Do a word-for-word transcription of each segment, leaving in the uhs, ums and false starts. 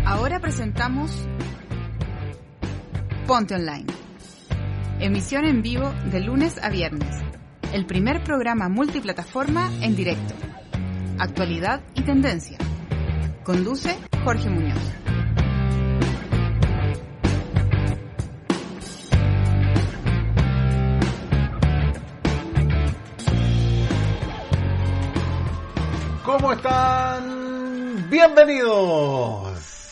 Ahora presentamos Ponte Online. Emisión en vivo de lunes a viernes. El primer programa multiplataforma en directo. Actualidad y tendencia. Conduce Jorge Muñoz. ¿Cómo están? Bienvenidos.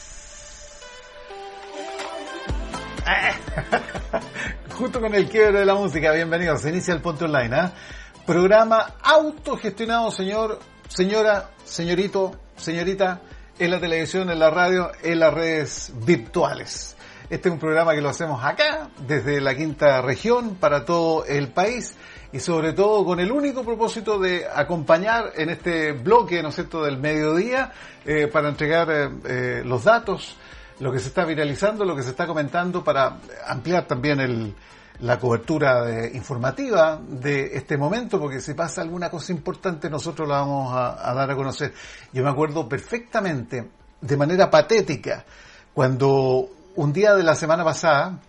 Justo con el quiebre de la música, bienvenidos. Se inicia el Ponte Online, ¿eh? Programa autogestionado, señor, señora, señorito, señorita, en la televisión, en la radio, en las redes virtuales. Este es un programa que lo hacemos acá, desde la quinta región, para todo el país. Y sobre todo con el único propósito de acompañar en este bloque, ¿no es cierto?, del mediodía, eh, para entregar eh, eh, los datos, lo que se está viralizando, lo que se está comentando, para ampliar también el, la cobertura de, informativa de este momento, porque si pasa alguna cosa importante nosotros la vamos a, a dar a conocer. Yo me acuerdo perfectamente, de manera patética, cuando un día de la semana pasada,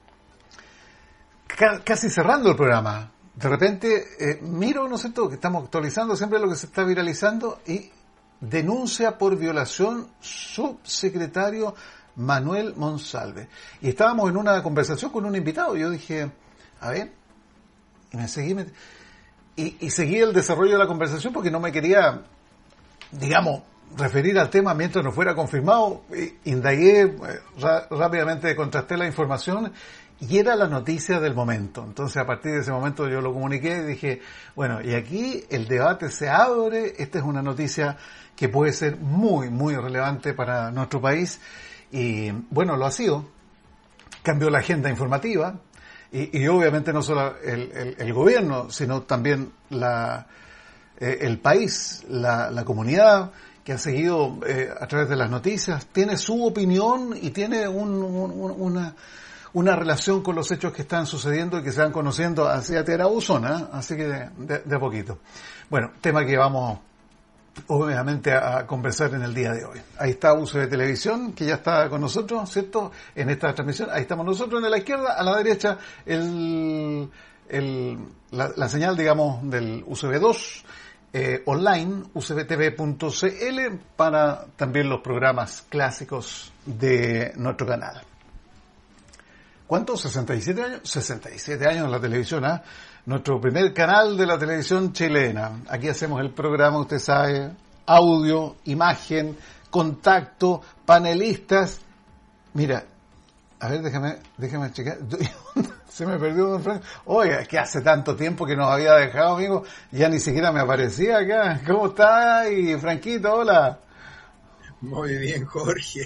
ca- casi cerrando el programa, de repente eh, miro, ¿no es cierto?, que estamos actualizando siempre lo que se está viralizando, y denuncia por violación subsecretario Manuel Monsalve. Y estábamos en una conversación con un invitado, y yo dije, a ver, y me seguí, me, y, y seguí el desarrollo de la conversación porque no me quería, digamos, referir al tema mientras no fuera confirmado. Indagué, eh, ra- rápidamente contrasté la información, y era la noticia del momento. Entonces, a partir de ese momento yo lo comuniqué y dije, bueno, y aquí el debate se abre. Esta es una noticia que puede ser muy, muy relevante para nuestro país. Y bueno, lo ha sido. Cambió la agenda informativa. Y, y obviamente no solo el, el, el gobierno, sino también la, eh, el país, la, la comunidad que ha seguido eh, a través de las noticias, tiene su opinión y tiene un, un, una... una relación con los hechos que están sucediendo y que se van conociendo hacia tierra buzona, así que de, de, de a poquito. Bueno, tema que vamos obviamente a, a conversar en el día de hoy. Ahí está U C B Televisión, que ya está con nosotros, ¿cierto?, en esta transmisión. Ahí estamos nosotros, en la izquierda, a la derecha, el, el, la, la señal, digamos, del U C B dos, eh, online, u c b t v punto c l, para también los programas clásicos de nuestro canal. ¿Cuántos? ¿sesenta y siete años? sesenta y siete años en la televisión, ¿ah? ¿eh? Nuestro primer canal de la televisión chilena. Aquí hacemos el programa, usted sabe, audio, imagen, contacto, panelistas. Mira, a ver, déjame, déjame checar. Se me perdió don Franco. Oiga, que hace tanto tiempo que nos había dejado, amigo, ya ni siquiera me aparecía acá. ¿Cómo está? Y Franquito, hola. Muy bien, Jorge.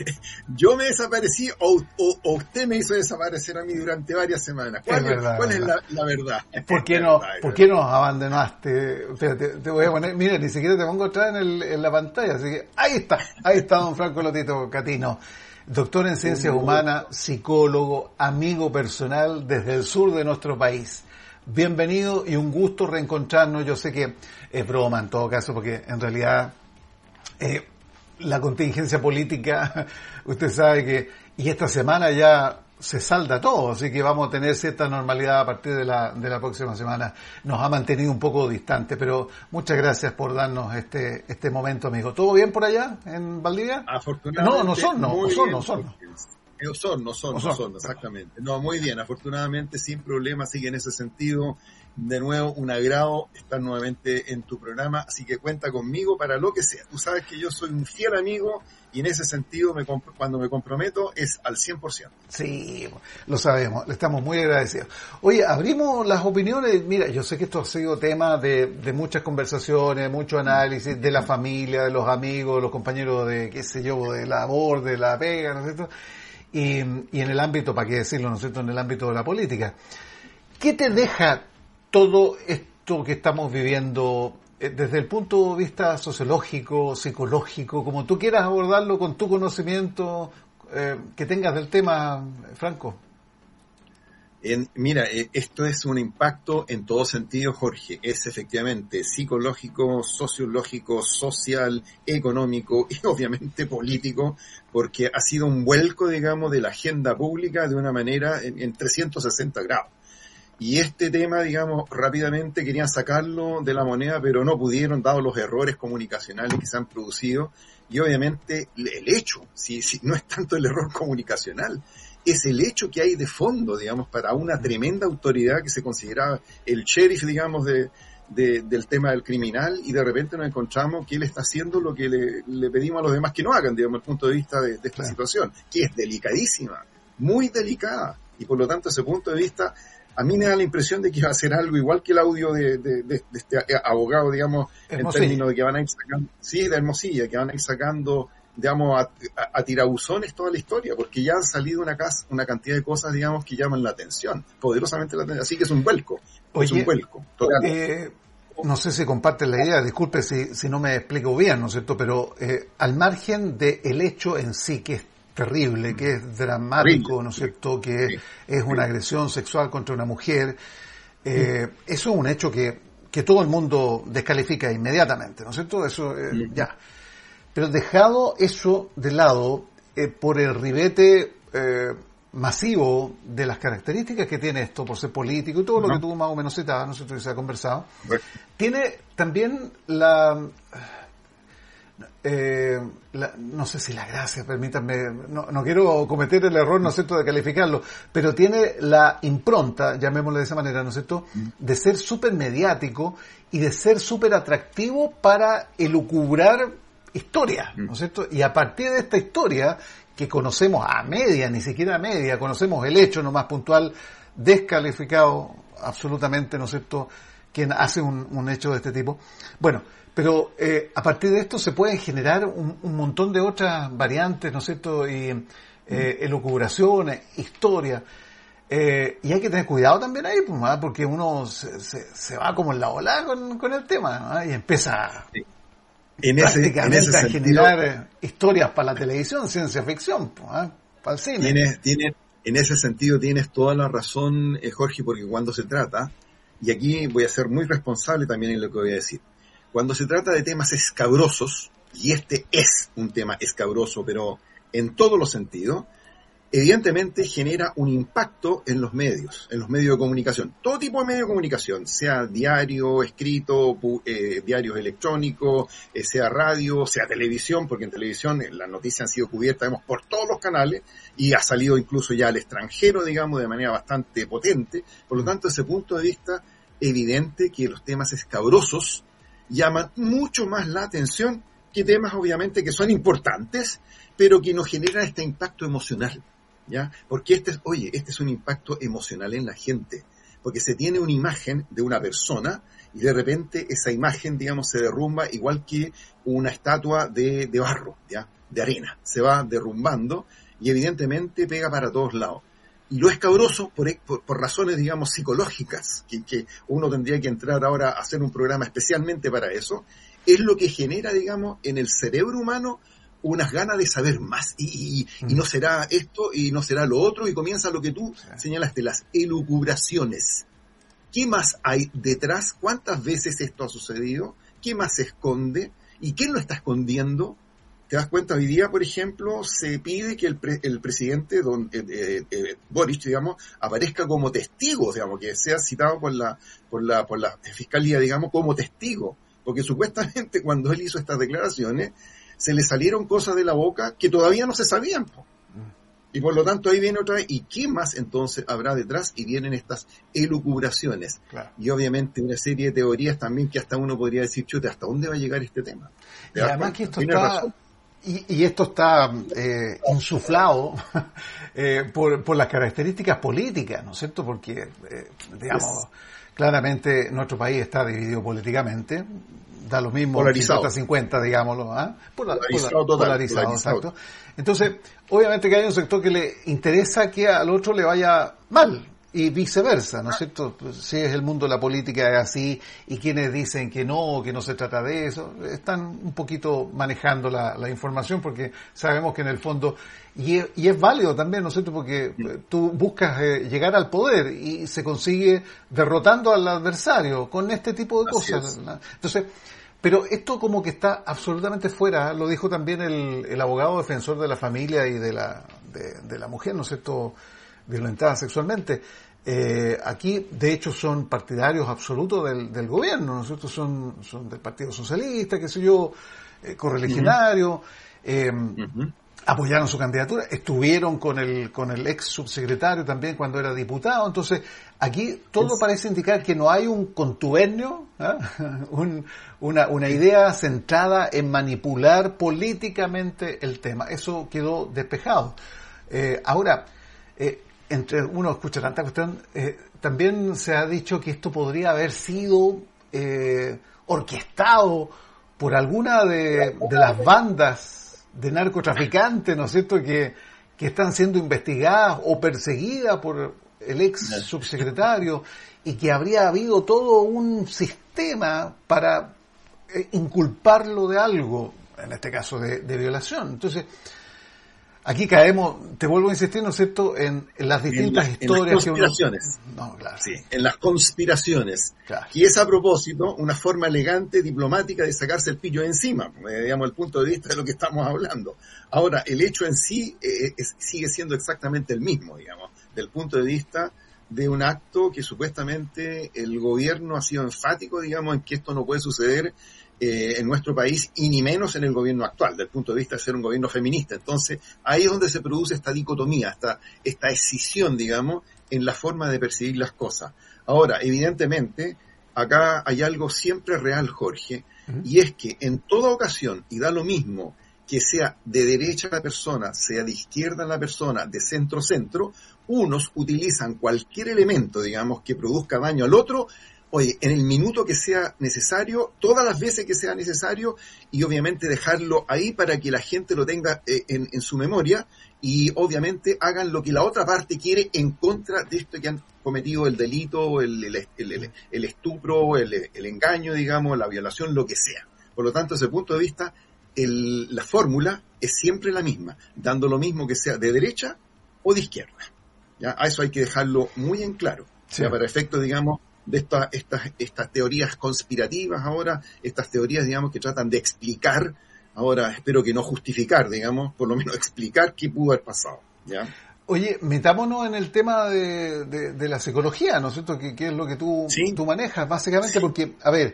Yo me desaparecí o, o, o usted me hizo desaparecer a mí durante varias semanas. ¿Cuál es, verdad, ¿cuál es la, la verdad? ¿Por qué, no, verdad, ¿por qué nos abandonaste? Te, te voy a poner, mira, ni siquiera te pongo atrás en, el, en la pantalla, así que ahí está, ahí está don Franco Lotito Catino, doctor en ciencias humanas, psicólogo, amigo personal desde el sur de nuestro país. Bienvenido y un gusto reencontrarnos. Yo sé que es broma en todo caso, porque en realidad eh, la contingencia política, usted sabe que, y esta semana ya se salda todo, así que vamos a tener cierta normalidad a partir de la, de la próxima semana. Nos ha mantenido un poco distante, pero muchas gracias por darnos este, este momento, amigo. ¿Todo bien por allá en Valdivia? Afortunadamente. No, no son, no, no son, no son. No son, no son, no son, exactamente. No, muy bien, afortunadamente, sin problema, así que en ese sentido, de nuevo, un agrado estar nuevamente en tu programa, así que cuenta conmigo para lo que sea. Tú sabes que yo soy un fiel amigo y en ese sentido, me comp- cuando me comprometo, es al cien por ciento. Sí, lo sabemos, le estamos muy agradecidos. Oye, abrimos las opiniones. Mira, yo sé que esto ha sido tema de, de muchas conversaciones, mucho análisis, de la familia, de los amigos, de los compañeros de, qué sé yo, de la labor, de la pega, ¿no es cierto? Y, y en el ámbito, para qué decirlo, ¿no es cierto?, en el ámbito de la política. ¿Qué te deja todo esto que estamos viviendo eh, desde el punto de vista sociológico, psicológico, como tú quieras abordarlo con tu conocimiento eh, que tengas del tema, Franco? En, mira, eh, esto es un impacto en todo sentido, Jorge. Es efectivamente psicológico, sociológico, social, económico y obviamente político, porque ha sido un vuelco, digamos, de la agenda pública de una manera en, en trescientos sesenta grados. Y este tema, digamos, rápidamente querían sacarlo de la moneda, pero no pudieron, dado los errores comunicacionales que se han producido. Y obviamente el hecho, si, si no es tanto el error comunicacional, es el hecho que hay de fondo, digamos, para una tremenda autoridad que se consideraba el sheriff, digamos, de, de, del tema del criminal, y de repente nos encontramos que él está haciendo lo que le, le pedimos a los demás que no hagan, digamos, desde el punto de vista de, de esta claro. situación, que es delicadísima, muy delicada, y por lo tanto, ese punto de vista, a mí me da la impresión de que va a ser algo igual que el audio de, de, de, de este abogado, digamos, Hermosilla. En términos de que van a ir sacando, sí, de Hermosilla, que van a ir sacando, digamos, a, a, a tirabuzones toda la historia, porque ya han salido una, casa, una cantidad de cosas, digamos, que llaman la atención, poderosamente la atención, así que es un vuelco, Oye, es un vuelco. Total. Eh, no sé si comparten la idea, disculpe si, si no me explico bien, ¿no es cierto?, pero eh, al margen del hecho en sí, que es terrible, que es dramático, ¿no es cierto?, que sí, es una sí. agresión sexual contra una mujer, eh, sí. eso es un hecho que, que todo el mundo descalifica inmediatamente, ¿no es cierto?, eso eh, sí. ya. Pero dejado eso de lado, eh, por el ribete eh, masivo de las características que tiene esto, por ser político y todo uh-huh. lo que tú más o menos citabas, no sé si se ha conversado, bueno. tiene también la, eh, la, no sé si la gracia, permítanme, no, no quiero cometer el error, ¿no es cierto?, de calificarlo, pero tiene la impronta, llamémosle de esa manera, ¿no es cierto?, uh-huh. de ser súper mediático y de ser súper atractivo para elucubrar historia, ¿no es cierto? Y a partir de esta historia, que conocemos a media, ni siquiera a media, conocemos el hecho nomás puntual, descalificado absolutamente, ¿no es cierto?, quien hace un, un hecho de este tipo. Bueno, pero eh, a partir de esto se pueden generar un, un montón de otras variantes, ¿no es cierto?, y eh, elucubraciones, historia. Eh, y hay que tener cuidado también ahí, pues, ¿ah? Porque uno se, se, se va como en la ola con, con el tema, ¿ah? Y empieza... Sí. En ese, en ese a sentido, generar historias para la televisión, ciencia ficción, ¿eh? Para el cine. Tienes, tienes, en ese sentido tienes toda la razón, eh, Jorge, porque cuando se trata, y aquí voy a ser muy responsable también en lo que voy a decir, cuando se trata de temas escabrosos, y este es un tema escabroso, pero en todos los sentidos, evidentemente genera un impacto en los medios, en los medios de comunicación. Todo tipo de medio de comunicación, sea diario, escrito, eh, diarios electrónicos, eh, sea radio, sea televisión, porque en televisión eh, las noticias han sido cubiertas, digamos, por todos los canales, y ha salido incluso ya al extranjero, digamos, de manera bastante potente. Por lo tanto, desde ese punto de vista, evidente que los temas escabrosos llaman mucho más la atención que temas, obviamente, que son importantes, pero que nos generan este impacto emocional. ¿Ya? Porque este es, oye, este es un impacto emocional en la gente, porque se tiene una imagen de una persona y de repente esa imagen, digamos, se derrumba igual que una estatua de, de barro, ¿ya? De arena, se va derrumbando y evidentemente pega para todos lados. Y lo escabroso, por, por, por razones, digamos, psicológicas, que, que uno tendría que entrar ahora a hacer un programa especialmente para eso, es lo que genera, digamos, en el cerebro humano unas ganas de saber más, y, y, y no será esto, y no será lo otro, y comienza lo que tú señalaste, las elucubraciones. ¿Qué más hay detrás? ¿Cuántas veces esto ha sucedido? ¿Qué más se esconde? ¿Y quién lo está escondiendo? ¿Te das cuenta? Hoy día, por ejemplo, se pide que el, pre, el presidente, don, eh, eh, eh, Boric, digamos, aparezca como testigo, digamos, que sea citado por la, por la, por la fiscalía, digamos, como testigo. Porque supuestamente cuando él hizo estas declaraciones, se le salieron cosas de la boca que todavía no se sabían. Po. Y por lo tanto ahí viene otra vez, ¿y qué más entonces habrá detrás? Y vienen estas elucubraciones. Claro. Y obviamente una serie de teorías también que hasta uno podría decir, chute, ¿hasta dónde va a llegar este tema? Y además que esto está, y, y esto está eh, insuflado eh, por, por las características políticas, ¿no es cierto? Porque, eh, digamos, es... claramente nuestro país está dividido políticamente, da lo mismo cincuenta cincuenta, digámoslo, ¿ah? Polar, polarizado, total, polarizado, polarizado, exacto. Entonces, obviamente que hay un sector que le interesa que al otro le vaya mal, y viceversa, ¿no es cierto? Si es el mundo de la política es así, y quienes dicen que no, que no se trata de eso, están un poquito manejando la, la información, porque sabemos que en el fondo, y es, y es válido también, ¿no es cierto? Porque tú buscas eh, llegar al poder y se consigue derrotando al adversario con este tipo de Así cosas, es. ¿no? Entonces, pero esto como que está absolutamente fuera, lo dijo también el, el abogado defensor de la familia y de la, de, de la mujer, ¿no es cierto?, violentada sexualmente. Eh, aquí, de hecho, son partidarios absolutos del, del gobierno, ¿no es cierto? Son, son del Partido Socialista, qué sé yo, eh, correligionarios, uh-huh. eh, uh-huh. apoyaron su candidatura, estuvieron con el, con el ex subsecretario también cuando era diputado. Entonces, aquí todo es... parece indicar que no hay un contubernio, ¿eh? un, una, una idea centrada en manipular políticamente el tema. Eso quedó despejado. Eh, ahora, eh, entre uno escucha tanta cuestión, eh, también se ha dicho que esto podría haber sido eh, orquestado por alguna de, de las bandas de narcotraficantes, ¿no es cierto?, que, que están siendo investigadas o perseguidas por el ex subsecretario, y que habría habido todo un sistema para eh, inculparlo de algo, en este caso de, de violación. Entonces, aquí caemos, te vuelvo a insistir, ¿no es cierto?, en, en las distintas en la, historias en las conspiraciones. que uno... No, claro. Sí, en las conspiraciones. Claro. Y es a propósito una forma elegante, diplomática de sacarse el pillo de encima, eh, digamos, el punto de vista de lo que estamos hablando. Ahora, el hecho en sí eh, es, sigue siendo exactamente el mismo, digamos, del punto de vista de un acto que supuestamente el gobierno ha sido enfático, digamos, en que esto no puede suceder Eh, en nuestro país, y ni menos en el gobierno actual, del punto de vista de ser un gobierno feminista. Entonces, ahí es donde se produce esta dicotomía, esta, esta escisión, digamos, en la forma de percibir las cosas. Ahora, evidentemente, acá hay algo siempre real, Jorge, uh-huh. y es que en toda ocasión, y da lo mismo que sea de derecha la persona, sea de izquierda la persona, de centro-centro, unos utilizan cualquier elemento, digamos, que produzca daño al otro, oye, en el minuto que sea necesario, todas las veces que sea necesario, y obviamente dejarlo ahí para que la gente lo tenga eh, en, en su memoria, y obviamente hagan lo que la otra parte quiere en contra de esto que han cometido, el delito, el, el, el, el, el estupro, el, el engaño, digamos, la violación, lo que sea. Por lo tanto, desde ese punto de vista, el, la fórmula es siempre la misma, dando lo mismo que sea de derecha o de izquierda. ¿Ya? A eso hay que dejarlo muy en claro, sí. ¿Ya? Para efectos, digamos, de esta, estas, estas teorías conspirativas ahora, estas teorías, digamos, que tratan de explicar, ahora espero que no justificar, digamos, por lo menos explicar qué pudo haber pasado, ¿ya? Oye, metámonos en el tema de, de, de la psicología, ¿no es cierto?, que, que es lo que tú, ¿sí? tú manejas, básicamente, sí. Porque, a ver,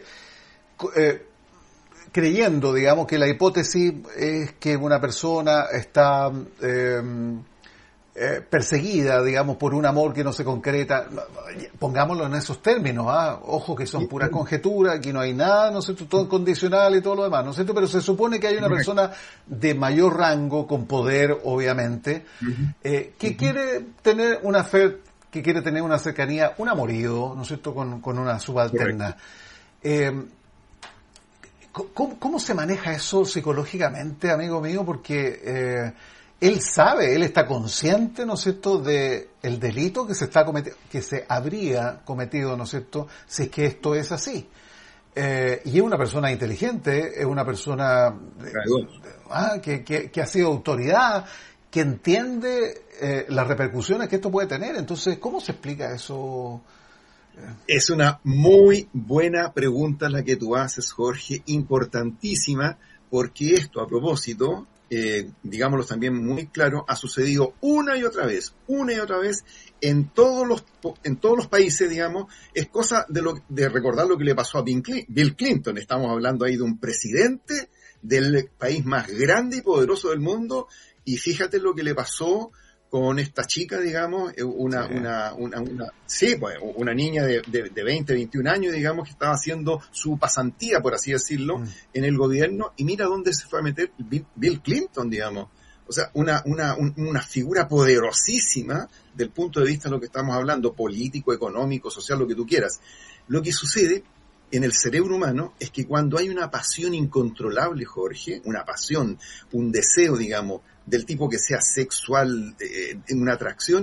eh, creyendo, digamos, que la hipótesis es que una persona está... Eh, Eh, perseguida, digamos, por un amor que no se concreta, pongámoslo en esos términos, ¿ah? Ojo que son puras conjeturas, aquí no hay nada, ¿no es cierto?, todo condicional y todo lo demás, ¿no es cierto?, pero se supone que hay una persona de mayor rango, con poder, obviamente, eh, que uh-huh. quiere tener una fe, que quiere tener una cercanía, un amorío, ¿no es cierto?, con, con una subalterna. Eh, ¿cómo, ¿Cómo se maneja eso psicológicamente, amigo mío? Porque... Eh, él sabe, él está consciente, ¿no es cierto?, de el delito que se está cometiendo, que se habría cometido, ¿no es cierto?, si es que esto es así. Eh, y es una persona inteligente, es una persona de, de, ah, que, que, que ha sido autoridad, que entiende eh, las repercusiones que esto puede tener. Entonces, ¿cómo se explica eso? Es una muy buena pregunta la que tú haces, Jorge, importantísima, porque esto, a propósito... Eh, digámoslo también muy claro, ha sucedido una y otra vez, una y otra vez en todos los en todos los países, digamos. Es cosa de lo de recordar lo que le pasó a Bill Clinton. Estamos hablando ahí de un presidente del país más grande y poderoso del mundo, y fíjate lo que le pasó con esta chica, digamos, una, sí. una, una, una, sí, pues, una niña de, de, de veinte, veintiún años, digamos, que estaba haciendo su pasantía, por así decirlo, mm. en el gobierno, y mira dónde se fue a meter Bill Clinton, digamos. O sea, una, una, un, una figura poderosísima del punto de vista de lo que estamos hablando, político, económico, social, lo que tú quieras. Lo que sucede en el cerebro humano es que cuando hay una pasión incontrolable, Jorge, una pasión, un deseo, digamos, del tipo que sea sexual, eh, en una atracción,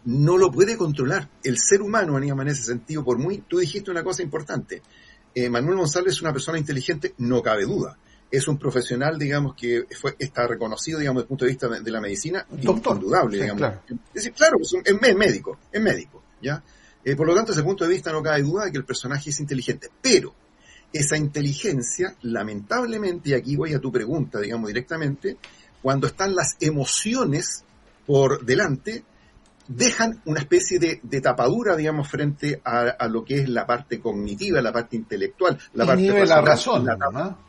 no lo puede controlar. El ser humano, en ese sentido, por muy... Tú dijiste una cosa importante. Eh, Manuel González es una persona inteligente, no cabe duda. Es un profesional, digamos, que fue está reconocido, digamos, desde el punto de vista de, de la medicina, doctor, indudable, sí, digamos. Claro. Es decir, claro, es, un, es médico, es médico, ¿ya? Eh, por lo tanto, desde ese punto de vista no cabe duda de que el personaje es inteligente. Pero esa inteligencia, lamentablemente, y aquí voy a tu pregunta, digamos, directamente, cuando están las emociones por delante, dejan una especie de, de tapadura, digamos, frente a, a lo que es la parte cognitiva, la parte intelectual, la parte inhibe racional, la razón, la tapa. ¿no?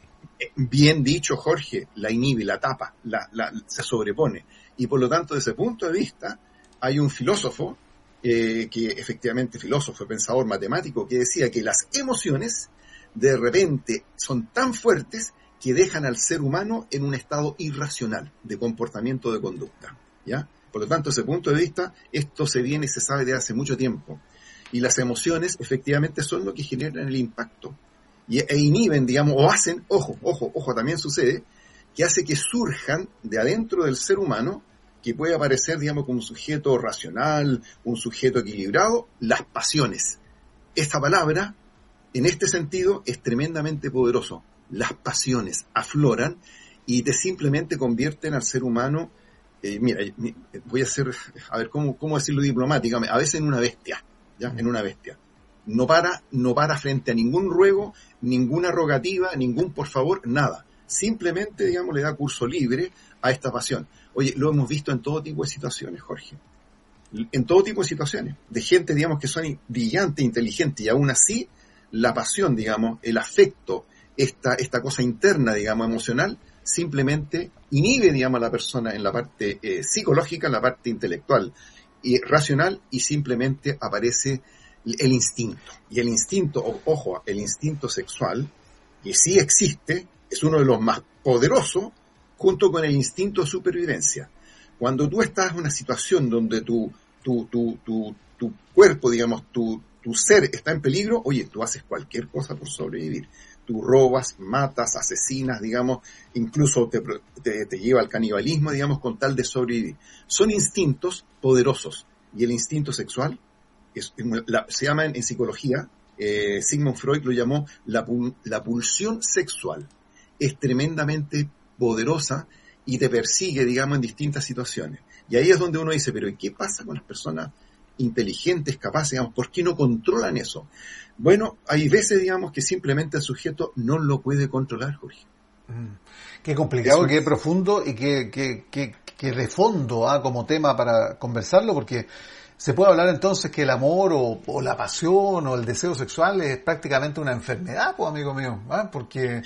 Bien dicho, Jorge, la inhibe, la tapa, la, la, se sobrepone. Y por lo tanto, desde ese punto de vista, hay un filósofo, eh, que efectivamente filósofo, pensador, matemático, que decía que las emociones de repente son tan fuertes que dejan al ser humano en un estado irracional de comportamiento, de conducta, ¿ya? Por lo tanto, desde ese punto de vista, esto se viene y se sabe desde hace mucho tiempo. Y las emociones, efectivamente, son lo que generan el impacto. Y, e inhiben, digamos, o hacen, ojo, ojo, ojo, también sucede, que hace que surjan de adentro del ser humano, que puede aparecer, digamos, como un sujeto racional, un sujeto equilibrado, las pasiones. Esta palabra, en este sentido, es tremendamente poderoso. Las pasiones afloran y te simplemente convierten al ser humano. Eh, mira, voy a hacer, a ver, ¿cómo, cómo decirlo diplomáticamente? A veces en una bestia, ¿ya? En una bestia. No para, no para frente a ningún ruego, ninguna rogativa, ningún por favor, nada. Simplemente, digamos, le da curso libre a esta pasión. Oye, lo hemos visto en todo tipo de situaciones, Jorge. En todo tipo de situaciones. De gente, digamos, que son brillantes, inteligentes, y aún así, la pasión, digamos, el afecto, esta, esta cosa interna, digamos, emocional, simplemente inhibe, digamos, a la persona en la parte eh, psicológica, en la parte intelectual y racional, y simplemente aparece el instinto. Y el instinto, ojo, el instinto sexual, que sí existe, es uno de los más poderosos, junto con el instinto de supervivencia. Cuando tú estás en una situación donde tu, tu, tu, tu, tu cuerpo, digamos, tu, tu ser está en peligro, oye, tú haces cualquier cosa por sobrevivir. Tú robas, matas, asesinas, digamos, incluso te, te, te lleva al canibalismo, digamos, con tal de sobrevivir. Son instintos poderosos. Y el instinto sexual es, la, se llama en, en psicología, eh, Sigmund Freud lo llamó la, la pulsión sexual. Es tremendamente poderosa y te persigue, digamos, en distintas situaciones. Y ahí es donde uno dice, pero ¿y qué pasa con las personas inteligentes, capaces, digamos, por qué no controlan eso? Bueno, hay veces, digamos, que simplemente el sujeto no lo puede controlar, Jorge. Mm. Qué complicado, Eso, qué profundo y qué, qué, qué, qué de fondo ¿ah? Como tema para conversarlo, porque se puede hablar entonces que el amor o, o la pasión o el deseo sexual es prácticamente una enfermedad, pues, amigo mío, ¿ah? Porque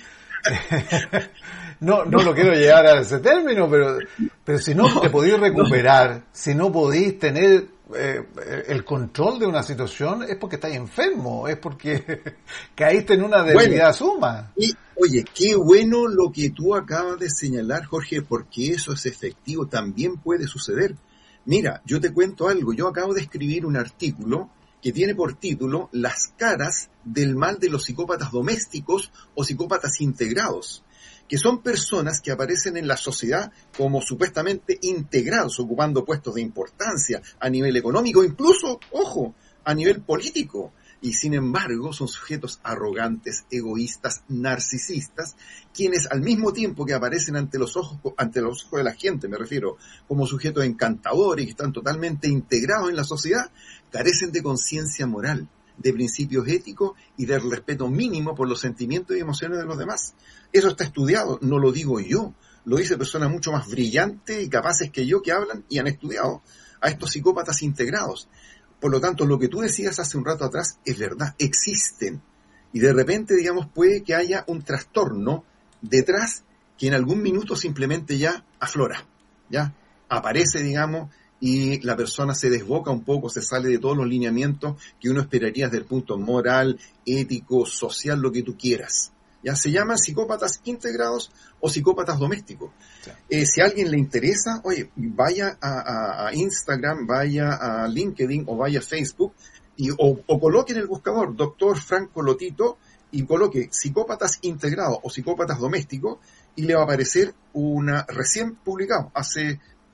no, no lo quiero llegar a ese término, pero, pero si no te podís recuperar, si no podís tener eh, el control de una situación, es porque estás enfermo, es porque caíste en una debilidad bueno, suma. Y, oye, qué bueno lo que tú acabas de señalar, Jorge, porque eso es efectivo, también puede suceder. Mira, yo te cuento algo, yo acabo de escribir un artículo que tiene por título Las caras del mal de los psicópatas domésticos o psicópatas integrados, que son personas que aparecen en la sociedad como supuestamente integrados, ocupando puestos de importancia a nivel económico, incluso, ojo, a nivel político. Y sin embargo son sujetos arrogantes, egoístas, narcisistas, quienes al mismo tiempo que aparecen ante los ojos, ante los ojos de la gente, me refiero, como sujetos encantadores que están totalmente integrados en la sociedad, carecen de conciencia moral, de principios éticos y del respeto mínimo por los sentimientos y emociones de los demás. Eso está estudiado, no lo digo yo, lo dicen personas mucho más brillantes y capaces que yo que hablan y han estudiado a estos psicópatas integrados. Por lo tanto, lo que tú decías hace un rato atrás es verdad, existen. Y de repente, digamos, puede que haya un trastorno detrás que en algún minuto simplemente ya aflora, ya aparece, digamos, y la persona se desboca un poco, se sale de todos los lineamientos que uno esperaría desde el punto moral, ético, social, lo que tú quieras. Ya se llaman psicópatas integrados o psicópatas domésticos. Sí. Eh, si a alguien le interesa, oye, vaya a, a, a Instagram, vaya a LinkedIn o vaya a Facebook y, o, o coloque en el buscador doctor Franco Lotito y coloque psicópatas integrados o psicópatas domésticos y le va a aparecer una recién publicado, hace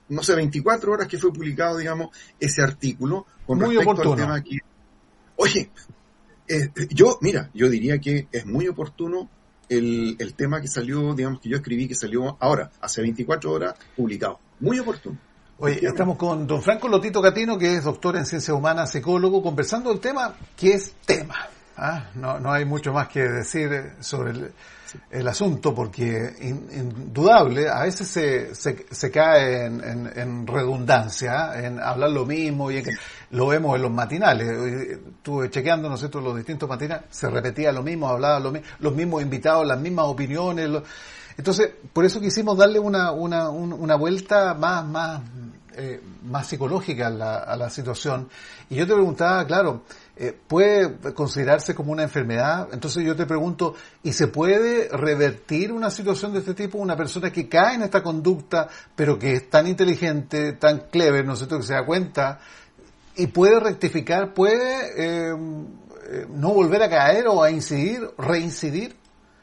no sé, veinticuatro horas que fue publicado, digamos, ese artículo con muy respecto oportuno. al tema que... Oye, eh, yo, mira, yo diría que es muy oportuno el, el tema que salió, digamos, que yo escribí, que salió ahora, hace veinticuatro horas, publicado. Muy oportuno. Oye, estamos con don Franco Lotito Catino, que es doctor en Ciencias Humanas, psicólogo, conversando el tema que es tema. ¿Ah? No, no hay mucho más que decir sobre el, el asunto, porque in, indudable, a veces se, se, se cae en, en, en redundancia, en hablar lo mismo, y en que, lo vemos en los matinales. Estuve chequeando, ¿no es cierto?, los distintos matinales, se repetía lo mismo, hablaba lo mismo, los mismos invitados, las mismas opiniones. Lo, entonces, por eso quisimos darle una, una, una vuelta más, más, eh, más psicológica a la, a la situación. Y yo te preguntaba, claro, Eh, puede considerarse como una enfermedad. Entonces yo te pregunto, ¿y se puede revertir una situación de este tipo? Una persona que cae en esta conducta, pero que es tan inteligente, tan clever, ¿no es cierto?, que se da cuenta y puede rectificar, puede eh, eh, no volver a caer o a incidir, reincidir.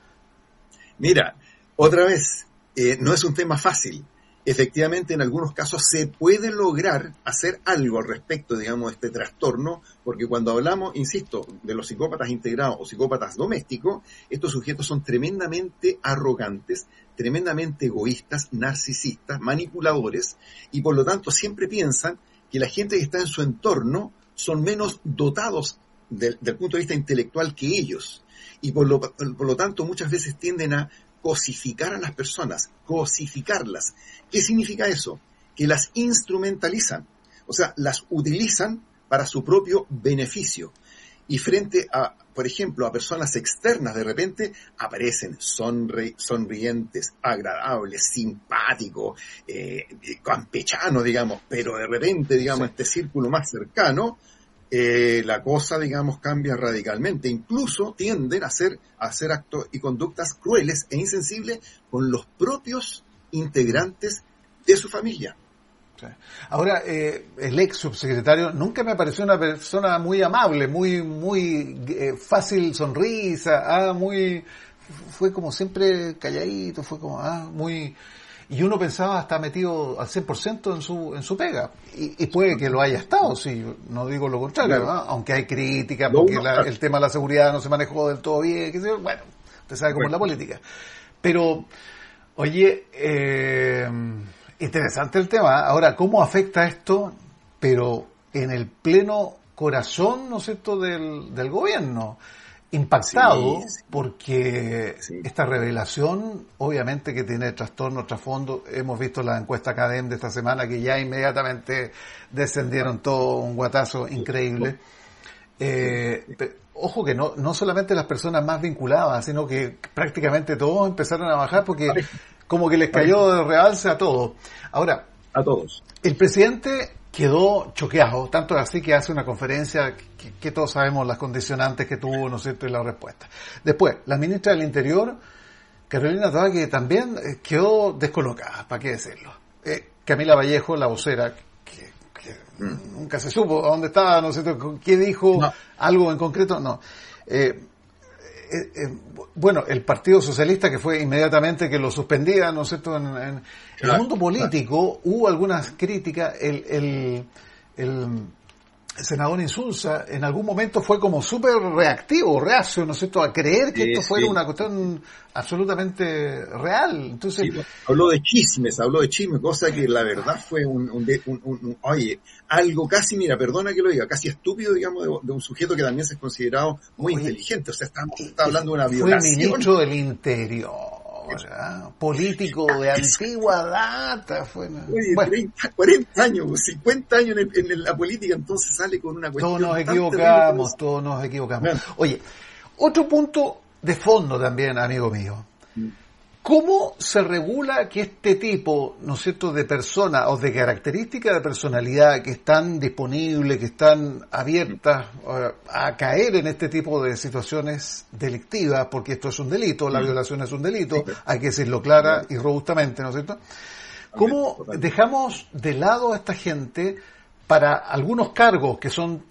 Mira, otra vez, eh, no es un tema fácil. Efectivamente, en algunos casos se puede lograr hacer algo al respecto, digamos, de este trastorno, porque cuando hablamos, insisto, de los psicópatas integrados o psicópatas domésticos, estos sujetos son tremendamente arrogantes, tremendamente egoístas, narcisistas, manipuladores, y por lo tanto siempre piensan que la gente que está en su entorno son menos dotados del, del punto de vista intelectual que ellos, y por lo, por lo tanto muchas veces tienden a cosificar a las personas, cosificarlas. ¿Qué significa eso? Que las instrumentalizan, o sea, las utilizan para su propio beneficio. Y frente a, por ejemplo, a personas externas, de repente aparecen sonri- sonrientes, agradables, simpáticos, eh, campechanos, digamos, pero de repente, digamos, sí. Este círculo más cercano, Eh, la cosa, digamos, cambia radicalmente. Incluso tienden a hacer, a hacer actos y conductas crueles e insensibles con los propios integrantes de su familia. Sí. Ahora, eh, el ex subsecretario nunca me pareció una persona muy amable, muy muy eh, fácil sonrisa, ah, muy fue como siempre calladito, fue como ah, muy... Y uno pensaba está metido al cien por ciento en su en su pega. Y, y puede que lo haya estado, sí, no digo lo contrario, claro. ¿No? Aunque hay crítica, porque la, el tema de la seguridad no se manejó del todo bien, qué sé yo. Bueno, usted sabe cómo bueno. es la política. Pero, oye, eh, interesante el tema. Ahora, ¿cómo afecta esto, pero en el pleno corazón, ¿no es cierto?, del, del gobierno? Impactado, sí, sí. porque sí. esta revelación obviamente que tiene trastorno, trasfondo. Hemos visto la encuesta Cadem de esta semana que ya inmediatamente descendieron todo un guatazo increíble. Eh, pero, ojo que no, no solamente las personas más vinculadas, sino que prácticamente todos empezaron a bajar porque como que les cayó de realce a todos. Ahora, a todos. El presidente quedó choqueado, tanto así que hace una conferencia que, que todos sabemos las condicionantes que tuvo, ¿no es cierto?, y la respuesta. Después, la ministra del Interior, Carolina Toá, que también quedó descolocada, ¿para qué decirlo? Eh, Camila Vallejo, la vocera, que, que mm. nunca se supo a dónde estaba, ¿no es cierto?, qué dijo, no. algo en concreto, no. Eh, Eh, eh, bueno, el Partido Socialista, que fue inmediatamente que lo suspendía, ¿no es cierto?, en, en claro, el mundo político, claro. Hubo algunas críticas. El, el, el senador Insulza en algún momento fue como súper reactivo, reacio, ¿no es cierto?, a creer que sí, esto fuera sí. una cuestión absolutamente real. Entonces, sí, habló de chismes, habló de chismes, cosa que la verdad fue un, un, un, un, un oye, algo casi, mira, perdona que lo diga, casi estúpido, digamos, de, de un sujeto que también se es considerado muy oye, inteligente. O sea, estamos está hablando de una violación. Fue ministro del Interior, ¿eh? Político de antigua data. Fue, oye, bueno. treinta, cuarenta años, cincuenta años en, el, en la política, entonces sale con una cuestión. Todos nos equivocamos, todos nos equivocamos. Bueno. Oye, otro punto de fondo también, amigo mío. ¿Cómo se regula que este tipo, ¿no es cierto?, de personas o de características de personalidad que están disponibles, que están abiertas uh, a caer en este tipo de situaciones delictivas, porque esto es un delito, la violación es un delito, hay que decirlo clara y robustamente, ¿no es cierto? ¿Cómo dejamos de lado a esta gente para algunos cargos que son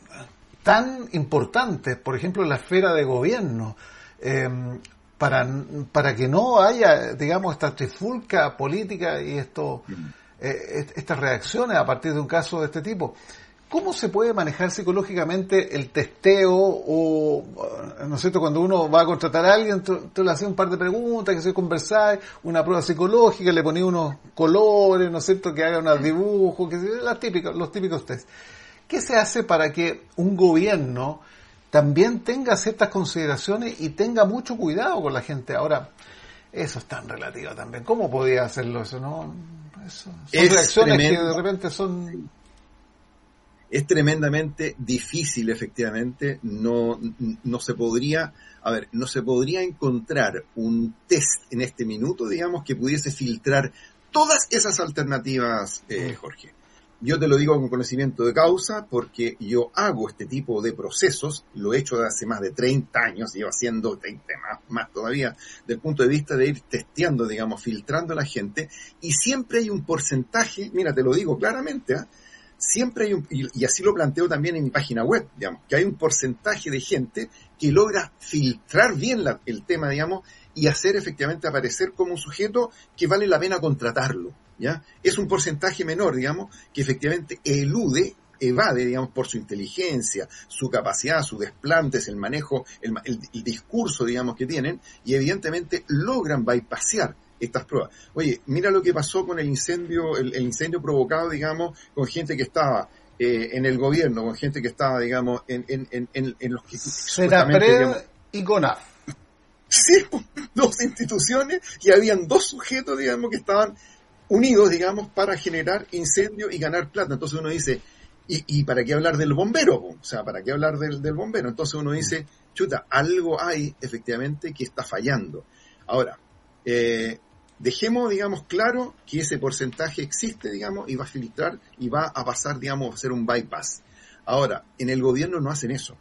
tan importantes, por ejemplo, en la esfera de gobierno, eh, para para que no haya, digamos, esta trifulca política y esto eh, estas reacciones a partir de un caso de este tipo. ¿Cómo se puede manejar psicológicamente el testeo o, ¿no es cierto?, cuando uno va a contratar a alguien, tú, tú le haces un par de preguntas, que se conversar, una prueba psicológica, le pones unos colores, ¿no es cierto?, que haga unos dibujos, que las típicas, los típicos test. ¿Qué se hace para que un gobierno también tenga ciertas consideraciones y tenga mucho cuidado con la gente? Ahora, eso es tan relativo también. ¿Cómo podía hacerlo eso, no? Eso, son es reacciones tremendo. que de repente son... Es tremendamente difícil, efectivamente, no, no se podría, a ver, no se podría encontrar un test en este minuto, digamos, que pudiese filtrar todas esas alternativas, eh, Jorge. Yo te lo digo con conocimiento de causa, porque yo hago este tipo de procesos, lo he hecho desde hace más de treinta años, llevo haciendo treinta más, más todavía, desde el punto de vista de ir testeando, digamos, filtrando a la gente, y siempre hay un porcentaje, mira, te lo digo claramente, ¿eh? Siempre hay un, y así lo planteo también en mi página web, digamos, que hay un porcentaje de gente que logra filtrar bien la, el tema, digamos, y hacer efectivamente aparecer como un sujeto que vale la pena contratarlo, ¿ya? Es un porcentaje menor, digamos, que efectivamente elude, evade, digamos, por su inteligencia, su capacidad, sus desplantes, el manejo, el, el, el discurso, digamos, que tienen, y evidentemente logran bypassear estas pruebas. Oye, mira lo que pasó con el incendio, el, el incendio provocado, digamos, con gente que estaba eh, en el gobierno, con gente que estaba, digamos, en, en, en, en, en los que... Senapred y CONAF. Sí, dos instituciones, y habían dos sujetos, digamos, que estaban unidos, digamos, para generar incendio y ganar plata. Entonces uno dice, ¿y, y para qué hablar del bombero? O sea, ¿para qué hablar del, del bombero? Entonces uno dice, chuta, algo hay, efectivamente, que está fallando. Ahora, eh, dejemos, digamos, claro que ese porcentaje existe, digamos, y va a filtrar y va a pasar, digamos, a hacer un bypass. Ahora, en el gobierno no hacen eso.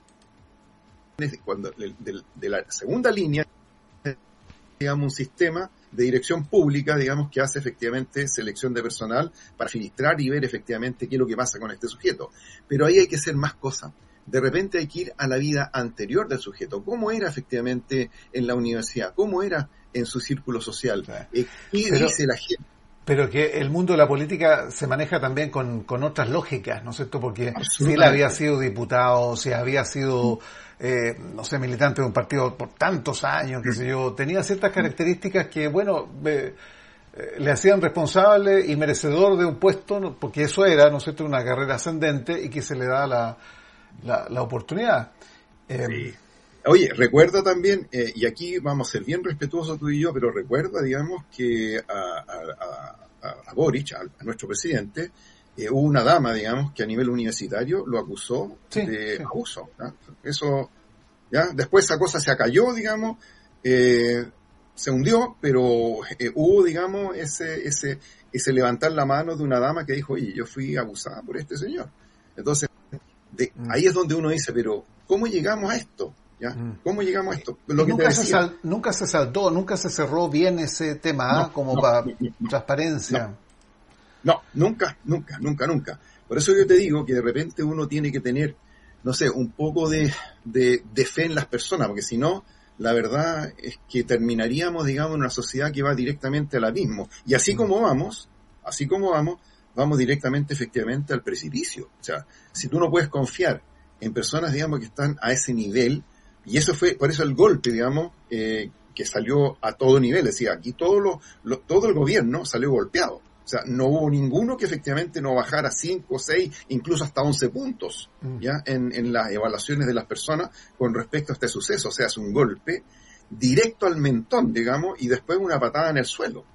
Cuando de, de, de la segunda línea, digamos, un sistema de dirección pública, digamos, que hace efectivamente selección de personal para filtrar y ver efectivamente qué es lo que pasa con este sujeto. Pero ahí hay que hacer más cosas. De repente hay que ir a la vida anterior del sujeto. ¿Cómo era efectivamente en la universidad? ¿Cómo era en su círculo social? ¿Qué pero, dice la gente? Pero que el mundo de la política se maneja también con, con otras lógicas, ¿no es cierto? Porque si él había sido diputado, si había sido, eh, no sé, militante de un partido por tantos años, qué sé yo, tenía ciertas características que, bueno, eh, eh, le hacían responsable y merecedor de un puesto, porque eso era, ¿no es cierto?, una carrera ascendente y que se le da la, la, la oportunidad. Eh, sí. Oye, recuerda también, eh, y aquí vamos a ser bien respetuosos tú y yo, pero recuerda, digamos, que a, a, a, a Boric, a, a nuestro presidente, eh, hubo una dama, digamos, que a nivel universitario lo acusó sí, de sí. abuso. ¿no? Eso, ya, después esa cosa se acalló, digamos, eh, se hundió, pero eh, hubo, digamos, ese, ese, ese levantar la mano de una dama que dijo, oye, yo fui abusada por este señor. Entonces, de, mm. ahí es donde uno dice, pero ¿cómo llegamos a esto? ¿Ya? ¿Cómo llegamos a esto? Lo que nunca, te se sal, nunca se saldó, nunca se cerró bien ese tema, no, ¿eh? como no, para no, no, transparencia. No, no, nunca, nunca, nunca, nunca. Por eso yo te digo que de repente uno tiene que tener, no sé, un poco de, de, de fe en las personas, porque si no, la verdad es que terminaríamos, digamos, en una sociedad que va directamente al abismo. Y así como vamos, así como vamos, vamos directamente, efectivamente, al precipicio. O sea, si tú no puedes confiar en personas, digamos, que están a ese nivel. Y eso fue, por eso el golpe, digamos, eh, que salió a todo nivel. Es decir, aquí todo, lo, lo, todo el gobierno salió golpeado. O sea, no hubo ninguno que efectivamente no bajara cinco, seis, incluso hasta once puntos, mm. ya en, en las evaluaciones de las personas con respecto a este suceso. O sea, es un golpe directo al mentón, digamos, y después una patada en el suelo.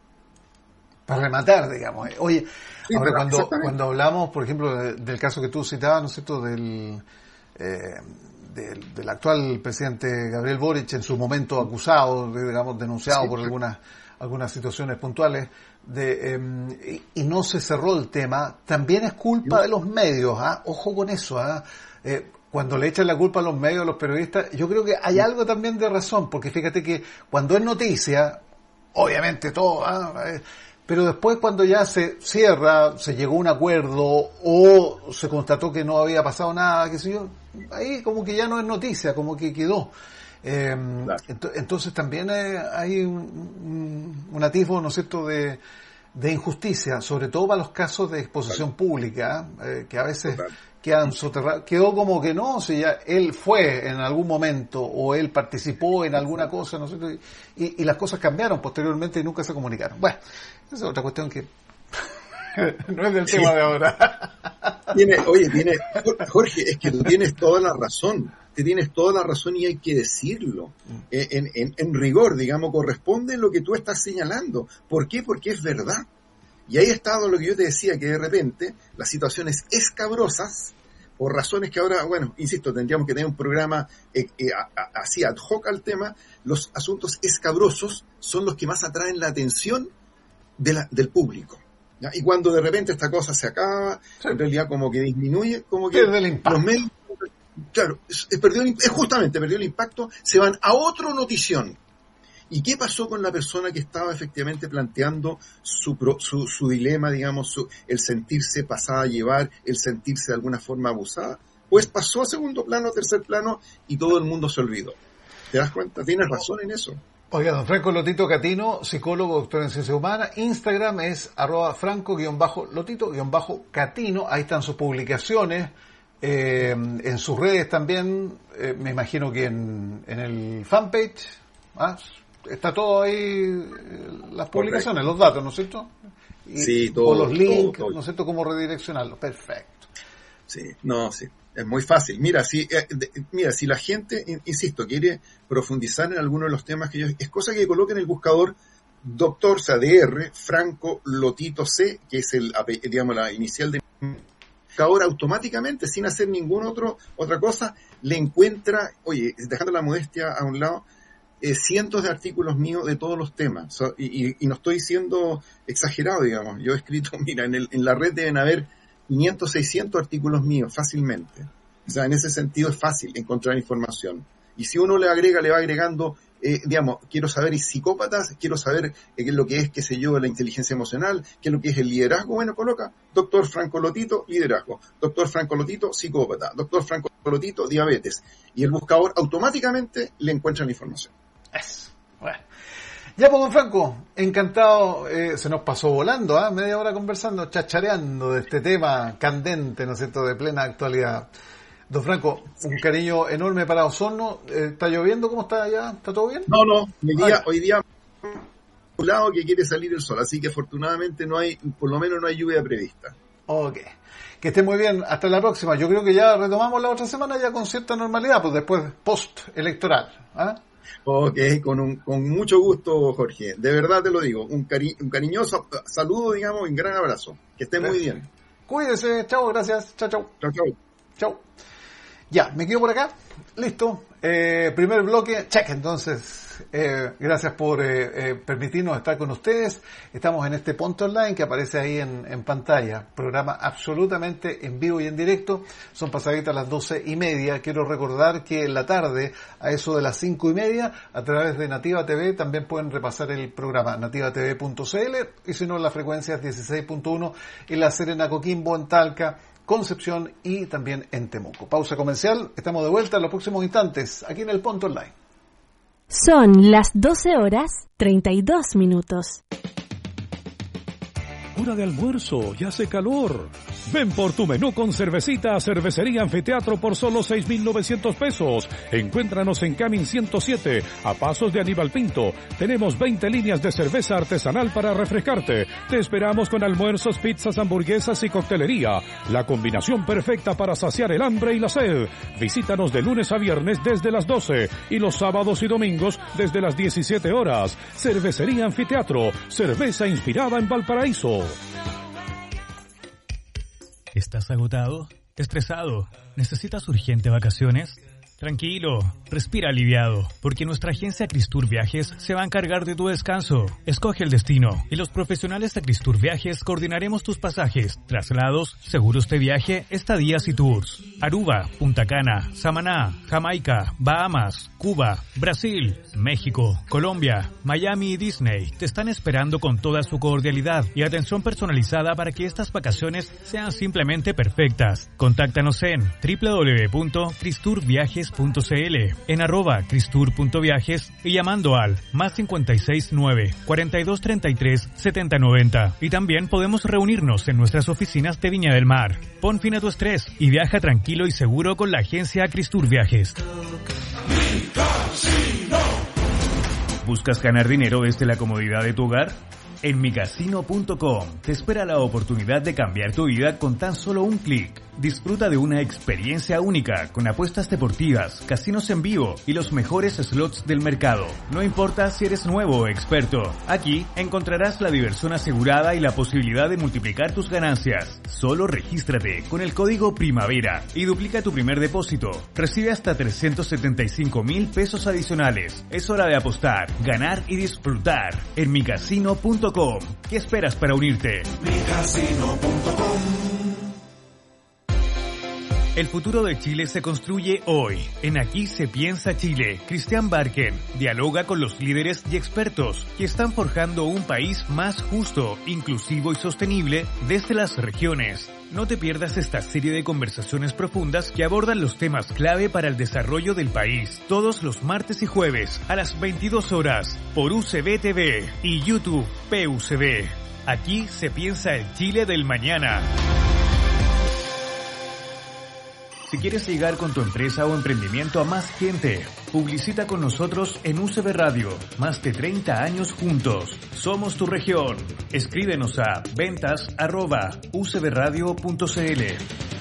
Para rematar, digamos. Oye, sí, ahora cuando, cuando hablamos, por ejemplo, de, del caso que tú citabas, ¿no es cierto?, del... Eh, Del, del actual presidente Gabriel Boric, en su momento acusado, digamos, denunciado sí, por algunas algunas situaciones puntuales, de eh, y, y no se cerró el tema, también es culpa no. de los medios, ¿ah? Ojo con eso, ¿ah? Eh, cuando le echan la culpa a los medios, a los periodistas, yo creo que hay sí. algo también de razón, porque fíjate que cuando es noticia, obviamente todo, ¿ah? Eh, pero después cuando ya se cierra, se llegó a un acuerdo o se constató que no había pasado nada, qué sé yo, ahí como que ya no es noticia, como que quedó. Eh, claro. ent- entonces también eh, hay un, un, un atisbo, ¿no es cierto?, de, de injusticia, sobre todo para los casos de exposición Total. pública, eh, que a veces Total. quedan soterrados. Quedó como que no, si ya él fue en algún momento o él participó en alguna cosa, ¿no sé? Y, y las cosas cambiaron posteriormente y nunca se comunicaron. Bueno, esa es otra cuestión que no es del sí. tema de ahora. Tiene, oye, tiene, Jorge, es que tú tienes toda la razón. Te tienes toda la razón y hay que decirlo. En, en, en rigor, digamos, corresponde lo que tú estás señalando. ¿Por qué? Porque es verdad. Y ahí ha estado lo que yo te decía, que de repente las situaciones escabrosas, por razones que ahora, bueno, insisto, tendríamos que tener un programa eh, eh, así ad hoc al tema, los asuntos escabrosos son los que más atraen la atención de la, del público. ¿Ya? Y cuando de repente esta cosa se acaba, sí. en realidad como que disminuye, como que los medios, claro, es, es, perdió, es justamente perdió el impacto, se van a otra notición. ¿Y qué pasó con la persona que estaba efectivamente planteando su su, su dilema, digamos, su, el sentirse pasada a llevar, el sentirse de alguna forma abusada? Pues pasó a segundo plano, tercer plano, y todo el mundo se olvidó. ¿Te das cuenta? Tienes razón en eso. Oiga, don Franco Lotito Catino, psicólogo, doctor en ciencia humana. Instagram es arroba franco-lotito-catino. Ahí están sus publicaciones. Eh, en sus redes también, eh, me imagino que en, en el fanpage, ¿ah? Está todo ahí, las publicaciones, Correcto. Los datos, ¿no es cierto? Y, sí, todo. O los links, todo, todo. ¿no es cierto? Cómo redireccionarlos. Perfecto. Sí, no, sí. Es muy fácil. Mira, si eh, de, mira, si la gente, insisto, quiere profundizar en alguno de los temas que yo... Es cosa que coloque en el buscador doctor, o sea, D R, Franco Lotito C, que es el, digamos, la inicial de... Ahora automáticamente, sin hacer ningún otro otra cosa, le encuentra, oye, dejando la modestia a un lado, eh, cientos de artículos míos de todos los temas. So, y, y no estoy siendo exagerado, digamos. Yo he escrito, mira, en, el, en la red deben haber quinientos, seiscientos artículos míos fácilmente. O sea, en ese sentido es fácil encontrar información. Y si uno le agrega, le va agregando, eh, digamos, quiero saber psicópatas, quiero saber eh, qué es lo que es, qué sé yo, la inteligencia emocional, qué es lo que es el liderazgo. Bueno, coloca doctor Franco Lotito, liderazgo. doctor Franco Lotito, psicópata. doctor Franco Lotito, diabetes. Y el buscador automáticamente le encuentra la información. Eso. Bueno. Ya, pues, don Franco, encantado, eh, se nos pasó volando, ¿eh? media hora conversando, chachareando de este tema candente, ¿no es cierto?, de plena actualidad. Don Franco, un cariño enorme para Osorno. Eh, ¿Está lloviendo? ¿Cómo está allá? ¿Está todo bien? No, no, hoy día, hoy día un lado que quiere salir el sol, así que afortunadamente no hay, por lo menos no hay lluvia prevista. Ok. Que esté muy bien, hasta la próxima. Yo creo que ya retomamos la otra semana ya con cierta normalidad, pues después post-electoral, ¿ah? ¿eh? Ok, con, un, con mucho gusto, Jorge. De verdad te lo digo. Un, cari un cariñoso saludo, digamos, y un gran abrazo. Que esté muy bien. Cuídese. Chao, gracias. Chao, chao. Chao, chao. Chao. Ya, me quedo por acá. Listo. Eh, primer bloque. Check, entonces. Eh, gracias por eh, eh, permitirnos estar con ustedes. Estamos en este Ponte Online que aparece ahí en, en pantalla. Programa absolutamente en vivo y en directo. Son pasaditas las doce y media. Quiero recordar que en la tarde, a eso de las cinco y media, a través de Nativa T V también pueden repasar el programa nativa t v punto c l y si no, la frecuencia es dieciséis punto uno en La Serena, Coquimbo, en Talca, Concepción y también en Temuco. Pausa comercial. Estamos de vuelta en los próximos instantes aquí en el Ponte Online. Son las doce horas treinta y dos minutos. Hora de almuerzo, ya hace calor. Ven por tu menú con cervecita a Cervecería Anfiteatro por solo seis mil novecientos pesos. Encuéntranos en Camin ciento siete, a pasos de Aníbal Pinto. Tenemos veinte líneas de cerveza artesanal para refrescarte. Te esperamos con almuerzos, pizzas, hamburguesas y coctelería. La combinación perfecta para saciar el hambre y la sed. Visítanos de lunes a viernes desde las doce y los sábados y domingos desde las diecisiete horas. Cervecería Anfiteatro, cerveza inspirada en Valparaíso. ¿Estás agotado? ¿Estresado? ¿Necesitas urgente vacaciones? Tranquilo, respira aliviado, porque nuestra agencia Cristur Viajes se va a encargar de tu descanso. Escoge el destino y los profesionales de Cristur Viajes coordinaremos tus pasajes, traslados, seguros de viaje, estadías y tours. Aruba, Punta Cana, Samaná, Jamaica, Bahamas, Cuba, Brasil, México, Colombia, Miami y Disney te están esperando con toda su cordialidad y atención personalizada para que estas vacaciones sean simplemente perfectas. Contáctanos en doble u doble u doble u punto cristur viajes viajes punto c l, en arroba cristur punto viajes y llamando al más cincuenta y seis nueve, cuarenta y dos treinta y tres, setenta noventa. Y también podemos reunirnos en nuestras oficinas de Viña del Mar. Pon fin a tu estrés y viaja tranquilo y seguro con la agencia Cristur Viajes. ¿Buscas ganar dinero desde la comodidad de tu hogar? En mi casino punto com te espera la oportunidad de cambiar tu vida con tan solo un clic. Disfruta de una experiencia única con apuestas deportivas, casinos en vivo y los mejores slots del mercado. No importa si eres nuevo o experto, aquí encontrarás la diversión asegurada y la posibilidad de multiplicar tus ganancias. Solo regístrate con el código PRIMAVERA y duplica tu primer depósito. Recibe hasta trescientos setenta y cinco mil pesos adicionales. Es hora de apostar, ganar y disfrutar en mi casino punto com. ¿Qué esperas para unirte? mi casino punto com. El futuro de Chile se construye hoy. En Aquí se piensa Chile. Cristian Barken dialoga con los líderes y expertos que están forjando un país más justo, inclusivo y sostenible desde las regiones. No te pierdas esta serie de conversaciones profundas que abordan los temas clave para el desarrollo del país. Todos los martes y jueves a las veintidós horas por U C B T V y YouTube P U C B. Aquí se piensa el Chile del mañana. Si quieres llegar con tu empresa o emprendimiento a más gente, publicita con nosotros en U C B Radio. Más de treinta años juntos. Somos tu región. Escríbenos a ventas arroba u c b radio punto c l.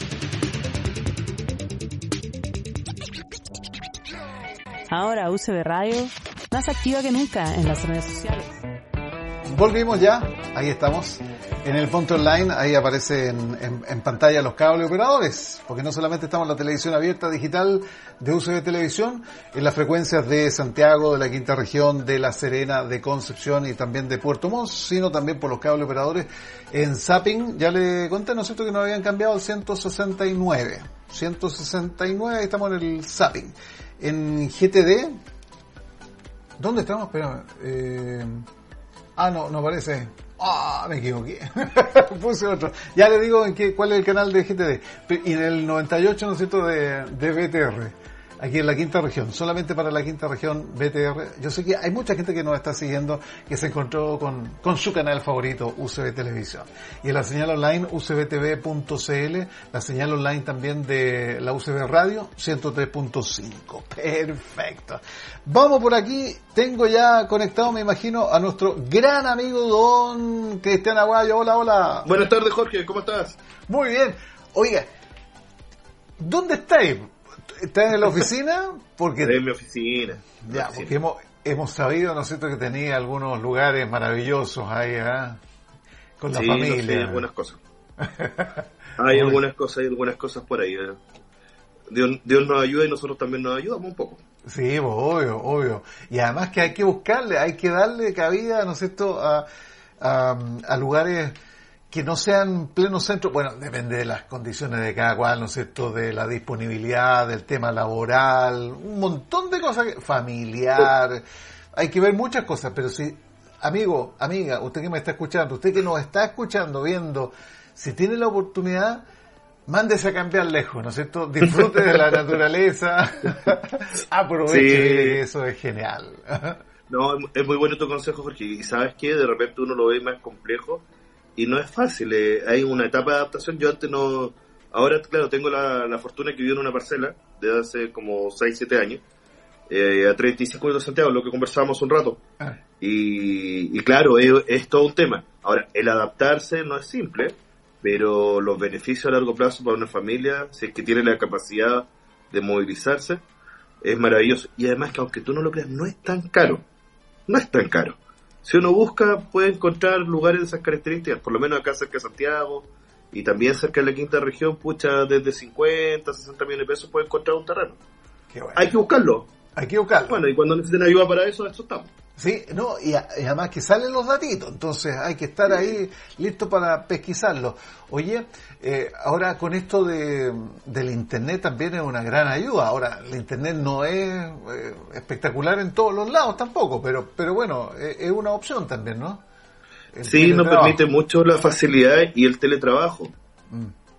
Ahora U C B Radio, más activa que nunca en las redes sociales. Volvimos ya, ahí estamos. En el punto online, ahí aparece en, en, en pantalla los cables operadores, porque no solamente estamos en la televisión abierta digital de U C B Televisión, en las frecuencias de Santiago, de la Quinta Región, de La Serena, de Concepción y también de Puerto Montt, sino también por los cables operadores en Zapping. Ya le conté, ¿no es cierto?, que nos habían cambiado al ciento sesenta y nueve. ciento sesenta y nueve, ahí estamos en el Zapping. En G T D, ¿dónde estamos? Espérame. Eh, ah, no, no aparece. Ah, oh, me equivoqué. Puse otro. Ya le digo en qué, cuál es el canal de G T D. Y en el noventa y ocho, ¿no es cierto?, de, de B T R. Aquí en la Quinta Región. Solamente para la Quinta Región B T R. Yo sé que hay mucha gente que nos está siguiendo, que se encontró con, con su canal favorito, U C B Televisión. Y en la señal online, u c b t v punto c l. La señal online también de la U C B Radio, ciento tres punto cinco. Perfecto. Vamos por aquí. Tengo ya conectado, me imagino, a nuestro gran amigo don Cristian Aguayo. Hola, hola. Buenas tardes, Jorge. ¿Cómo estás? Muy bien. Oiga, ¿dónde estáis? ¿Estás en la oficina? Porque Estoy en mi oficina. Ya, oficina. porque hemos, hemos sabido, ¿no es cierto?, que tenía algunos lugares maravillosos ahí, ¿eh? Con la sí, familia. No sé, hay algunas cosas. Hay algunas cosas, hay algunas cosas por ahí. ¿eh? Dios, Dios nos ayuda y nosotros también nos ayudamos un poco. Sí, pues, obvio, obvio. Y además que hay que buscarle, hay que darle cabida, ¿no es cierto?, a, a, a lugares que no sean pleno centro. Bueno, depende de las condiciones de cada cual, ¿no es cierto?, de la disponibilidad, del tema laboral, un montón de cosas, que, familiar, hay que ver muchas cosas, pero si, amigo, amiga, usted que me está escuchando, usted que nos está escuchando, viendo, si tiene la oportunidad, mándese a cambiar lejos, ¿no es cierto?, disfrute de la naturaleza, aproveche, sí. Que eso es genial. No, es muy bueno tu consejo, Jorge, y ¿sabes qué? De repente uno lo ve más complejo, y no es fácil, eh, hay una etapa de adaptación. Yo antes no, ahora claro, tengo la, la fortuna que vivo en una parcela desde hace como seis, siete años, eh, a treinta y cinco minutos de Santiago, lo que conversábamos un rato, ah. y, y claro, es, es todo un tema. Ahora, el adaptarse no es simple, pero los beneficios a largo plazo para una familia, si es que tiene la capacidad de movilizarse, es maravilloso. Y además que aunque tú no lo creas, no es tan caro, no es tan caro. Si uno busca, puede encontrar lugares de esas características, por lo menos acá cerca de Santiago, y también cerca de la Quinta Región, pucha, desde cincuenta, sesenta millones de pesos puede encontrar un terreno. Qué bueno. Hay que buscarlo. Hay que buscarlo. Bueno, y cuando necesiten ayuda para eso, esto estamos. Sí, no, y, a, y además que salen los datitos, entonces hay que estar ahí listo para pesquisarlo. Oye, eh, ahora con esto de del internet también es una gran ayuda. Ahora, el internet no es eh, espectacular en todos los lados tampoco, pero pero bueno, eh, es una opción también, ¿no? El sí, nos permite mucho la facilidad y el teletrabajo. Mm.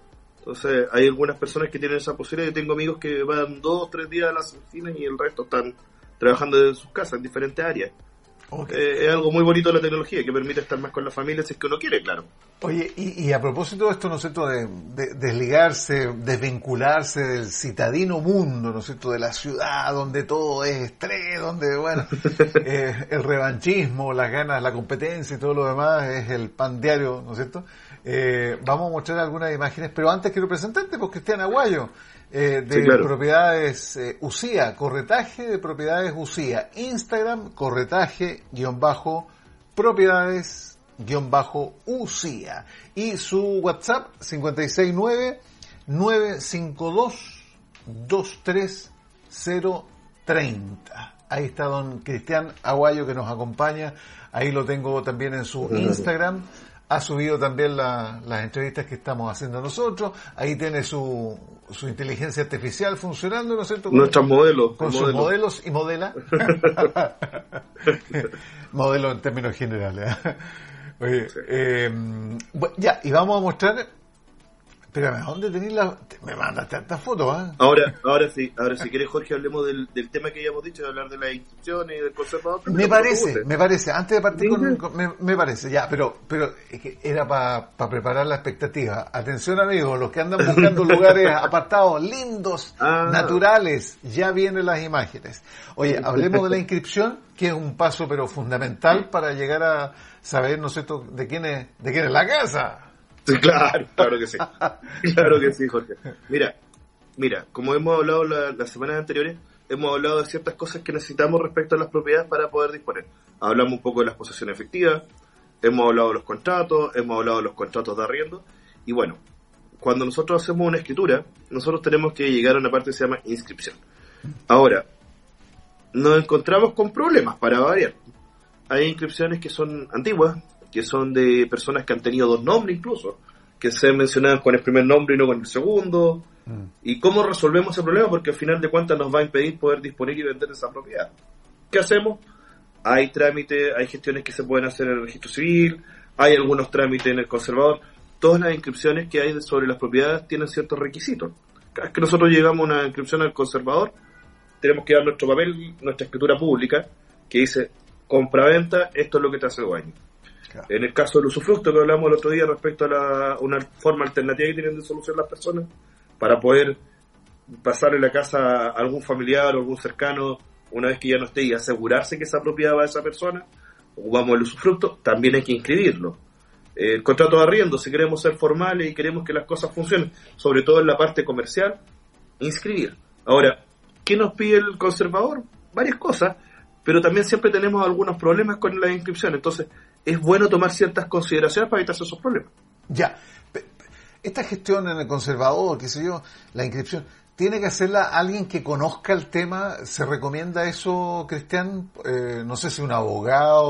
Entonces, hay algunas personas que tienen esa posibilidad. Yo tengo amigos que van dos o tres días a las oficinas y el resto están trabajando desde sus casas en diferentes áreas. Okay. Eh, es algo muy bonito de la tecnología, que permite estar más con la familia si es que uno quiere, claro. Oye, y, y a propósito de esto, ¿no es cierto?, de, de desligarse, desvincularse del citadino mundo, ¿no es cierto?, de la ciudad donde todo es estrés, donde, bueno, eh, el revanchismo, las ganas, la competencia y todo lo demás es el pan diario, ¿no es cierto? Eh, vamos a mostrar algunas imágenes, pero antes quiero presentarte, pues, Cristian Aguayo, eh, de sí, claro. Propiedades eh, UCIA, corretaje de propiedades UCIA, Instagram, corretaje, guión bajo, propiedades, guión bajo, UCIA, y su WhatsApp, cinco seis nueve, nueve cinco dos, dos tres cero tres cero. Ahí está don Cristian Aguayo que nos acompaña, ahí lo tengo también en su Instagram. Ha subido también la, las entrevistas que estamos haciendo nosotros. Ahí tiene su, su inteligencia artificial funcionando, ¿no es cierto? Nuestros modelos. Con sus modelo. modelos y modela. Modelo en términos generales. Oye, sí. eh, bueno, ya, y vamos a mostrar... Espérame, ¿a dónde tenés la...? Me mandaste tantas fotos, ¿eh? Ahora, ahora sí, ahora si quieres, Jorge, hablemos del, del tema que habíamos dicho, de hablar de las inscripciones y del conservador. Me parece, me parece, antes de partir con, con me, me parece, ya, pero pero es que era para pa preparar la expectativa. Atención, amigos, los que andan buscando lugares apartados, lindos, ah. naturales, ya vienen las imágenes. Oye, hablemos de la inscripción, que es un paso pero fundamental para llegar a saber, ¿no es cierto?, de quién es, de quién es la casa. Sí, claro, claro que sí. Claro que sí, Jorge. Mira, mira, como hemos hablado la, las semanas anteriores, hemos hablado de ciertas cosas que necesitamos respecto a las propiedades para poder disponer. Hablamos un poco de las posesiones efectivas, hemos hablado de los contratos, hemos hablado de los contratos de arriendo, y bueno, cuando nosotros hacemos una escritura, nosotros tenemos que llegar a una parte que se llama inscripción. Ahora, nos encontramos con problemas para variar. Hay inscripciones que son antiguas, que son de personas que han tenido dos nombres incluso, que se mencionan con el primer nombre y no con el segundo. Mm. ¿Y cómo resolvemos ese problema? Porque al final de cuentas nos va a impedir poder disponer y vender esa propiedad. ¿Qué hacemos? Hay trámites, hay gestiones que se pueden hacer en el registro civil, hay algunos trámites en el conservador. Todas las inscripciones que hay sobre las propiedades tienen ciertos requisitos. Cada vez que nosotros llegamos a una inscripción al conservador, tenemos que dar nuestro papel, nuestra escritura pública, que dice compraventa, esto es lo que te hace dueño. Claro. En el caso del usufructo que hablamos el otro día respecto a la, una forma alternativa que tienen de solucionar las personas para poder pasarle la casa a algún familiar o algún cercano una vez que ya no esté y asegurarse que esa propiedad va a esa persona, ocupamos el usufructo, también hay que inscribirlo. Eh, el contrato de arriendo, si queremos ser formales y queremos que las cosas funcionen, sobre todo en la parte comercial, inscribir. Ahora, ¿qué nos pide el conservador? Varias cosas, pero también siempre tenemos algunos problemas con la inscripción, entonces es bueno tomar ciertas consideraciones para evitarse esos problemas. Ya, esta gestión en el conservador, qué sé yo, la inscripción, ¿tiene que hacerla alguien que conozca el tema? ¿Se recomienda eso, Cristian? Eh, no sé si un abogado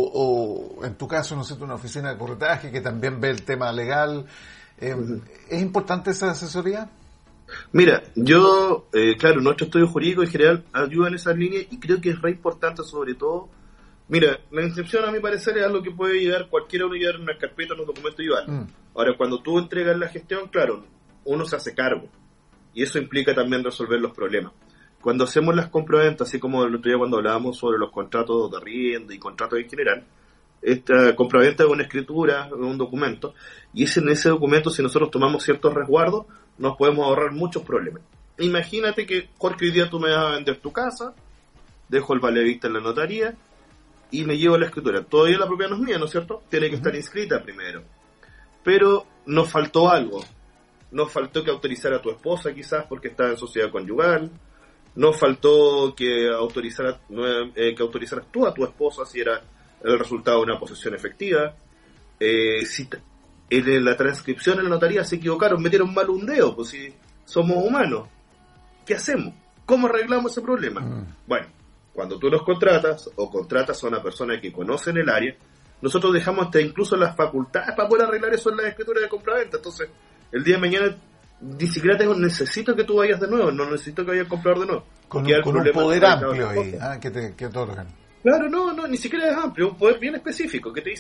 o, o en tu caso, no sé, una oficina de corretaje que también ve el tema legal. Eh, uh-huh. ¿Es importante esa asesoría? Mira, yo, eh, claro, nuestro estudio jurídico en general ayuda en esas líneas y creo que es re importante sobre todo. Mira, la inscripción a mi parecer es algo que puede llegar cualquiera uno llevar en una carpeta, en un documento igual. Mm. Ahora, cuando tú entregas la gestión, claro, uno se hace cargo y eso implica también resolver los problemas. Cuando hacemos las compraventas, así como el otro día cuando hablábamos sobre los contratos de arriendo y contratos en general, esta compraventa es una escritura, es un documento, y es en ese documento, si nosotros tomamos ciertos resguardos, nos podemos ahorrar muchos problemas. Imagínate que, Jorge, hoy día tú me vas a vender tu casa, dejo el vale vista en la notaría, y me llevo la escritura. Todavía la propiedad no es mía, ¿no es cierto? Tiene que estar inscrita primero. Pero nos faltó algo. Nos faltó que autorizara a tu esposa, quizás, porque estaba en sociedad conyugal. Nos faltó que autorizara, eh, que autorizaras tú a tu esposa si era el resultado de una posesión efectiva. Eh, si t- en la transcripción en la notaría se equivocaron, metieron mal un dedo, pues si somos humanos. ¿Qué hacemos? ¿Cómo arreglamos ese problema? Mm. Bueno, cuando tú nos contratas o contratas a una persona que conoce en el área, nosotros dejamos hasta incluso las facultades para poder arreglar eso en la escritura de compraventa. Entonces, el día de mañana ni siquiera tengo, necesito que tú vayas de nuevo, no necesito que vayas a comprar de nuevo. Con, un, con un poder amplio ahí, ah, que te que otorgan. Claro, no, no, ni siquiera es amplio, un poder bien específico que te dice,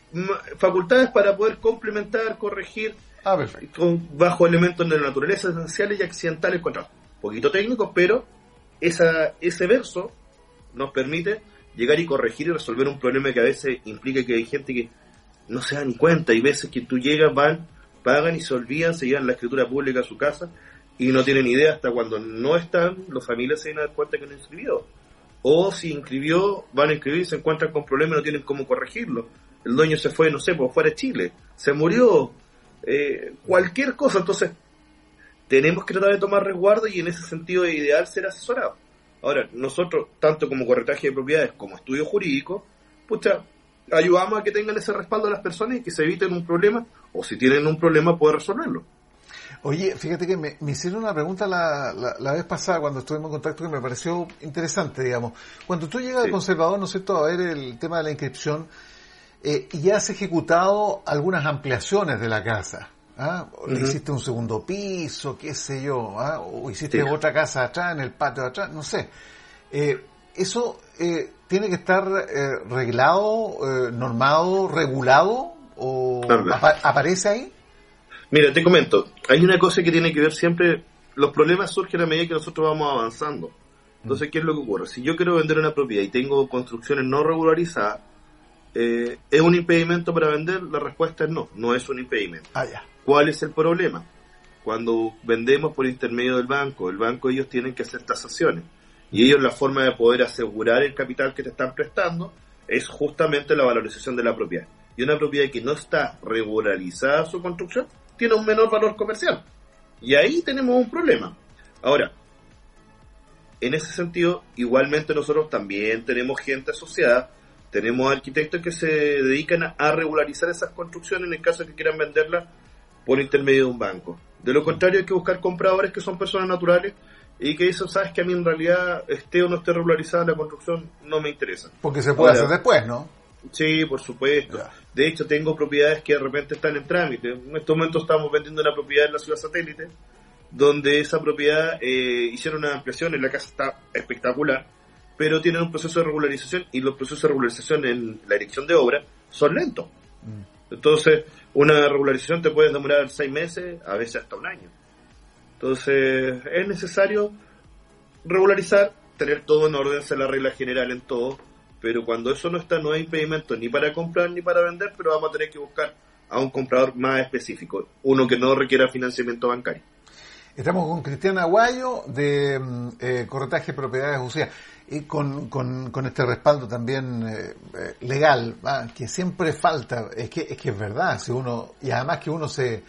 facultades para poder complementar, corregir, ah, perfecto. Con, bajo elementos de la naturaleza esenciales y accidentales contra poquito técnicos, pero esa, ese verso nos permite llegar y corregir y resolver un problema que a veces implica que hay gente que no se da ni cuenta. Hay veces que tú llegas, van, pagan y se olvidan, se llevan la escritura pública a su casa y no tienen idea hasta cuando no están, los familiares se dan a dar cuenta que no inscribió. O si inscribió, van a inscribir y se encuentran con problemas y no tienen cómo corregirlo. El dueño se fue, no sé, por fuera de Chile, se murió, eh, cualquier cosa. Entonces, tenemos que tratar de tomar resguardo y en ese sentido es ideal ser asesorado. Ahora, nosotros, tanto como corretaje de propiedades como estudio jurídico, pucha, ayudamos a que tengan ese respaldo a las personas y que se eviten un problema, o si tienen un problema, poder resolverlo. Oye, fíjate que me, me hicieron una pregunta la, la, la vez pasada cuando estuvimos en contacto que me pareció interesante, digamos. Cuando tú llegas sí. al conservador, ¿no es cierto?, a ver el tema de la inscripción, eh, y has ejecutado algunas ampliaciones de la casa, ¿ah? Uh-huh. Le hiciste un segundo piso, qué sé yo, ¿ah? O hiciste sí. otra casa atrás, en el patio de atrás, no sé. Eh, eso eh, tiene que estar eh, reglado, eh, normado, regulado, o apa- aparece ahí. Mira, te comento, hay una cosa que tiene que ver siempre, los problemas surgen a medida que nosotros vamos avanzando. Entonces, ¿qué es lo que ocurre? Si yo quiero vender una propiedad y tengo construcciones no regularizadas, eh, ¿es un impedimento para vender? La respuesta es no, no es un impedimento. Ah, ya. ¿Cuál es el problema? Cuando vendemos por intermedio del banco, el banco ellos tienen que hacer tasaciones. Y ellos la forma de poder asegurar el capital que te están prestando es justamente la valorización de la propiedad. Y una propiedad que no está regularizada su construcción tiene un menor valor comercial. Y ahí tenemos un problema. Ahora, en ese sentido, igualmente nosotros también tenemos gente asociada, tenemos arquitectos que se dedican a, a regularizar esas construcciones en el caso de que quieran venderlas por intermedio de un banco. De lo contrario, hay que buscar compradores que son personas naturales y que dicen, sabes que a mí en realidad esté o no esté regularizada la construcción, no me interesa. Porque se puede Ahora, hacer después, ¿no? Sí, por supuesto. Ya. De hecho, tengo propiedades que de repente están en trámite. En estos momentos estamos vendiendo una propiedad en la ciudad satélite, donde esa propiedad eh, hicieron una ampliación, la casa está espectacular, pero tienen un proceso de regularización y los procesos de regularización en la dirección de obra son lentos. Mm. Entonces, una regularización te puede demorar seis meses, a veces hasta un año. Entonces, es necesario regularizar, tener todo en orden, ser la regla general en todo. Pero cuando eso no está, no hay impedimento ni para comprar ni para vender, pero vamos a tener que buscar a un comprador más específico, uno que no requiera financiamiento bancario. Estamos con Cristian Aguayo de eh, Corretaje de Propiedades U C I A y con, con, con este respaldo también eh, eh, legal, ¿va? Que siempre falta, es que es que es verdad, si uno y además que uno se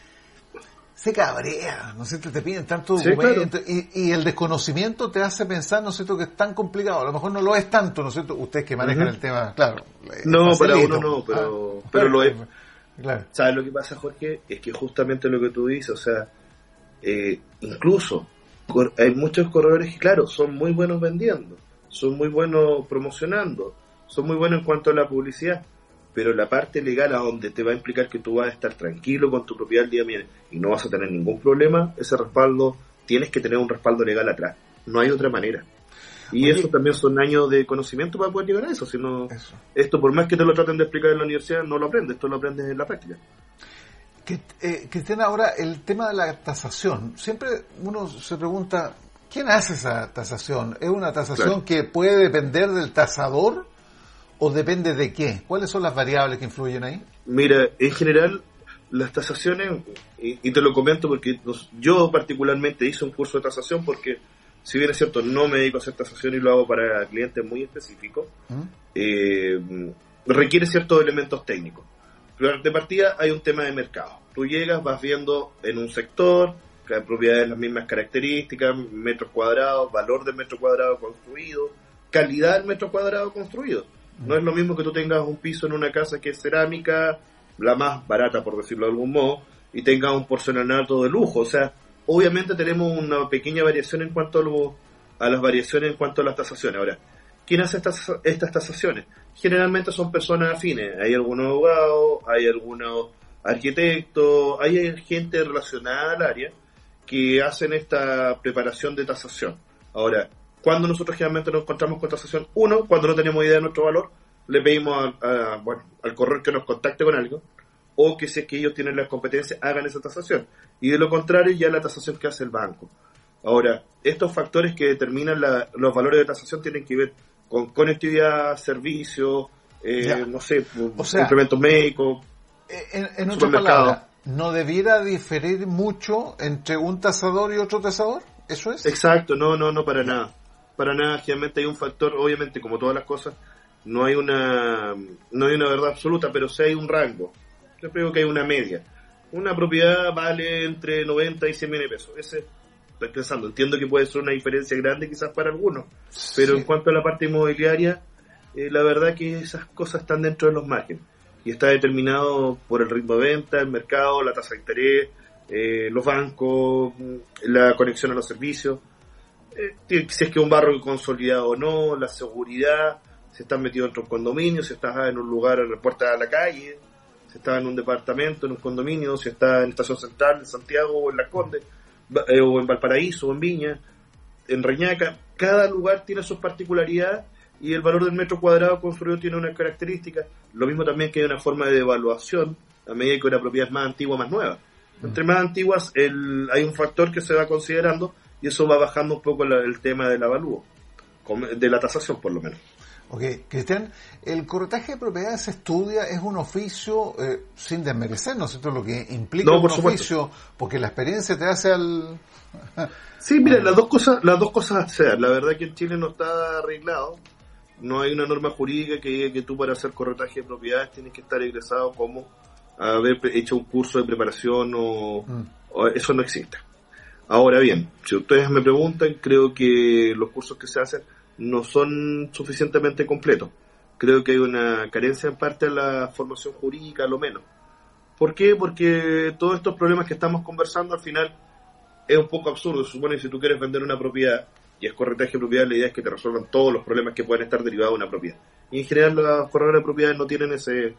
se cabrea, ¿no es cierto? Te piden tanto documento, sí, claro. y, y el desconocimiento te hace pensar, ¿no es cierto?, que es tan complicado. A lo mejor no lo es tanto, ¿no es cierto? Ustedes que manejan uh-huh. el tema, claro. No, para uno no, pero, ah, pero lo es. Claro. ¿Sabes lo que pasa, Jorge? Es que justamente lo que tú dices, o sea, eh, incluso cor- hay muchos corredores que, claro, son muy buenos vendiendo, son muy buenos promocionando, son muy buenos en cuanto a la publicidad, pero la parte legal a donde te va a implicar que tú vas a estar tranquilo con tu propiedad el día de mañana y no vas a tener ningún problema, ese respaldo, tienes que tener un respaldo legal atrás, no hay otra manera. Y Oye, eso también son años de conocimiento para poder llegar a eso, sino eso. Esto por más que te lo traten de explicar en la universidad, no lo aprendes, esto lo aprendes en la práctica. Que, eh, Cristian, ahora el tema de la tasación, siempre uno se pregunta, ¿quién hace esa tasación? ¿Es una tasación claro. que puede depender del tasador? ¿O depende de qué? ¿Cuáles son las variables que influyen ahí? Mira, en general, las tasaciones, y, y te lo comento porque nos, yo particularmente hice un curso de tasación porque, si bien es cierto, no me dedico a hacer tasación y lo hago para clientes muy específicos, ¿Mm? eh, requiere ciertos elementos técnicos. Pero de partida hay un tema de mercado. Tú llegas, vas viendo en un sector, que hay propiedades de las mismas características, metros cuadrados, valor del metro cuadrado construido, calidad del metro cuadrado construido. No es lo mismo que tú tengas un piso en una casa que es cerámica, la más barata por decirlo de algún modo, y tengas un porcelanato de lujo. O sea, obviamente tenemos una pequeña variación en cuanto a, lo, a las variaciones en cuanto a las tasaciones. Ahora, ¿quién hace estas, estas tasaciones? Generalmente son personas afines. Hay algunos abogados, hay algunos arquitectos, hay gente relacionada al área que hacen esta preparación de tasación. Ahora, cuando nosotros generalmente nos encontramos con tasación, uno, cuando no tenemos idea de nuestro valor, le pedimos a, a, bueno, al corredor que nos contacte con algo, o que si es que ellos tienen las competencias hagan esa tasación, y de lo contrario ya la tasación que hace el banco. Ahora, estos factores que determinan la, los valores de tasación tienen que ver con conectividad, servicios, eh, no sé, o sea, implementos médicos. En, en otras palabras, ¿no debiera diferir mucho entre un tasador y otro tasador? ¿Eso es? Exacto, no, no, no para nada. Para nada, generalmente hay un factor, obviamente, como todas las cosas, no hay una no hay una verdad absoluta, pero sí hay un rango. Yo creo que hay una media. Una propiedad vale entre noventa y cien mil pesos. Ese, estoy pensando, entiendo que puede ser una diferencia grande quizás para algunos, pero sí. En cuanto a la parte inmobiliaria, eh, la verdad que esas cosas están dentro de los márgenes. Y está determinado por el ritmo de venta, el mercado, la tasa de interés, eh, los bancos, la conexión a los servicios, eh, si es que un barrio consolidado o no, la seguridad, si estás metido dentro de un condominio, si estás en un lugar a la puerta de la calle, si estás en un departamento, en un condominio, si estás en Estación Central, en Santiago o en Las Condes, eh, o en Valparaíso o en Viña, en Reñaca. Cada lugar tiene sus particularidades y el valor del metro cuadrado construido tiene unas características. Lo mismo también que hay una forma de evaluación a medida que una propiedad es más antigua, más nueva. Entre más antiguas el, hay un factor que se va considerando y eso va bajando un poco la, el tema del avalúo, de la tasación por lo menos. Ok, Cristian, el corretaje de propiedades se estudia, es un oficio eh, sin desmerecer, ¿no es cierto? Lo que implica no, un supuesto. Oficio, porque la experiencia te hace al... Sí, mira, las dos cosas, las dos cosas se dan. La verdad que en Chile no está arreglado. No hay una norma jurídica que diga que tú para hacer corretaje de propiedades tienes que estar egresado como haber hecho un curso de preparación o, mm. o eso no existe. Ahora bien, si ustedes me preguntan, creo que los cursos que se hacen no son suficientemente completos. Creo que hay una carencia en parte de la formación jurídica, a lo menos. ¿Por qué? Porque todos estos problemas que estamos conversando al final es un poco absurdo. Se supone que si tú quieres vender una propiedad y es corretaje de propiedad, la idea es que te resuelvan todos los problemas que pueden estar derivados de una propiedad. Y en general los corredores de propiedades no tienen ese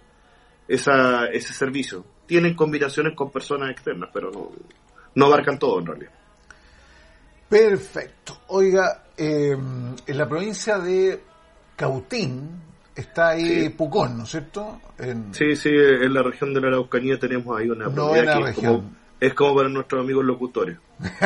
esa ese servicio. Tienen combinaciones con personas externas, pero no, no abarcan todo en realidad. Perfecto. Oiga, eh, en la provincia de Cautín está ahí sí. Pucón, ¿no es cierto? En... Sí, sí, en la región de la Araucanía tenemos ahí una propiedad que es como, es como para nuestros amigos locutores.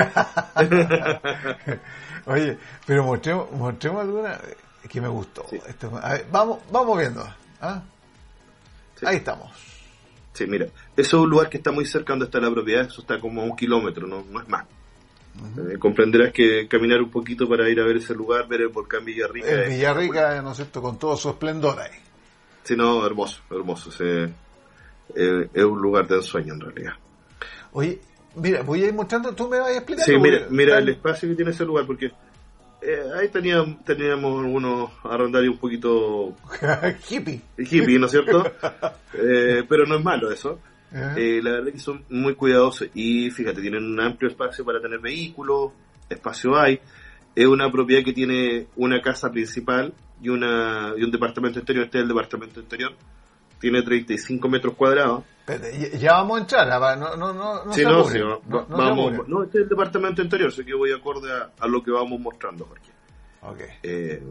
Oye, pero mostremos, mostremos alguna que me gustó. Sí. Esto, a ver, vamos, vamos viendo. ¿Ah? Sí. Ahí estamos. Sí, mira, eso es un lugar que está muy cerca donde está la propiedad, eso está como a un kilómetro, no, no es más. Uh-huh. Eh, comprenderás que caminar un poquito para ir a ver ese lugar, ver el volcán Villarrica. El Villarrica, ¿no es cierto?, con todo su esplendor ahí. Sí, no, hermoso, hermoso. Se, eh, es un lugar de ensueño en realidad. Oye, mira, voy a ir mostrando, tú me vas a explicar. Sí, mira, mira el espacio que tiene ese lugar, porque eh, ahí teníamos, teníamos algunos arrendarios un poquito hippie, hippie, ¿no es cierto? eh, pero no es malo eso. Uh-huh. Eh, la verdad es que son muy cuidadosos y fíjate, tienen un amplio espacio para tener vehículos, espacio hay. Es una propiedad que tiene una casa principal y una y un departamento interior. Este es el departamento interior. Tiene treinta y cinco metros cuadrados. Pero ya vamos a entrar, no, no, no, no sí, se no, apure. Sí, no, no, no, vamos, no, este es el departamento interior, así que voy acorde a, a lo que vamos mostrando, Jorge. Okay. Eh,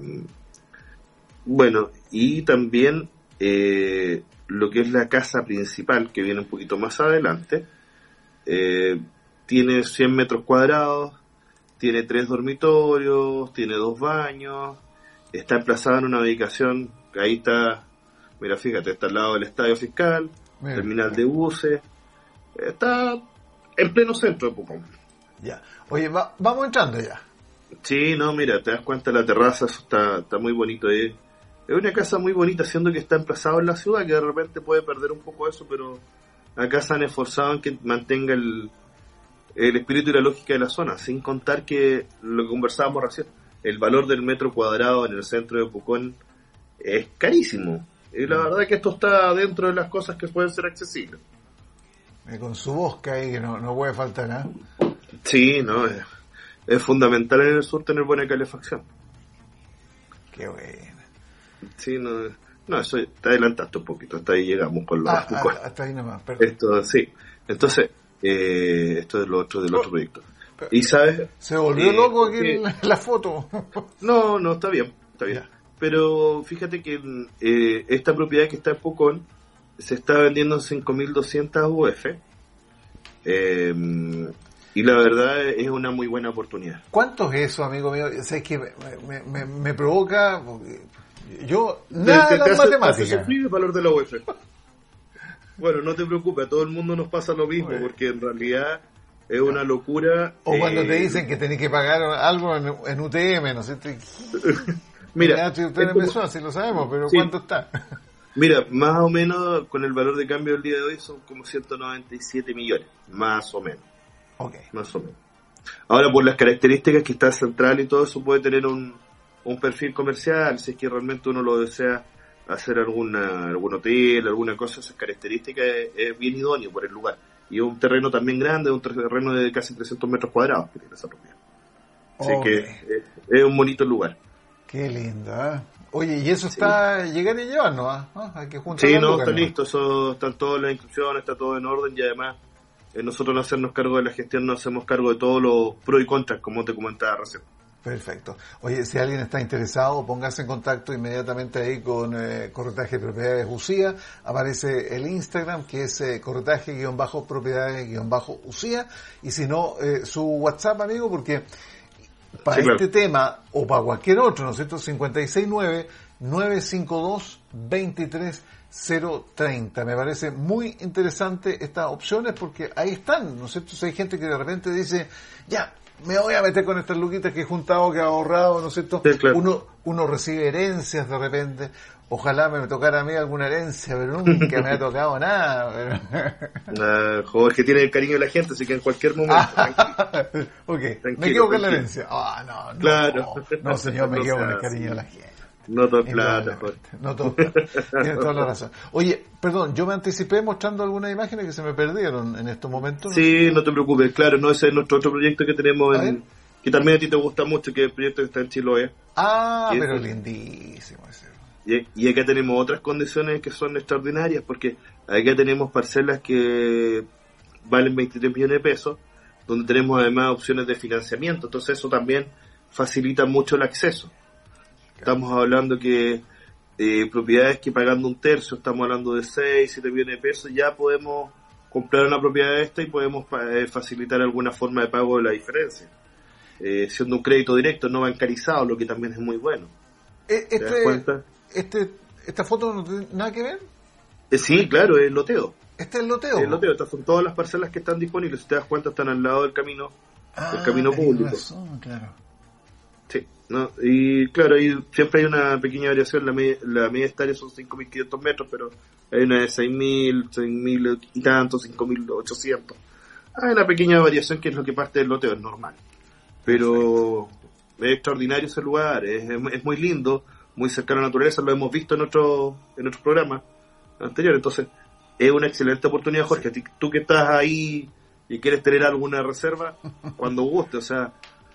bueno, y también eh, lo que es la casa principal, que viene un poquito más adelante, eh, tiene cien metros cuadrados, tiene tres dormitorios, tiene dos baños, está emplazada en una ubicación, ahí está, mira, fíjate, está al lado del estadio fiscal, mira, terminal de buses, está en pleno centro de Pucón. Ya, oye, va, vamos entrando ya. Sí, no, mira, te das cuenta, la terraza, eso está, está muy bonito ahí. Es una casa muy bonita, siendo que está emplazado en la ciudad, que de repente puede perder un poco eso, pero acá se han esforzado en que mantenga el, el espíritu y la lógica de la zona, sin contar que, lo que conversábamos recién, el valor del metro cuadrado en el centro de Pucón es carísimo. Y la verdad es que esto está dentro de las cosas que pueden ser accesibles. Y con su bosque ahí, que no, no puede faltar, ¿eh? Sí, no, es, es fundamental en el sur tener buena calefacción. Qué bueno. Sí, no, no, eso te adelantaste un poquito, hasta ahí llegamos con los... Ah, con, hasta ahí nomás, perfecto. Esto, sí, entonces, eh, esto es lo otro del otro proyecto. Y sabes... Se volvió eh, loco aquí que, en la, la foto. No, no, está bien, está bien. pero fíjate que eh, esta propiedad que está en Pucón se está vendiendo en cinco mil doscientas U F. Eh, y la verdad es una muy buena oportunidad. ¿Cuánto es eso, amigo mío? O sea, es que me, me, me, me provoca... Yo, nada de las matemáticas. El valor de la U F. Bueno, no te preocupes, a todo el mundo nos pasa lo mismo, porque en realidad es una locura. O eh, cuando te dicen que tenés que pagar algo en, en U T M, ¿no sé? Mira, U T M mensual, si lo sabemos, pero sí. ¿Cuánto está? Mira, más o menos con el valor de cambio del día de hoy son como ciento noventa y siete millones, más o menos. Okay. Más o menos. Ahora, por las características que está central y todo eso, puede tener un, un perfil comercial, si es que realmente uno lo desea hacer alguna algún hotel, alguna cosa, esas características es, es bien idóneo por el lugar. Y un terreno también grande, un terreno de casi trescientos metros cuadrados que tiene esa propiedad. Así okay. que es, es un bonito lugar. Qué lindo, ¿eh? Oye, y eso está sí. llegar y llevarnos, ¿ah? Hay que juntar. Sí, no, está listo, eso, están todas las inscripciones, está todo en orden y además eh, nosotros no hacernos cargo de la gestión, no hacemos cargo de todos los pros y contras, como te comentaba recién. Perfecto. Oye, si alguien está interesado, póngase en contacto inmediatamente ahí con eh, Corretaje de Propiedades UCIA. Aparece el Instagram, que es eh, corretaje-propiedades-UCIA. Y si no, eh, su WhatsApp, amigo, porque para sí, este claro. tema, o para cualquier otro, ¿no es cierto? cinco seis nueve, nueve cinco dos, dos tres cero tres cero. Me parece muy interesante estas opciones porque ahí están, ¿no es cierto? Si hay gente que de repente dice, ya, me voy a meter con estas luquitas que he juntado, que he ahorrado, ¿no es cierto? Sí, claro. Uno uno recibe herencias de repente. Ojalá me tocara a mí alguna herencia, pero nunca me ha tocado nada. Pero... Uh, Jorge tiene el cariño de la gente, así que en cualquier momento... ok, tranquilo, me quedo con la herencia. Ah, oh, no, no, claro. no, no, señor, me quedo con el cariño de la gente. No todo es plata, Jorge. No todo es plata. Tienes toda la razón. Oye, perdón, yo me anticipé mostrando algunas imágenes que se me perdieron en estos momentos. ¿No? Sí, no te preocupes, claro, no, ese es nuestro otro proyecto que tenemos, en, que también a ti te gusta mucho, que es el proyecto que está en Chiloé. Ah, pero es, lindísimo ese. Y, y acá tenemos otras condiciones que son extraordinarias, porque acá tenemos parcelas que valen veintitrés millones de pesos, donde tenemos además opciones de financiamiento, entonces eso también facilita mucho el acceso. Estamos hablando que eh, propiedades que pagando un tercio, estamos hablando de seis, siete millones de pesos, ya podemos comprar una propiedad esta y podemos eh, facilitar alguna forma de pago de la diferencia. Eh, siendo un crédito directo, no bancarizado, lo que también es muy bueno. Este, ¿Te das cuenta? Este, ¿Esta foto no tiene nada que ver? Eh, sí, claro, es el loteo. ¿Este es el loteo? El loteo, estas son todas las parcelas que están disponibles. Si te das cuenta, están al lado del camino, ah, del camino público. Razón, claro. Sí, no, y claro, ahí siempre hay una pequeña variación, la media, la media estaria son cinco mil quinientos metros, pero hay una de seis mil, seis mil y tanto, cinco mil ochocientos. Hay una pequeña variación que es lo que parte del loteo, es normal. Pero perfecto. Es extraordinario ese lugar, es, es muy lindo, muy cercano a la naturaleza, lo hemos visto en otro, en otros programas anteriores, entonces es una excelente oportunidad, Jorge. Sí. Tú que estás ahí y quieres tener alguna reserva, cuando guste, o sea,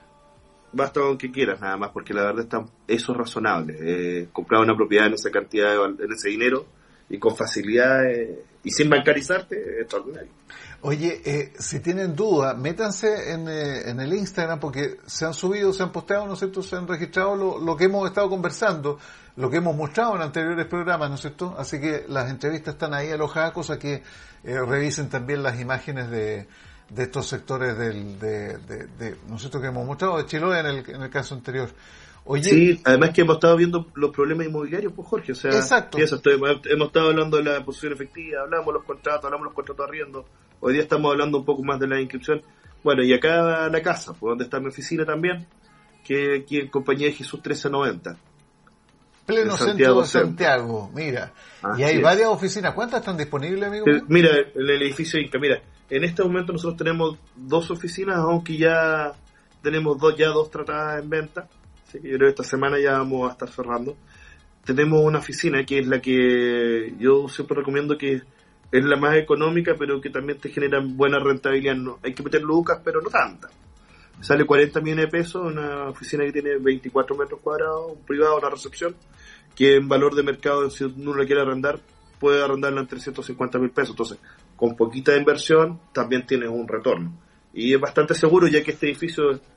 basta con que quieras nada más, porque la verdad está, eso es razonable. Eh, comprar una propiedad en esa cantidad, en ese dinero, y con facilidad, eh, y sin bancarizarte, es extraordinario. Oye, eh, si tienen duda, métanse en, eh, en el Instagram, porque se han subido, se han posteado, ¿no es cierto?, se han registrado lo, lo que hemos estado conversando, lo que hemos mostrado en anteriores programas, ¿no es cierto? Así que las entrevistas están ahí alojadas, cosa que eh, revisen también las imágenes de de estos sectores del, de, de, de, ¿no es cierto?, que hemos mostrado, de Chiloé en el, en el caso anterior. Oye, sí, además que hemos estado viendo los problemas inmobiliarios, pues Jorge, o sea, exacto. Eso, estoy, hemos estado hablando de la posición efectiva, hablamos de los contratos, hablamos de los contratos de arriendo, hoy día estamos hablando un poco más de la inscripción, bueno, y acá la casa, pues donde está mi oficina también, que aquí en compañía de Jesús trece noventa. Pleno centro de Santiago, mira, así y hay es. Varias oficinas, ¿cuántas están disponibles, amigo? Eh, mira, el, el edificio Inca, mira, en este momento nosotros tenemos dos oficinas, aunque ya tenemos dos ya dos tratadas en venta. Así que yo creo que esta semana ya vamos a estar cerrando. Tenemos una oficina que es la que yo siempre recomiendo, que es la más económica, pero que también te genera buena rentabilidad. No, hay que meter lucas, pero no tanta. Sale cuarenta millones de pesos, una oficina que tiene veinticuatro metros cuadrados, un privado, una recepción, que en valor de mercado, si uno la quiere arrendar, puede arrendarla en trescientos cincuenta mil pesos. Entonces, con poquita inversión, también tienes un retorno. Y es bastante seguro, ya que este edificio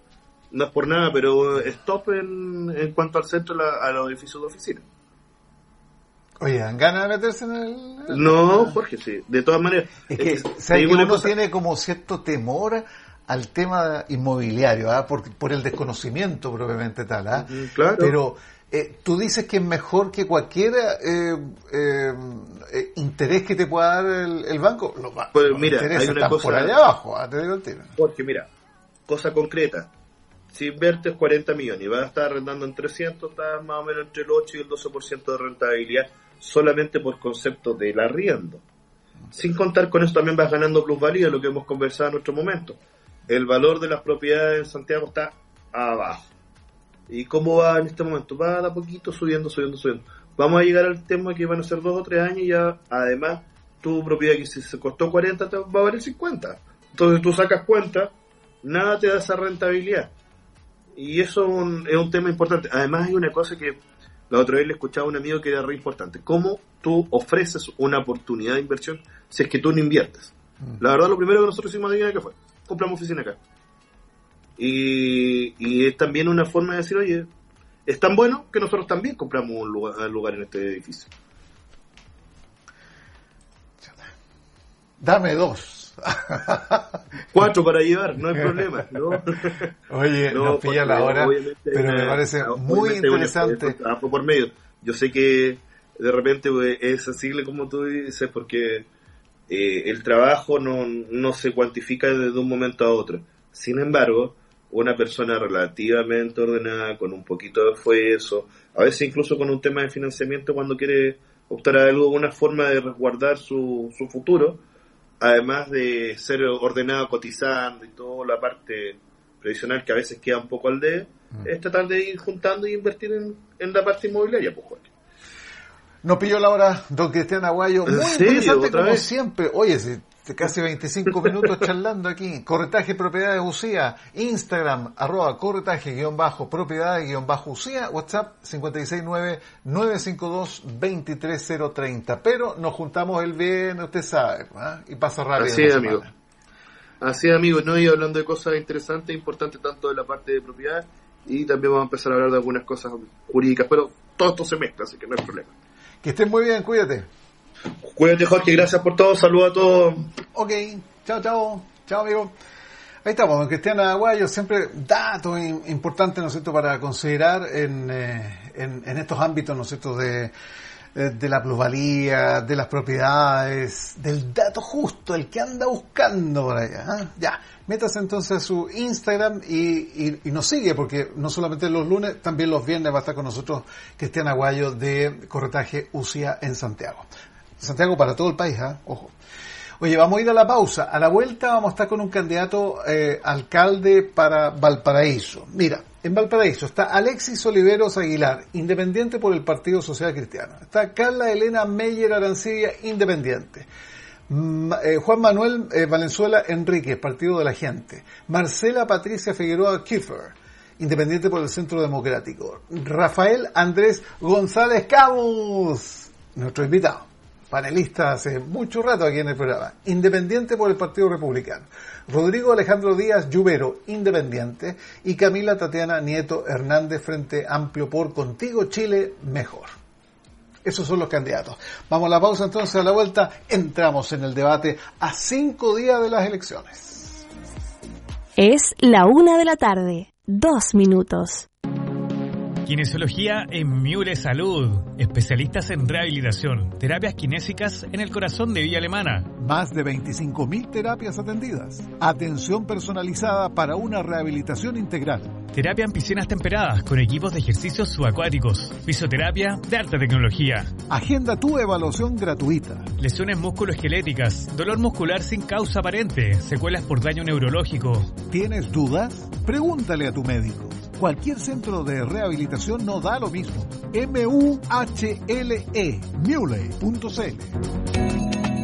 no es por nada, pero stop en, en cuanto al centro la, a los edificios de oficina. Oye, ¿dan ganas de meterse en el...? No, Jorge, sí, de todas maneras. Es que, es que, ¿sabes que uno cosa? tiene como cierto temor al tema inmobiliario, ¿ah? por, por el desconocimiento propiamente tal, ¿ah? Uh-huh, claro. Pero eh, tú dices que es mejor que cualquier eh, eh, eh, interés que te pueda dar el, el banco. Los, pues, los mira, intereses hay una están cosa, por allá abajo, ¿ah? Te digo el tiro. Jorge, mira, cosa concreta. Si inviertes cuarenta millones y vas a estar arrendando en trescientos, estás más o menos entre el ocho y el doce por ciento de rentabilidad solamente por concepto del arriendo. Sin contar con eso también vas ganando plusvalía, lo que hemos conversado en otro momento. El valor de las propiedades en Santiago está abajo. ¿Y cómo va en este momento? Va de a poquito subiendo, subiendo, subiendo. Vamos a llegar al tema que van a ser dos o tres años y ya, además, tu propiedad que si se costó cuarenta te va a valer cincuenta. Entonces tú sacas cuenta, nada te da esa rentabilidad. Y eso es un, es un tema importante. Además hay una cosa que la otra vez le escuchaba a un amigo que era re importante. ¿Cómo tú ofreces una oportunidad de inversión si es que tú no inviertes? La verdad, lo primero que nosotros hicimos de que fue, compramos oficina acá. Y, y es también una forma de decir, oye, es tan bueno que nosotros también compramos un lugar, un lugar en este edificio. Dame dos. Cuatro para llevar, no hay problema, ¿no? Oye, no, nos pilla la hora, pero me parece muy interesante. Trabajo por medio. Yo sé que de repente es asible como tú dices, porque eh, el trabajo no, no se cuantifica desde un momento a otro. Sin embargo, una persona relativamente ordenada, con un poquito de esfuerzo, a veces incluso con un tema de financiamiento cuando quiere optar a algo, una forma de resguardar su, su futuro, además de ser ordenado cotizando y toda la parte previsional que a veces queda un poco al dedo, mm. es tratar de ir juntando y invertir en, en la parte inmobiliaria, pues, Juan. Nos pilló la hora, don Cristian Aguayo. Muy interesante como vez? siempre. Oye, si casi veinticinco minutos charlando aquí. Corretaje Propiedades Ucía, Instagram, arroba corretaje guión bajo propiedades guión bajo Ucía, WhatsApp cinco seis nueve, nueve cinco dos, dos tres cero tres cero. Pero nos juntamos el viernes, usted sabe, ¿eh? Y pasa rápido. Así es, amigo. Así es, amigo. No, y hablando de cosas interesantes, importantes tanto de la parte de propiedad, y también vamos a empezar a hablar de algunas cosas jurídicas, pero todo esto se mezcla, así que no hay problema. Que estén muy bien, cuídate. Cuídate, Jorge, gracias por todo, saludos a todos. Ok, chao, chao, chao, amigo. Ahí estamos, don Cristian Aguayo, siempre datos importantes, ¿no es cierto?, para considerar en, eh, en, en estos ámbitos, ¿no es cierto?, de, de la plusvalía, de las propiedades, del dato justo, el que anda buscando por allá. ¿eh? Ya, métase entonces a su Instagram y, y, y nos sigue, porque no solamente los lunes, también los viernes va a estar con nosotros Cristian Aguayo de Corretaje Ucía en Santiago. Santiago para todo el país, ¿eh? Ojo. Oye, vamos a ir a la pausa. A la vuelta vamos a estar con un candidato eh, alcalde para Valparaíso. Mira, en Valparaíso está Alexis Oliveros Aguilar, independiente por el Partido Social Cristiano. Está Carla Elena Meyer Arancibia, independiente. Ma, eh, Juan Manuel eh, Valenzuela Enríquez, Partido de la Gente. Marcela Patricia Figueroa Kiefer, independiente por el Centro Democrático. Rafael Andrés González Camus, nuestro invitado. Panelista hace mucho rato aquí en el programa, independiente por el Partido Republicano. Rodrigo Alejandro Díaz Lluvero, independiente, y Camila Tatiana Nieto Hernández, Frente Amplio por Contigo Chile Mejor. Esos son los candidatos. Vamos a la pausa, entonces a la vuelta entramos en el debate a cinco días de las elecciones. Es la una de la tarde, dos minutos. Kinesiología en Miure Salud. Especialistas en rehabilitación. Terapias kinésicas en el corazón de Villa Alemana. Más de veinticinco mil terapias atendidas. Atención personalizada para una rehabilitación integral. Terapia en piscinas temperadas con equipos de ejercicios subacuáticos. Fisioterapia de alta tecnología. Agenda tu evaluación gratuita. Lesiones musculoesqueléticas. Dolor muscular sin causa aparente. Secuelas por daño neurológico. ¿Tienes dudas? Pregúntale a tu médico. Cualquier centro de rehabilitación no da lo mismo. M U H L E, Muley punto C L.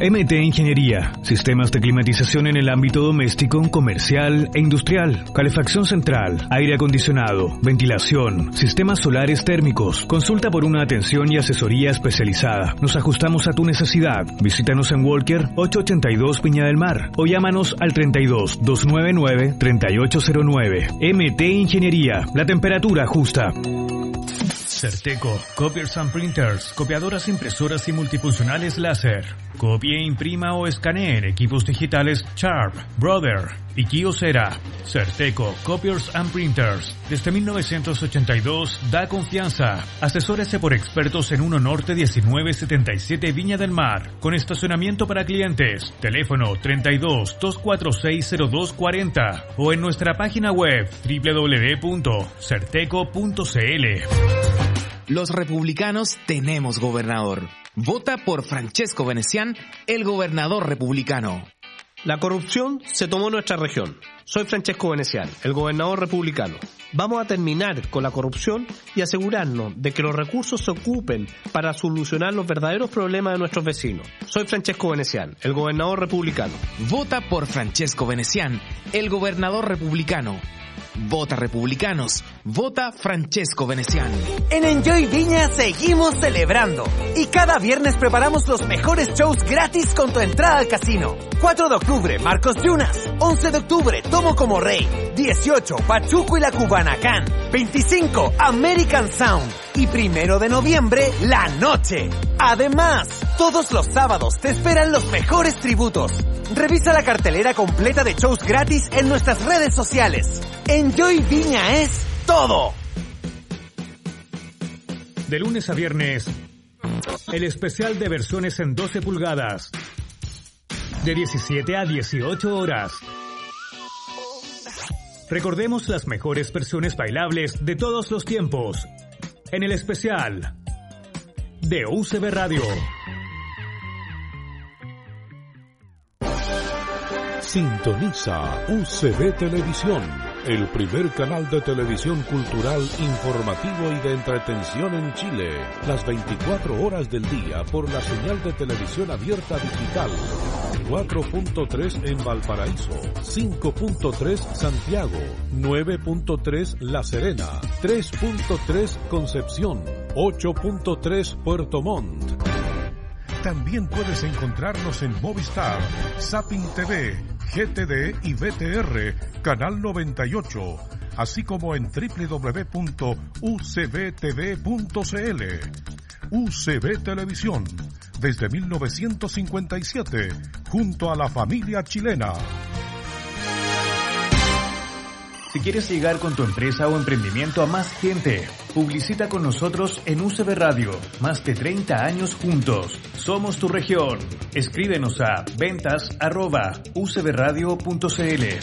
M T Ingeniería, sistemas de climatización en el ámbito doméstico, comercial e industrial, calefacción central, aire acondicionado, ventilación, sistemas solares térmicos. Consulta por una atención y asesoría especializada. Nos ajustamos a tu necesidad. Visítanos en Walker ochocientos ochenta y dos Viña del Mar o llámanos al treinta y dos, doscientos noventa y nueve, treinta y ocho cero nueve. M T Ingeniería, la temperatura justa. Certeco, Copiers and Printers, copiadoras, impresoras y multifuncionales láser. Copie, imprima o escanee en equipos digitales Sharp, Brother y Kyocera. Certeco, Copiers and Printers. Desde mil novecientos ochenta y dos da confianza. Asesórese por expertos en uno Norte diecinueve setenta y siete Viña del Mar, con estacionamiento para clientes. Teléfono treinta y dos, doscientos cuarenta y seis, cero dos cuarenta o en nuestra página web doble u doble u doble u punto certeco punto c l. Los republicanos tenemos gobernador. Vota por Francesco Venecián, el gobernador republicano. La corrupción se tomó nuestra región. Soy Francesco Venecián, el gobernador republicano. Vamos a terminar con la corrupción y asegurarnos de que los recursos se ocupen para solucionar los verdaderos problemas de nuestros vecinos. Soy Francesco Venecián, el gobernador republicano. Vota por Francesco Venecián, el gobernador republicano. Vota republicanos, vota Francesco Venecián. En Enjoy Viña seguimos celebrando y cada viernes preparamos los mejores shows gratis con tu entrada al casino. cuatro de octubre, Marcos Yunas. once de octubre, Tomo como Rey. dieciocho, Pachuco y la Cubanacán. veinticinco, American Sound. Y primero de noviembre, La Noche. Además, todos los sábados te esperan los mejores tributos. Revisa la cartelera completa de shows gratis en nuestras redes sociales. Enjoy Viña es todo. De lunes a viernes, el especial de versiones en doce pulgadas. De diecisiete a dieciocho horas. Recordemos las mejores versiones bailables de todos los tiempos. En el especial de U C B Radio. Sintoniza U C B Televisión, el primer canal de televisión cultural, informativo y de entretención en Chile. Las veinticuatro horas del día por la señal de televisión abierta digital. cuatro punto tres en Valparaíso, cinco punto tres Santiago, nueve punto tres La Serena, tres punto tres Concepción, ocho punto tres Puerto Montt. También puedes encontrarnos en Movistar, Zapping T V, G T D y V T R, Canal noventa y ocho, así como en doble u doble u doble u punto u c b t v punto c l. U C B Televisión, desde mil novecientos cincuenta y siete, junto a la familia chilena. Si quieres llegar con tu empresa o emprendimiento a más gente, publicita con nosotros en U C B Radio. Más de treinta años juntos. Somos tu región. Escríbenos a ventas arroba u c b radio punto c l.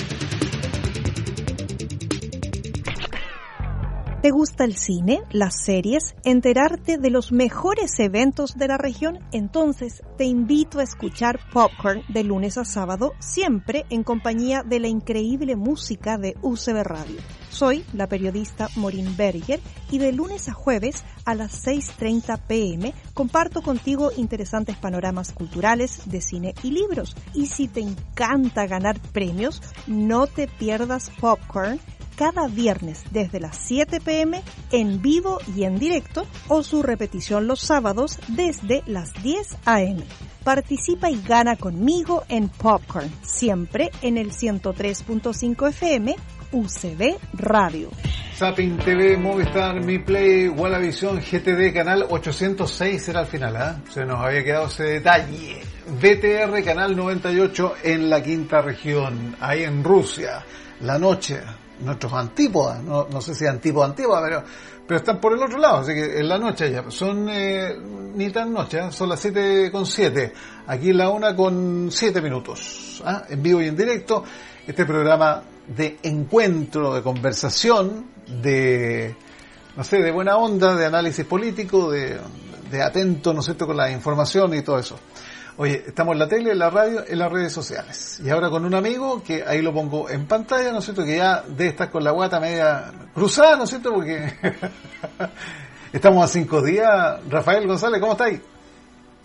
¿Te gusta el cine, las series, enterarte de los mejores eventos de la región? Entonces te invito a escuchar Popcorn de lunes a sábado, siempre en compañía de la increíble música de U C B Radio. Soy la periodista Maureen Berger y de lunes a jueves a las seis treinta pe eme comparto contigo interesantes panoramas culturales de cine y libros. Y si te encanta ganar premios, no te pierdas Popcorn cada viernes desde las siete pe eme en vivo y en directo o su repetición los sábados desde las diez a eme. Participa y gana conmigo en Popcorn, siempre en el ciento tres punto cinco efe eme U C B Radio. Zapping T V, Movistar, Mi Play, Wallavision, G T D, canal ochocientos seis era al final, ¿eh? Se nos había quedado ese detalle. V T R, canal noventa y ocho en la quinta región, ahí en Rusia. La noche, nuestros antípodas, no, no sé si antípoda antigua, pero, pero están por el otro lado, así que en la noche ya, son eh, ni tan noche, ¿eh? Son las siete con siete, aquí la una con siete minutos, ¿eh? En vivo y en directo, este programa de encuentro, de conversación, de, no sé, de buena onda, de análisis político, de, de atento, ¿no es cierto?, con la información y todo eso. Oye, estamos en la tele, en la radio, en las redes sociales. Y ahora con un amigo, que ahí lo pongo en pantalla, ¿no es cierto?, que ya debe estar con la guata media cruzada, ¿no es cierto?, porque estamos a cinco días. Rafael González, ¿cómo estáis?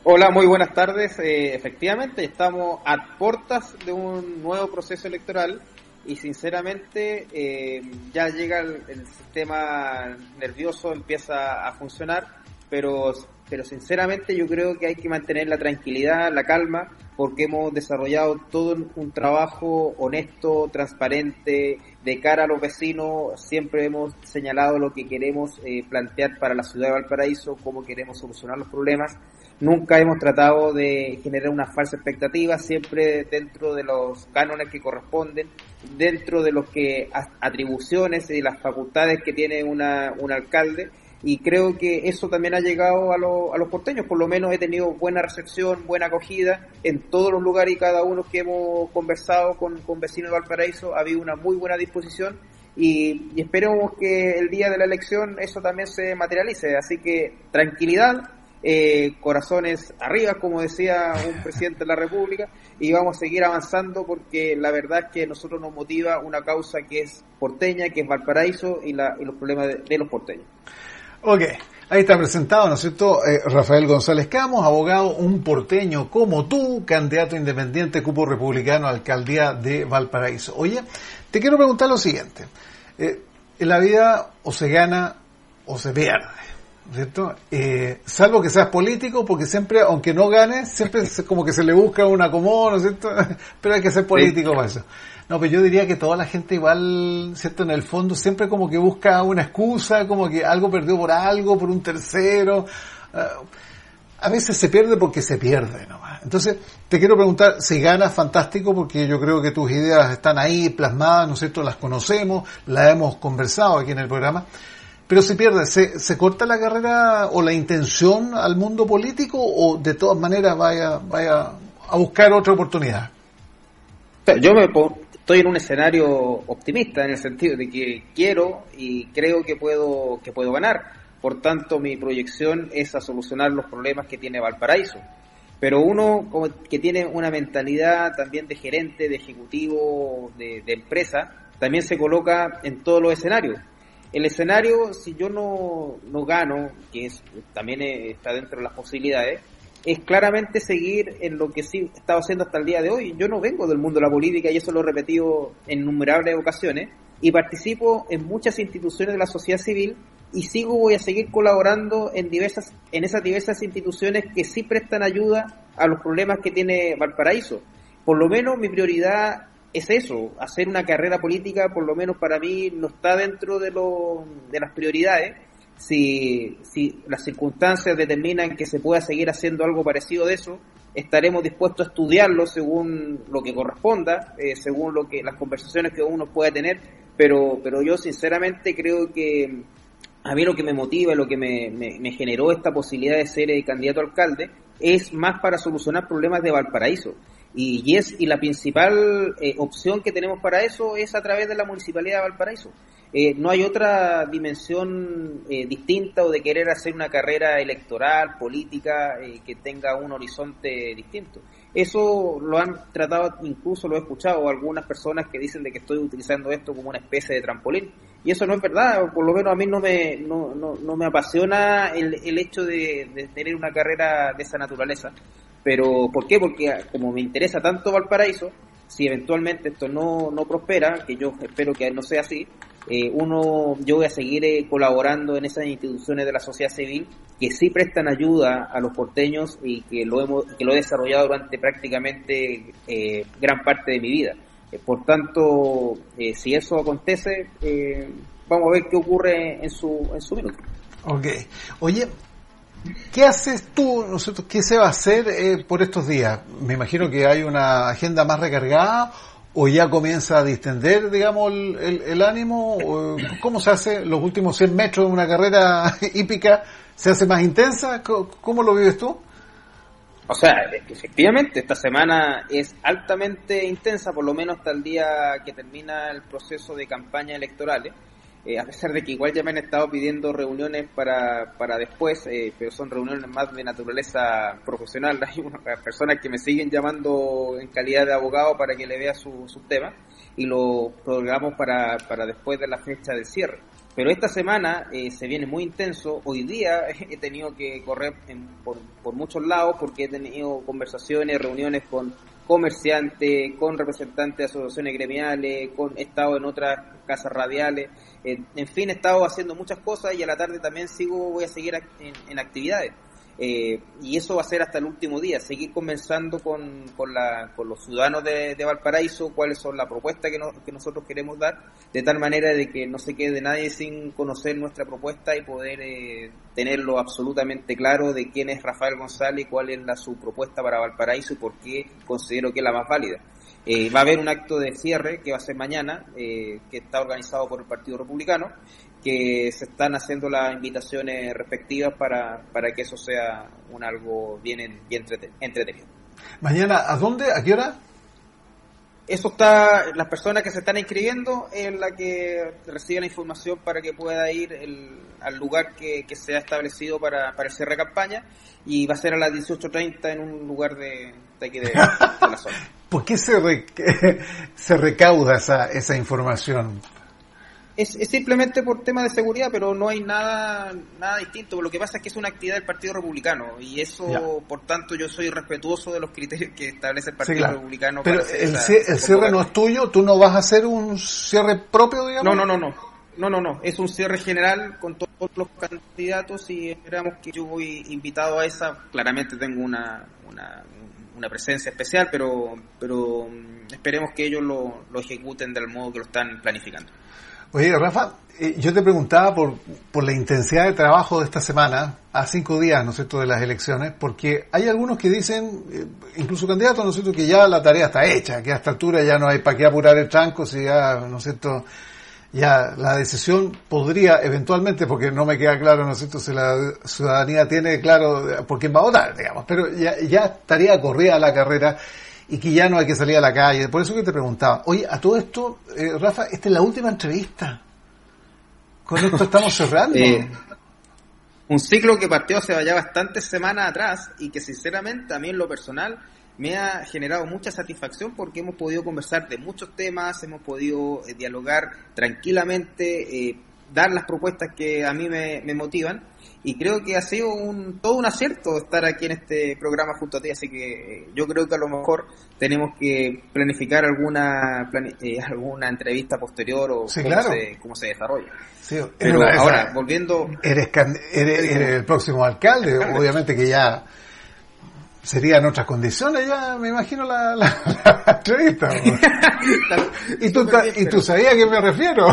Hola, muy buenas tardes. Eh, efectivamente, estamos a puertas de un nuevo proceso electoral y sinceramente eh, ya llega el, el sistema nervioso, empieza a funcionar, pero, pero sinceramente yo creo que hay que mantener la tranquilidad, la calma, porque hemos desarrollado todo un trabajo honesto, transparente, de cara a los vecinos. Siempre hemos señalado lo que queremos eh, plantear para la ciudad de Valparaíso, cómo queremos solucionar los problemas. Nunca hemos tratado de generar una falsa expectativa, siempre dentro de los cánones que corresponden, dentro de los que atribuciones y las facultades que tiene una, un alcalde, y creo que eso también ha llegado a, lo, a los porteños. Por lo menos he tenido buena recepción, buena acogida en todos los lugares y cada uno que hemos conversado con, con vecinos de Valparaíso. Ha habido una muy buena disposición y, y esperemos que el día de la elección eso también se materialice, así que tranquilidad. Eh, corazones arriba, como decía un presidente de la República, y vamos a seguir avanzando porque la verdad es que a nosotros nos motiva una causa que es porteña, que es Valparaíso y, la, y los problemas de, de los porteños. Ok, ahí está presentado, ¿no es cierto? Eh, Rafael González Camos, abogado, un porteño como tú, candidato independiente, cupo republicano, alcaldía de Valparaíso. Oye, te quiero preguntar lo siguiente. Eh, en la vida o se gana o se pierde, ¿cierto? Eh, salvo que seas político, porque siempre, aunque no ganes, siempre es como que se le busca un acomodo, ¿no es cierto? Pero hay que ser político para eso. No, pero yo diría que toda la gente igual, ¿cierto? En el fondo siempre como que busca una excusa, como que algo perdió por algo, por un tercero. Uh, a veces se pierde porque se pierde nomás. Entonces, te quiero preguntar, si ganas, fantástico, porque yo creo que tus ideas están ahí plasmadas, ¿no es cierto? Las conocemos, las hemos conversado aquí en el programa. Pero si pierde, ¿se, ¿se corta la carrera o la intención al mundo político o de todas maneras vaya, vaya a buscar otra oportunidad? Yo me estoy en un escenario optimista en el sentido de que quiero y creo que puedo, que puedo ganar. Por tanto, mi proyección es a solucionar los problemas que tiene Valparaíso. Pero uno como que tiene una mentalidad también de gerente, de ejecutivo, de, de empresa, también se coloca en todos los escenarios. El escenario, si yo no, no gano, que es, también está dentro de las posibilidades, es claramente seguir en lo que sí he estado haciendo hasta el día de hoy. Yo no vengo del mundo de la política y eso lo he repetido en innumerables ocasiones y participo en muchas instituciones de la sociedad civil y sigo, voy a seguir colaborando en diversas, en esas diversas instituciones que sí prestan ayuda a los problemas que tiene Valparaíso. Por lo menos mi prioridad es eso, hacer una carrera política, por lo menos para mí no está dentro de lo, de las prioridades. Si, si las circunstancias determinan que se pueda seguir haciendo algo parecido de eso, estaremos dispuestos a estudiarlo según lo que corresponda, eh, según lo que las conversaciones que uno pueda tener, pero, pero yo sinceramente creo que a mí lo que me motiva, lo que me, me, me generó esta posibilidad de ser eh, candidato a alcalde, es más para solucionar problemas de Valparaíso. Y, y es y la principal eh, opción que tenemos para eso es a través de la Municipalidad de Valparaíso. Eh, no hay otra dimensión eh, distinta o de querer hacer una carrera electoral, política, eh, que tenga un horizonte distinto. Eso lo han tratado, incluso lo he escuchado algunas personas que dicen de que estoy utilizando esto como una especie de trampolín. Y eso no es verdad, por lo menos a mí no me no, no, no me apasiona el, el hecho de, de tener una carrera de esa naturaleza. Pero, ¿por qué? Porque como me interesa tanto Valparaíso, si eventualmente esto no, no prospera, que yo espero que no sea así, eh, uno, yo voy a seguir eh, colaborando en esas instituciones de la sociedad civil que sí prestan ayuda a los porteños y que lo hemos, que lo he desarrollado durante prácticamente eh, gran parte de mi vida. Eh, por tanto, eh, si eso acontece, eh, vamos a ver qué ocurre en su, en su minuto. Ok. Oye, ¿qué haces tú, ¿no es cierto? ¿Qué se va a hacer eh, por estos días? Me imagino que hay una agenda más recargada o ya comienza a distender, digamos, el, el, el ánimo. ¿Cómo se hace los últimos cien metros de una carrera hípica? ¿Se hace más intensa? ¿Cómo lo vives tú? O sea, efectivamente, esta semana es altamente intensa, por lo menos hasta el día que termina el proceso de campaña electorales. Eh, a pesar de que igual ya me han estado pidiendo reuniones para para después, eh, pero son reuniones más de naturaleza profesional. Hay unas personas que me siguen llamando en calidad de abogado para que le vea sus su temas y lo programamos para, para después de la fecha del cierre. Pero esta semana eh, se viene muy intenso. Hoy día he tenido que correr en, por, por muchos lados porque he tenido conversaciones, reuniones con comerciantes, con representantes de asociaciones gremiales, con, he estado en otras casas radiales, eh, en fin, he estado haciendo muchas cosas y a la tarde también sigo, voy a seguir en, en actividades. Eh, y eso va a ser hasta el último día, seguir conversando con, con, la, con los ciudadanos de, de Valparaíso cuáles son las propuestas que, no, que nosotros queremos dar, de tal manera de que no se quede nadie sin conocer nuestra propuesta y poder eh, tenerlo absolutamente claro de quién es Rafael González y cuál es la, su propuesta para Valparaíso y por qué considero que es la más válida. Eh, va a haber un acto de cierre que va a ser mañana, eh, que está organizado por el Partido Republicano, que se están haciendo las invitaciones respectivas para, para que eso sea un algo bien, bien entretenido. ¿Mañana a dónde? ¿A qué hora? Eso está, las personas que se están inscribiendo es la que recibe la información para que pueda ir el, al lugar que, que se ha establecido para, para el cierre de campaña, y va a ser a las dieciocho treinta en un lugar de, de aquí de, de la zona. ¿Por qué se, re, se recauda esa, esa información? Es, es simplemente por tema de seguridad, pero no hay nada nada distinto. Lo que pasa es que es una actividad del Partido Republicano y eso, ya. Por tanto, yo soy respetuoso de los criterios que establece el Partido sí, claro. Republicano. Pero para el, esa, el cierre no es tuyo, ¿tú no vas a hacer un cierre propio, digamos? No, no, no, no, no, no, no. Es un cierre general con todos los candidatos y esperamos que yo voy invitado a esa. Claramente tengo una una, una presencia especial, pero pero esperemos que ellos lo, lo ejecuten del modo que lo están planificando. Oye, Rafa, eh, yo te preguntaba por, por la intensidad de trabajo de esta semana, a cinco días, ¿no es cierto?, de las elecciones, porque hay algunos que dicen, eh, incluso candidatos, ¿no es cierto?, que ya la tarea está hecha, que a esta altura ya no hay para qué apurar el tranco, si ya, ¿no es cierto?, ya la decisión podría eventualmente, porque no me queda claro, ¿no es cierto?, si la ciudadanía tiene claro por quién va a votar, digamos, pero ya, ya estaría corrida la carrera y que ya no hay que salir a la calle. Por eso que te preguntaba, oye, a todo esto, eh, Rafa, esta es la última entrevista. Con esto estamos cerrando. Eh, un ciclo que partió hace ya bastantes semanas atrás y que sinceramente a mí en lo personal me ha generado mucha satisfacción porque hemos podido conversar de muchos temas, hemos podido eh, dialogar tranquilamente, eh, dar las propuestas que a mí me, me motivan. Y creo que ha sido un, todo un acierto estar aquí en este programa junto a ti, así que yo creo que a lo mejor tenemos que planificar alguna plani, eh, alguna entrevista posterior o sí, cómo, claro. se, cómo se desarrolla. Sí, pero ahora, esa, volviendo... Eres, eres, eres el próximo alcalde, obviamente que ya serían otras condiciones, ya me imagino la, la, la entrevista. y, tú, bien, y tú sabías a qué me refiero.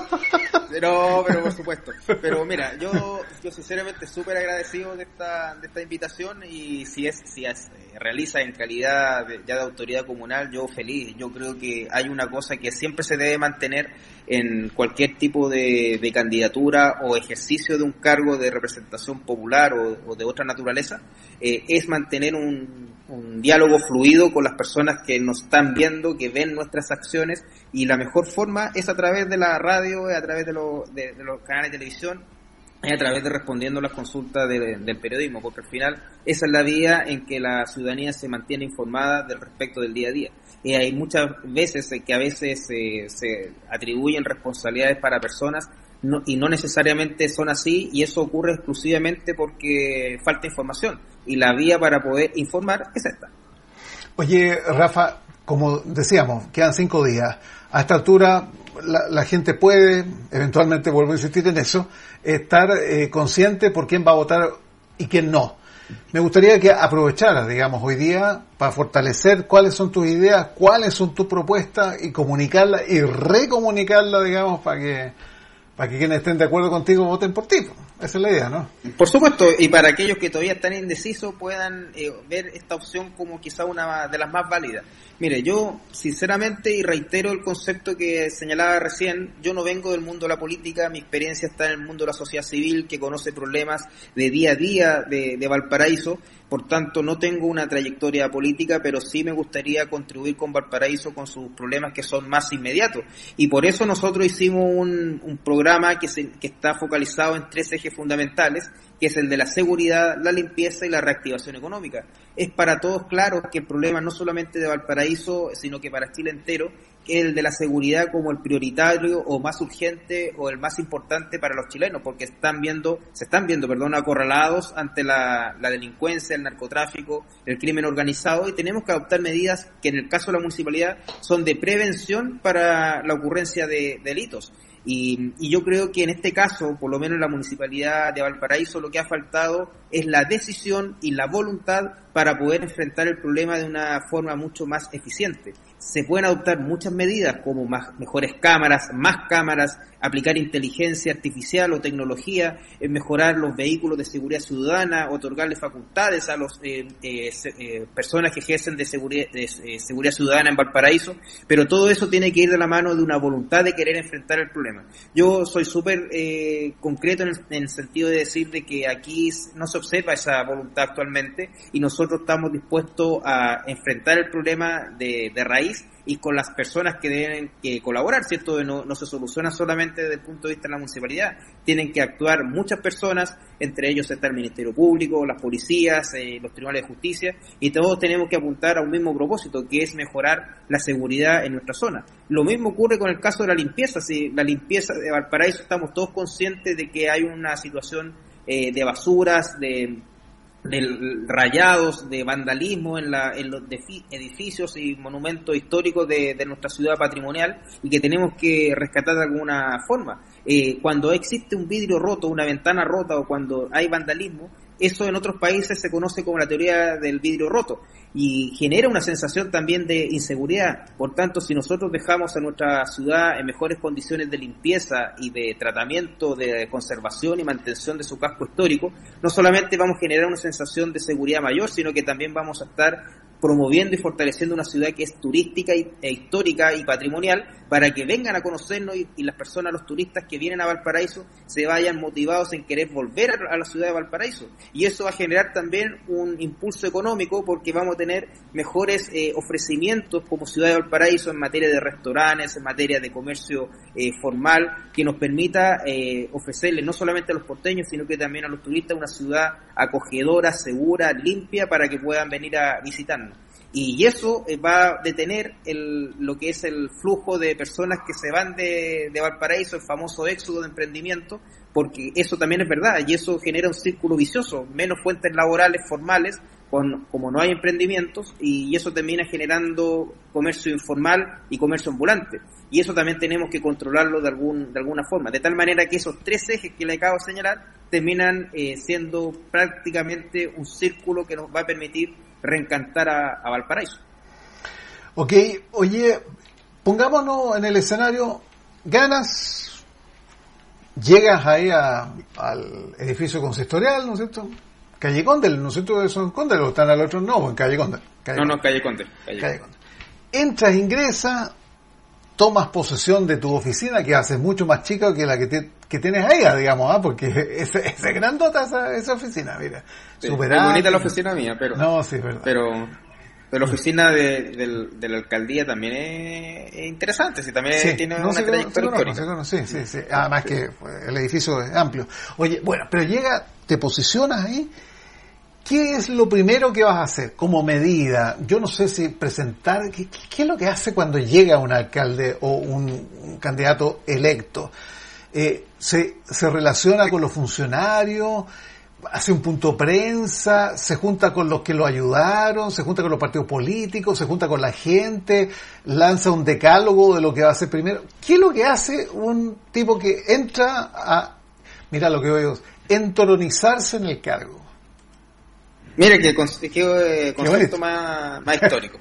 No, pero por supuesto. Pero mira, yo yo sinceramente súper agradecido de esta de esta invitación y si es si es, eh, realiza en calidad de, ya de autoridad comunal, yo feliz. Yo creo que hay una cosa que siempre se debe mantener en cualquier tipo de, de candidatura o ejercicio de un cargo de representación popular o, o de otra naturaleza, eh, es mantener un, un diálogo fluido con las personas que nos están viendo, que ven nuestras acciones, y la mejor forma es a través de la radio, es a través de, lo, de, de los canales de televisión, es a través de respondiendo las consultas de, del periodismo, porque al final esa es la vía en que la ciudadanía se mantiene informada del respecto del día a día. Y hay muchas veces que a veces eh, se atribuyen responsabilidades para personas no, y no necesariamente son así, y eso ocurre exclusivamente porque falta información, y la vía para poder informar es esta. Oye, Rafa, como decíamos, quedan cinco días. A esta altura la, la gente puede, eventualmente vuelvo a insistir en eso, estar eh, consciente por quién va a votar y quién no. Me gustaría que aprovecharas, digamos, hoy día para fortalecer cuáles son tus ideas, cuáles son tus propuestas y comunicarlas y recomunicarlas, digamos, para que para que quienes estén de acuerdo contigo voten por ti. Esa es la idea, ¿no? Por supuesto, y para aquellos que todavía están indecisos puedan eh, ver esta opción como quizá una de las más válidas. Mire, yo sinceramente, y reitero el concepto que señalaba recién, yo no vengo del mundo de la política, mi experiencia está en el mundo de la sociedad civil, que conoce problemas de día a día de, de Valparaíso. Por tanto, no tengo una trayectoria política, pero sí me gustaría contribuir con Valparaíso con sus problemas que son más inmediatos. Y por eso nosotros hicimos un, un programa que, se, que está focalizado en tres ejes fundamentales, que es el de la seguridad, la limpieza y la reactivación económica. Es para todos claro que el problema no solamente de Valparaíso, sino que para Chile entero, el de la seguridad como el prioritario o más urgente o el más importante para los chilenos, porque están viendo, se están viendo, perdón, acorralados ante la, la delincuencia, el narcotráfico, el crimen organizado, y tenemos que adoptar medidas que en el caso de la municipalidad son de prevención para la ocurrencia de, de delitos. Y, y yo creo que en este caso, por lo menos en la Municipalidad de Valparaíso, lo que ha faltado es la decisión y la voluntad para poder enfrentar el problema de una forma mucho más eficiente. Se pueden adoptar muchas medidas como más, mejores cámaras, más cámaras, aplicar inteligencia artificial o tecnología, eh, mejorar los vehículos de seguridad ciudadana, otorgarle facultades a las eh, eh, eh, personas que ejercen de seguridad, de, eh, seguridad ciudadana en Valparaíso, pero todo eso tiene que ir de la mano de una voluntad de querer enfrentar el problema. Yo soy súper eh, concreto en el, en el sentido de decir de que aquí no se observa esa voluntad actualmente y nosotros estamos dispuestos a enfrentar el problema de, de raíz y con las personas que deben que colaborar, ¿cierto? No, no se soluciona solamente desde el punto de vista de la municipalidad, tienen que actuar muchas personas, entre ellos está el Ministerio Público, las policías, eh, los tribunales de justicia, y todos tenemos que apuntar a un mismo propósito, que es mejorar la seguridad en nuestra zona. Lo mismo ocurre con el caso de la limpieza. Si la limpieza de Valparaíso, estamos todos conscientes de que hay una situación eh, de basuras, de de rayados, de vandalismo en, la, en los edificios y monumentos históricos de, de nuestra ciudad patrimonial, y que tenemos que rescatar de alguna forma. Eh, cuando existe un vidrio roto, una ventana rota, o cuando hay vandalismo, eso en otros países se conoce como la teoría del vidrio roto y genera una sensación también de inseguridad. Por tanto, si nosotros dejamos a nuestra ciudad en mejores condiciones de limpieza y de tratamiento, de conservación y mantención de su casco histórico, no solamente vamos a generar una sensación de seguridad mayor, sino que también vamos a estar promoviendo y fortaleciendo una ciudad que es turística y, e histórica y patrimonial, para que vengan a conocernos y, y las personas, los turistas que vienen a Valparaíso, se vayan motivados en querer volver a, a la ciudad de Valparaíso. Y eso va a generar también un impulso económico, porque vamos a tener mejores eh, ofrecimientos como ciudad de Valparaíso en materia de restaurantes, en materia de comercio eh, formal, que nos permita eh, ofrecerle no solamente a los porteños, sino que también a los turistas una ciudad acogedora, segura, limpia, para que puedan venir a visitarnos. Y eso va a detener el, lo que es el flujo de personas que se van de, de Valparaíso, el famoso éxodo de emprendimiento, porque eso también es verdad, y eso genera un círculo vicioso, menos fuentes laborales formales, con, como no hay emprendimientos, y eso termina generando comercio informal y comercio ambulante, y eso también tenemos que controlarlo de algún de alguna forma, de tal manera que esos tres ejes que le acabo de señalar terminan eh, siendo prácticamente un círculo que nos va a permitir reencantar a, a Valparaíso. Ok, oye, pongámonos en el escenario, ganas, llegas ahí a, al edificio consistorial, ¿no es cierto? Calle Condel, ¿no es cierto? ¿Son Condel o están al otro? No, en Calle Condel. Calle no, Condel. no, Calle Condel. Calle Calle Condel. Entras, ingresas, tomas posesión de tu oficina, que haces mucho más chica que la que, te, que tienes ahí, digamos, ¿ah? Porque es, es grandota esa, esa oficina, mira. Sí, es bonita la oficina mía, pero... No, sí, es verdad. Pero, pero la oficina de, de, de la alcaldía también es, es interesante, sí, también sí, tiene no, una sí, trayectoria sí, histórica. Sí, sí, sí. Además que el edificio es amplio. Oye, bueno, pero llega, te posicionas ahí. ¿Qué es lo primero que vas a hacer como medida? Yo no sé si presentar... ¿Qué, qué es lo que hace cuando llega un alcalde o un, un candidato electo? Eh, se, ¿Se relaciona con los funcionarios? ¿Hace un punto prensa? ¿Se junta con los que lo ayudaron? ¿Se junta con los partidos políticos? ¿Se junta con la gente? ¿Lanza un decálogo de lo que va a hacer primero? ¿Qué es lo que hace un tipo que entra a... Mira lo que veo, entronizarse en el cargo? Mira que, que, que concepto más, más histórico.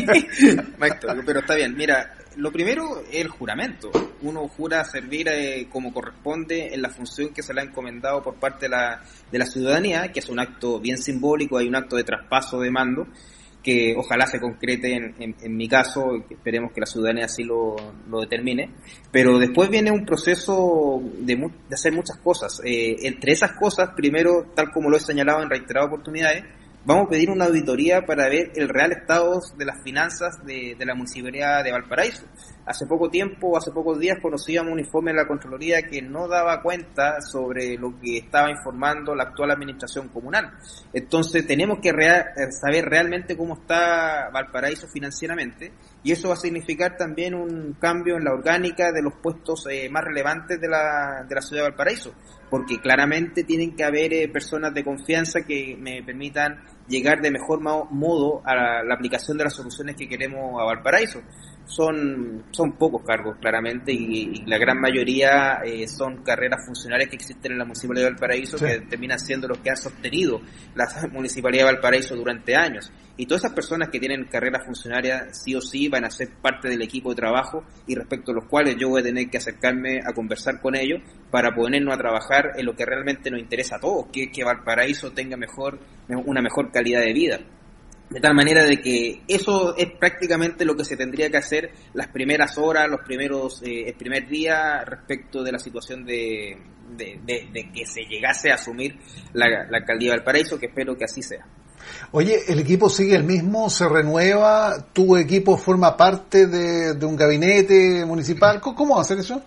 Más histórico, pero está bien. Mira, lo primero es el juramento. Uno jura servir eh, como corresponde en la función que se le ha encomendado por parte de la, de la ciudadanía, que es un acto bien simbólico, hay un acto de traspaso de mando, que ojalá se concrete en, en, en mi caso, y que esperemos que la ciudadanía así lo, lo determine, pero después viene un proceso de, mu- de hacer muchas cosas. Eh, entre esas cosas, primero, tal como lo he señalado en reiteradas oportunidades, vamos a pedir una auditoría para ver el real estado de las finanzas de, de la Municipalidad de Valparaíso. Hace poco tiempo, hace pocos días, conocíamos un informe de la Contraloría que no daba cuenta sobre lo que estaba informando la actual administración comunal. Entonces tenemos que real, saber realmente cómo está Valparaíso financieramente, y eso va a significar también un cambio en la orgánica de los puestos eh, más relevantes de la, de la ciudad de Valparaíso, porque claramente tienen que haber eh, personas de confianza que me permitan llegar de mejor modo a la, la aplicación de las soluciones que queremos a Valparaíso. Son, son pocos cargos, claramente, y, y la gran mayoría eh, son carreras funcionarias que existen en la Municipalidad de Valparaíso, sí, que terminan siendo los que han sostenido la Municipalidad de Valparaíso durante años. Y todas esas personas que tienen carreras funcionarias, sí o sí, van a ser parte del equipo de trabajo, y respecto a los cuales yo voy a tener que acercarme a conversar con ellos para ponernos a trabajar en lo que realmente nos interesa a todos, que es que Valparaíso tenga mejor, una mejor calidad de vida. De tal manera de que eso es prácticamente lo que se tendría que hacer las primeras horas, los primeros, eh, el primer día respecto de la situación de, de, de, de que se llegase a asumir la, la alcaldía de Valparaíso, que espero que así sea. Oye, ¿el equipo sigue el mismo? ¿Se renueva? ¿Tu equipo forma parte de, de un gabinete municipal? ¿Cómo va a hacer eso?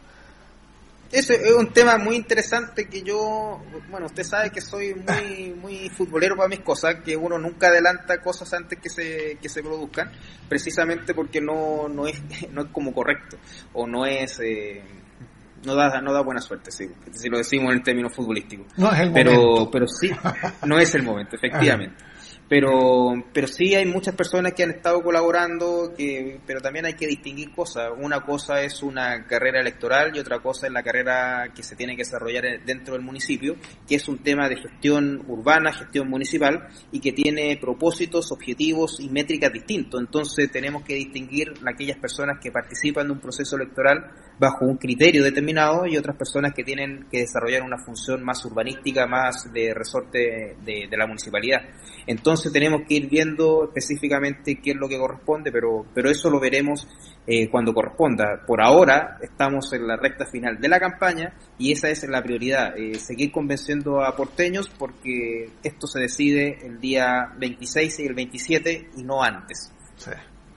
Ese es un tema muy interesante que yo, bueno, usted sabe que soy muy muy futbolero para mis cosas, que uno nunca adelanta cosas antes que se que se produzcan, precisamente porque no no es no es como correcto, o no es eh, no da no da buena suerte, si, si lo decimos en términos futbolísticos. No es el pero, momento. Pero sí, no es el momento, efectivamente. Pero pero sí hay muchas personas que han estado colaborando, que pero también hay que distinguir cosas. Una cosa es una carrera electoral y otra cosa es la carrera que se tiene que desarrollar dentro del municipio, que es un tema de gestión urbana, gestión municipal, y que tiene propósitos, objetivos y métricas distintos. Entonces tenemos que distinguir aquellas personas que participan de un proceso electoral bajo un criterio determinado y otras personas que tienen que desarrollar una función más urbanística, más de resorte de, de la municipalidad. Entonces tenemos que ir viendo específicamente qué es lo que corresponde, pero pero eso lo veremos eh, cuando corresponda. Por ahora estamos en la recta final de la campaña y esa es la prioridad, eh, seguir convenciendo a porteños, porque esto se decide el día veintiséis y el veintisiete y no antes. Sí.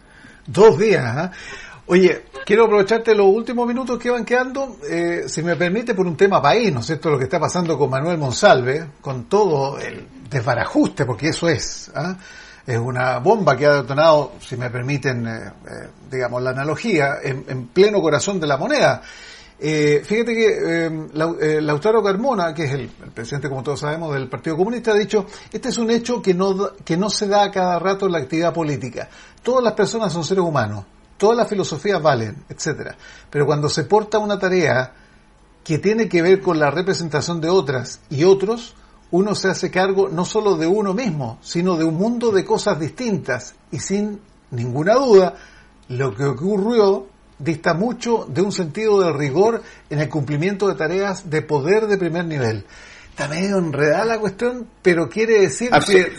Dos días, ¿eh? Oye, quiero aprovecharte los últimos minutos que van quedando, eh, si me permite, por un tema país, ¿no es cierto?, lo que está pasando con Manuel Monsalve, con todo el desbarajuste, porque eso es, ¿eh? Es una bomba que ha detonado, si me permiten, eh, eh, digamos, la analogía, en, en pleno corazón de la moneda. Eh, fíjate que eh, eh, Lautaro Carmona, que es el, el presidente, como todos sabemos, del Partido Comunista, ha dicho: este es un hecho que no, que no se da a cada rato en la actividad política. Todas las personas son seres humanos. Todas las filosofías valen, etcétera. Pero cuando se porta una tarea que tiene que ver con la representación de otras y otros, uno se hace cargo no solo de uno mismo, sino de un mundo de cosas distintas. Y sin ninguna duda, lo que ocurrió dista mucho de un sentido de rigor en el cumplimiento de tareas de poder de primer nivel. Está medio enredada la cuestión, pero quiere decir que...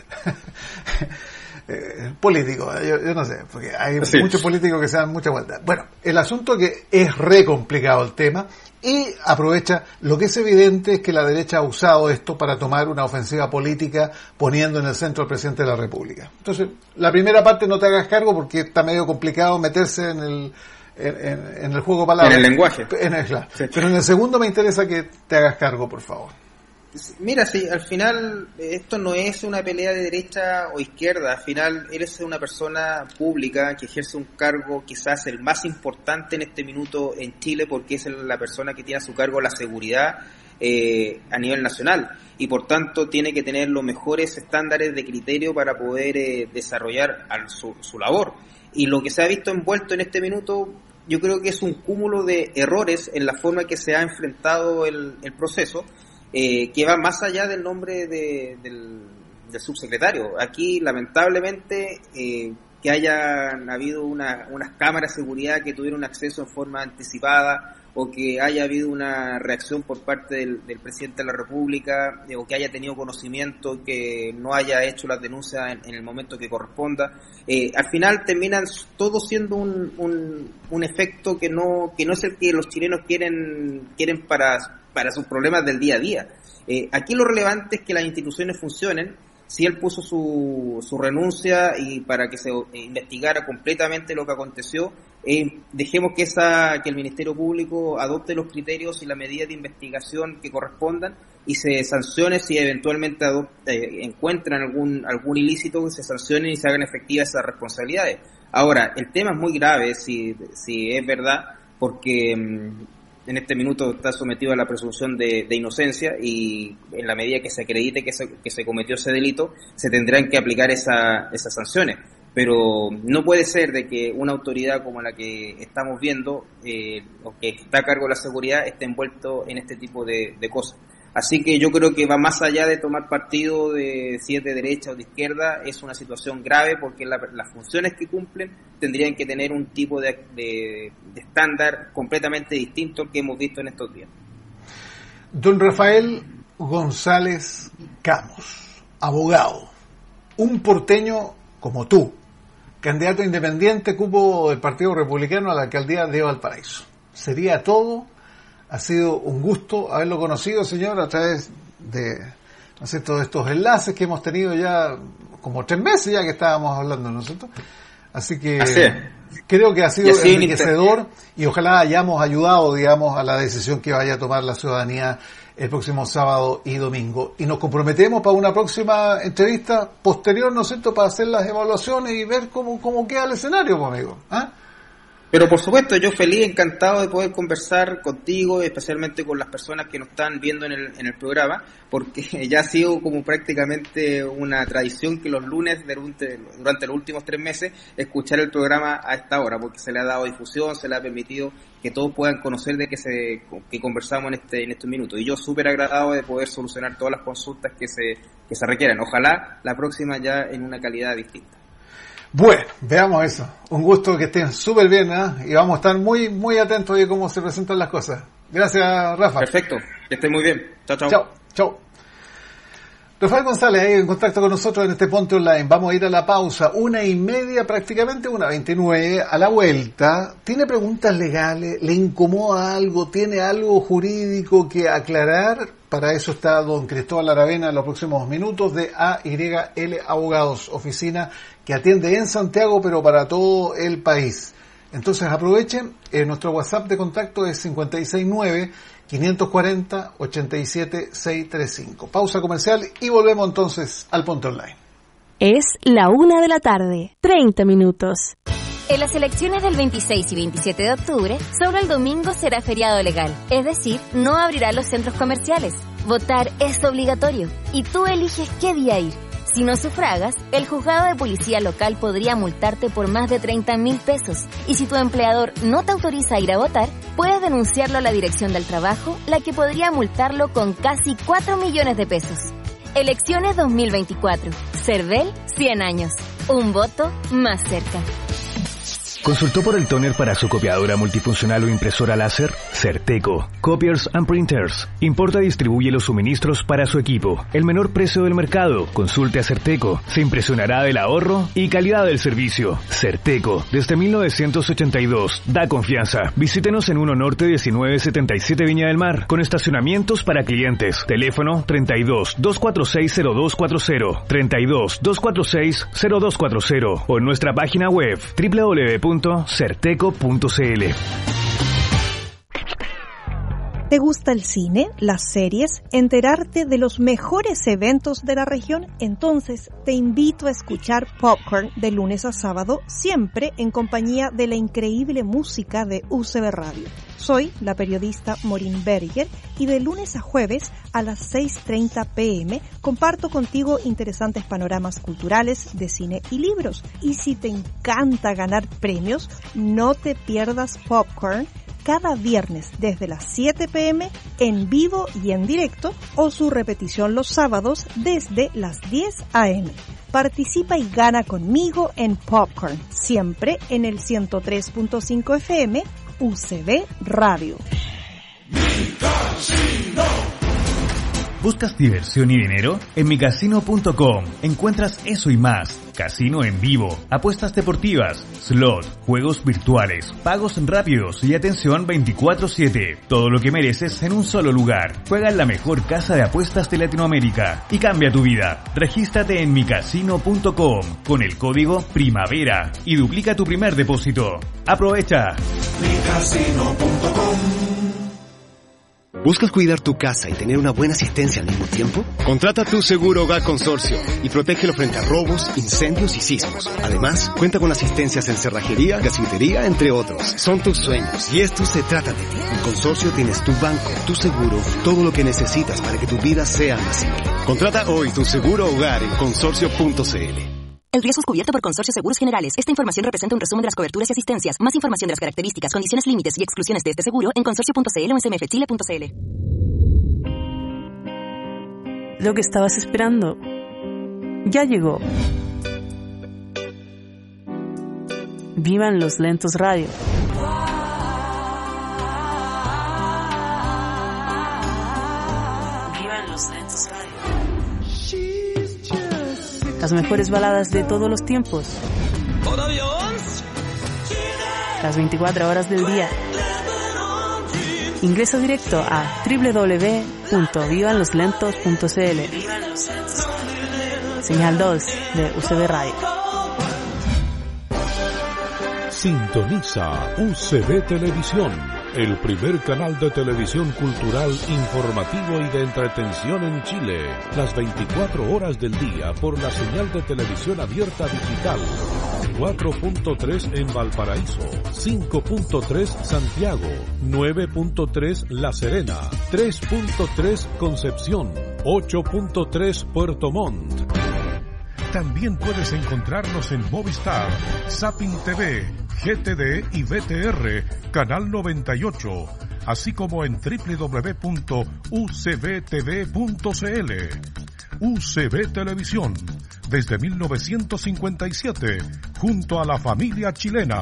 Eh, político, yo, yo no sé, porque hay sí. muchos políticos que se dan mucha vuelta. Bueno, el asunto que es re complicado el tema, y aprovecha, lo que es evidente es que la derecha ha usado esto para tomar una ofensiva política poniendo en el centro al presidente de la República. Entonces, la primera parte no te hagas cargo porque está medio complicado meterse en el en, en, en el juego de palabras. En el lenguaje. En el, claro. sí. Pero en el segundo me interesa que te hagas cargo, por favor. Mira, sí, al final esto no es una pelea de derecha o izquierda, al final eres una persona pública que ejerce un cargo quizás el más importante en este minuto en Chile, porque es la persona que tiene a su cargo la seguridad eh, a nivel nacional, y por tanto tiene que tener los mejores estándares de criterio para poder eh, desarrollar al, su, su labor. Y lo que se ha visto envuelto en este minuto, yo creo que es un cúmulo de errores en la forma que se ha enfrentado el, el proceso, Eh, que va más allá del nombre de, del, del subsecretario. Aquí, lamentablemente, eh, que hayan habido una, unas cámaras de seguridad que tuvieron acceso en forma anticipada, o que haya habido una reacción por parte del, del presidente de la República, eh, o que haya tenido conocimiento, que no haya hecho las denuncias en, en el momento que corresponda, eh, al final terminan todo siendo un, un, un efecto que no que no es el que los chilenos quieren quieren para para sus problemas del día a día. Eh, aquí lo relevante es que las instituciones funcionen. Si él puso su, su renuncia y para que se eh, investigara completamente lo que aconteció, eh, dejemos que esa que el Ministerio Público adopte los criterios y las medidas de investigación que correspondan y se sancione si eventualmente adopte, eh, encuentran algún algún ilícito, que se sancionen y se hagan efectivas esas responsabilidades. Ahora, el tema es muy grave, si, si es verdad, porque mmm, en este minuto está sometido a la presunción de, de inocencia y en la medida que se acredite que se, que se cometió ese delito, se tendrán que aplicar esa, esas sanciones. Pero no puede ser de que una autoridad como la que estamos viendo, eh, o que está a cargo de la seguridad, esté envuelto en este tipo de, de cosas. Así que yo creo que va más allá de tomar partido de si es de derecha o de izquierda, es una situación grave porque la, las funciones que cumplen tendrían que tener un tipo de, de, de estándar completamente distinto al que hemos visto en estos días. Don Rafael González Camos, abogado, un porteño como tú, candidato independiente, cupo del Partido Republicano a la alcaldía de Valparaíso. Sería todo. Ha sido un gusto haberlo conocido, señor, a través de, no sé, todos estos enlaces que hemos tenido ya como tres meses ya que estábamos hablando nosotros. Así que Así creo que ha sido enriquecedor y ojalá hayamos ayudado, digamos, a la decisión que vaya a tomar la ciudadanía el próximo sábado y domingo. Y nos comprometemos para una próxima entrevista posterior, ¿no es cierto?, para hacer las evaluaciones y ver cómo, cómo queda el escenario, pues, amigo. ¿Ah? Pero por supuesto, yo feliz, encantado de poder conversar contigo, especialmente con las personas que nos están viendo en el, en el programa, porque ya ha sido como prácticamente una tradición que los lunes durante, durante los últimos tres meses escuchar el programa a esta hora, porque se le ha dado difusión, se le ha permitido que todos puedan conocer de que se que conversamos en este en estos minutos. Y yo súper agradado de poder solucionar todas las consultas que se que se requieran. Ojalá la próxima ya en una calidad distinta. Bueno, veamos eso. Un gusto que estén súper bien, ¿eh? Y vamos a estar muy muy atentos de cómo se presentan las cosas. Gracias, Rafa. Perfecto, que estén muy bien. Chao, chao. Chao, chao. Rafael González, ahí en contacto con nosotros en este Ponte Online. Vamos a ir a la pausa, una y media prácticamente, una veintinueve. A la vuelta, ¿tiene preguntas legales? ¿Le incomoda algo? ¿Tiene algo jurídico que aclarar? Para eso está don Cristóbal Aravena en los próximos minutos de A Y L Abogados, oficina que atiende en Santiago, pero para todo el país. Entonces aprovechen, eh, nuestro WhatsApp de contacto es cinco seis nueve, cinco cuatro cero, ocho siete seis tres cinco. Pausa comercial y volvemos entonces al Ponte Online. Es la una de la tarde, treinta minutos. En las elecciones del veintiséis y veintisiete de octubre, solo el domingo será feriado legal, es decir, no abrirán los centros comerciales. Votar es obligatorio y tú eliges qué día ir. Si no sufragas, el juzgado de policía local podría multarte por más de treinta mil pesos. Y si tu empleador no te autoriza a ir a votar, puedes denunciarlo a la Dirección del Trabajo, la que podría multarlo con casi cuatro millones de pesos. Elecciones dos mil veinticuatro. CERVEL, cien años. Un voto más cerca. ¿Consultó por el tóner para su copiadora multifuncional o impresora láser? Certeco. Copiers and Printers. Importa y distribuye los suministros para su equipo. El menor precio del mercado. Consulte a Certeco. Se impresionará del ahorro y calidad del servicio. Certeco. Desde mil novecientos ochenta y dos. Da confianza. Visítenos en uno Norte diecinueve setenta y siete Viña del Mar. Con estacionamientos para clientes. Teléfono treinta y dos, doscientos cuarenta y seis, cero dos cuarenta. treinta y dos, doscientos cuarenta y seis, cero dos cuarenta. O en nuestra página web doble u doble u doble u punto certeco punto c l. ¿Te gusta el cine, las series, enterarte de los mejores eventos de la región? Entonces te invito a escuchar Popcorn de lunes a sábado, siempre en compañía de la increíble música de U C B Radio. Soy la periodista Maureen Berger y de lunes a jueves a las seis treinta pm comparto contigo interesantes panoramas culturales de cine y libros. Y si te encanta ganar premios, no te pierdas Popcorn cada viernes desde las siete pm en vivo y en directo o su repetición los sábados desde las diez a.m. Participa y gana conmigo en Popcorn, siempre en el ciento tres punto cinco F M U C B Radio. ¿Buscas diversión y dinero? En mi casino punto com encuentras eso y más. Casino en vivo, apuestas deportivas, slot, juegos virtuales, pagos rápidos y atención veinticuatro siete. Todo lo que mereces en un solo lugar. Juega en la mejor casa de apuestas de Latinoamérica y cambia tu vida. Regístrate en mi casino punto com con el código PRIMAVERA y duplica tu primer depósito. ¡Aprovecha! mi casino punto com ¿Buscas cuidar tu casa y tener una buena asistencia al mismo tiempo? Contrata tu seguro hogar consorcio y protégelo frente a robos, incendios y sismos. Además, cuenta con asistencias en cerrajería, gasfitería, entre otros. Son tus sueños y esto se trata de ti. En Consorcio tienes tu banco, tu seguro, todo lo que necesitas para que tu vida sea más simple. Contrata hoy tu seguro hogar en consorcio punto c l. El riesgo es cubierto por Consorcio Seguros Generales. Esta información representa un resumen de las coberturas y asistencias. Más información de las características, condiciones, límites y exclusiones de este seguro en consorcio punto c l o en c m f chile punto c l. Lo que estabas esperando ya llegó. Vivan los lentos radio. Vivan los lentos radio. Las mejores baladas de todos los tiempos. Las veinticuatro horas del día. Ingresa directo a doble u doble u doble u punto vivan los lentos punto c l. Señal dos de U C B Radio. Sintoniza U C B Televisión, el primer canal de televisión cultural, informativo y de entretención en Chile. Las veinticuatro horas del día por la señal de televisión abierta digital. cuatro punto tres en Valparaíso, cinco punto tres Santiago, nueve punto tres La Serena, tres punto tres Concepción, ocho punto tres Puerto Montt. También puedes encontrarnos en Movistar, Zapping T V, G T D y V T R, Canal noventa y ocho, así como en doble u doble u doble u punto u c b t v punto c l. U C B Televisión, desde mil novecientos cincuenta y siete, junto a la familia chilena.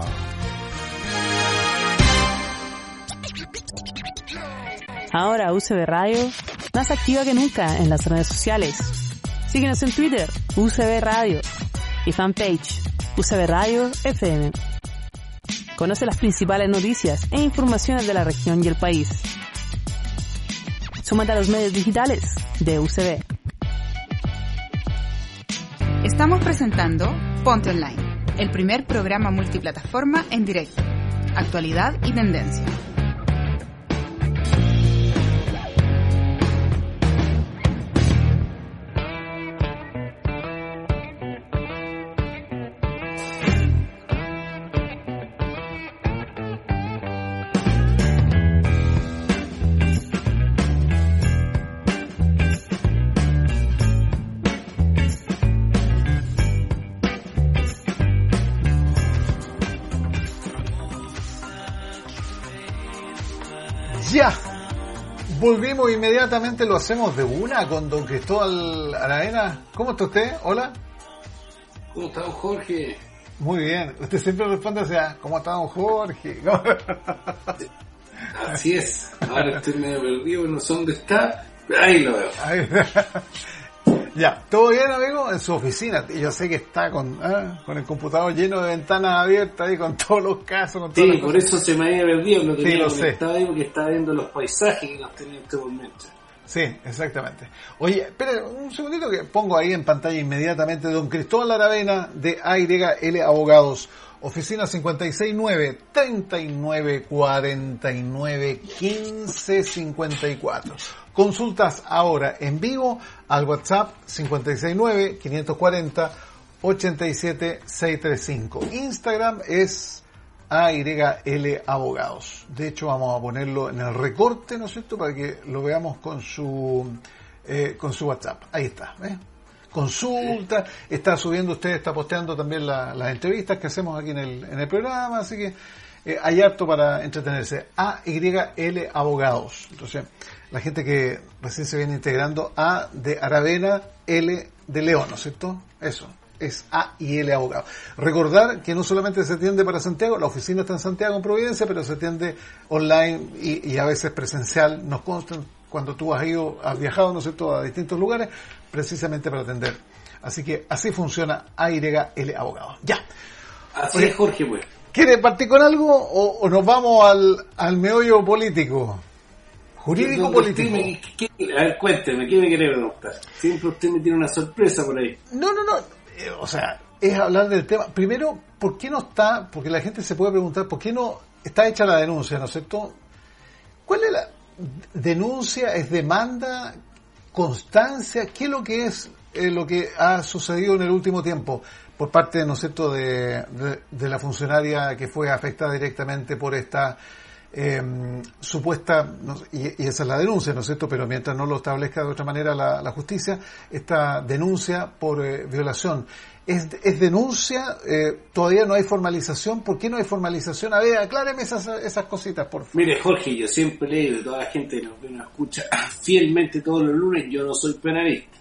Ahora U C B Radio, más activa que nunca en las redes sociales. Síguenos en Twitter, U C B Radio, y fanpage, U C B Radio F M. Conoce las principales noticias e informaciones de la región y el país. Súmate a los medios digitales de U C B. Estamos presentando Ponte Online, el primer programa multiplataforma en directo, actualidad y tendencia. Ya, volvimos inmediatamente, lo hacemos de una con don Cristóbal Aravena. ¿Cómo está usted? Hola. ¿Cómo está don Jorge? Muy bien, usted siempre responde hacia ¿cómo está don Jorge? Así es, ahora estoy medio perdido, no sé dónde está, pero ahí lo veo. Ahí. Ya, ¿todo bien, amigo? En su oficina. Yo sé que está con ¿eh? con el computador lleno de ventanas abiertas y con todos los casos. Con sí, por eso se me había perdido. Lo tenía sí, lo conectado ahí porque estaba viendo los paisajes que nos tenía en este momento. Sí, exactamente. Oye, espere un segundito que pongo ahí en pantalla inmediatamente don Cristóbal Aravena de A Y L Abogados. Oficina cincuenta y seis nueve, treinta y nueve cuarenta y nueve, quince cincuenta y cuatro. Consultas ahora en vivo al WhatsApp cincuenta y seis nueve, quinientos cuarenta, ochenta y siete, seiscientos treinta y cinco. Instagram es A Y L Abogados. De hecho, vamos a ponerlo en el recorte, ¿no es cierto?, para que lo veamos con su eh, con su WhatsApp. Ahí está, ¿eh? Consulta, está subiendo usted, está posteando también la, las entrevistas que hacemos aquí en el, en el programa, así que eh, hay harto para entretenerse. A Y L Abogados. Entonces, la gente que recién se viene integrando, A de Aravena, L de León, ¿no es cierto? Eso, es A y L Abogados. Recordar que no solamente se atiende para Santiago, la oficina está en Santiago, en Providencia, pero se atiende online y, y a veces presencial. Nos constan cuando tú has ido, has viajado, ¿no es cierto?, a distintos lugares, precisamente para atender. Así que así funciona A Y L Abogados. Ya. Así Oye, es, Jorge, pues. ¿Quiere partir con algo o, o nos vamos al, al meollo político? Jurídico político. Me, ¿qué, a ver, cuénteme, ¿qué me quiere preguntar? Siempre usted me tiene una sorpresa por ahí. No, no, no. Eh, o sea, es hablar del tema. Primero, ¿por qué no está? Porque la gente se puede preguntar, ¿por qué no está hecha la denuncia, ¿no es cierto? ¿Cuál es la, denuncia, es demanda, constancia? ¿Qué es lo que es eh, lo que ha sucedido en el último tiempo por parte, ¿no es cierto?, de, de, de la funcionaria que fue afectada directamente por esta eh, supuesta, no, y, y esa es la denuncia, ¿no es cierto?, pero mientras no lo establezca de otra manera la, la justicia, esta denuncia por eh, violación. ¿Es, es denuncia? Eh, ¿Todavía no hay formalización? ¿Por qué no hay formalización? A ver, acláreme esas, esas cositas, por favor. Mire, Jorge, yo siempre leo, de toda la gente que nos escucha fielmente todos los lunes, yo no soy penalista.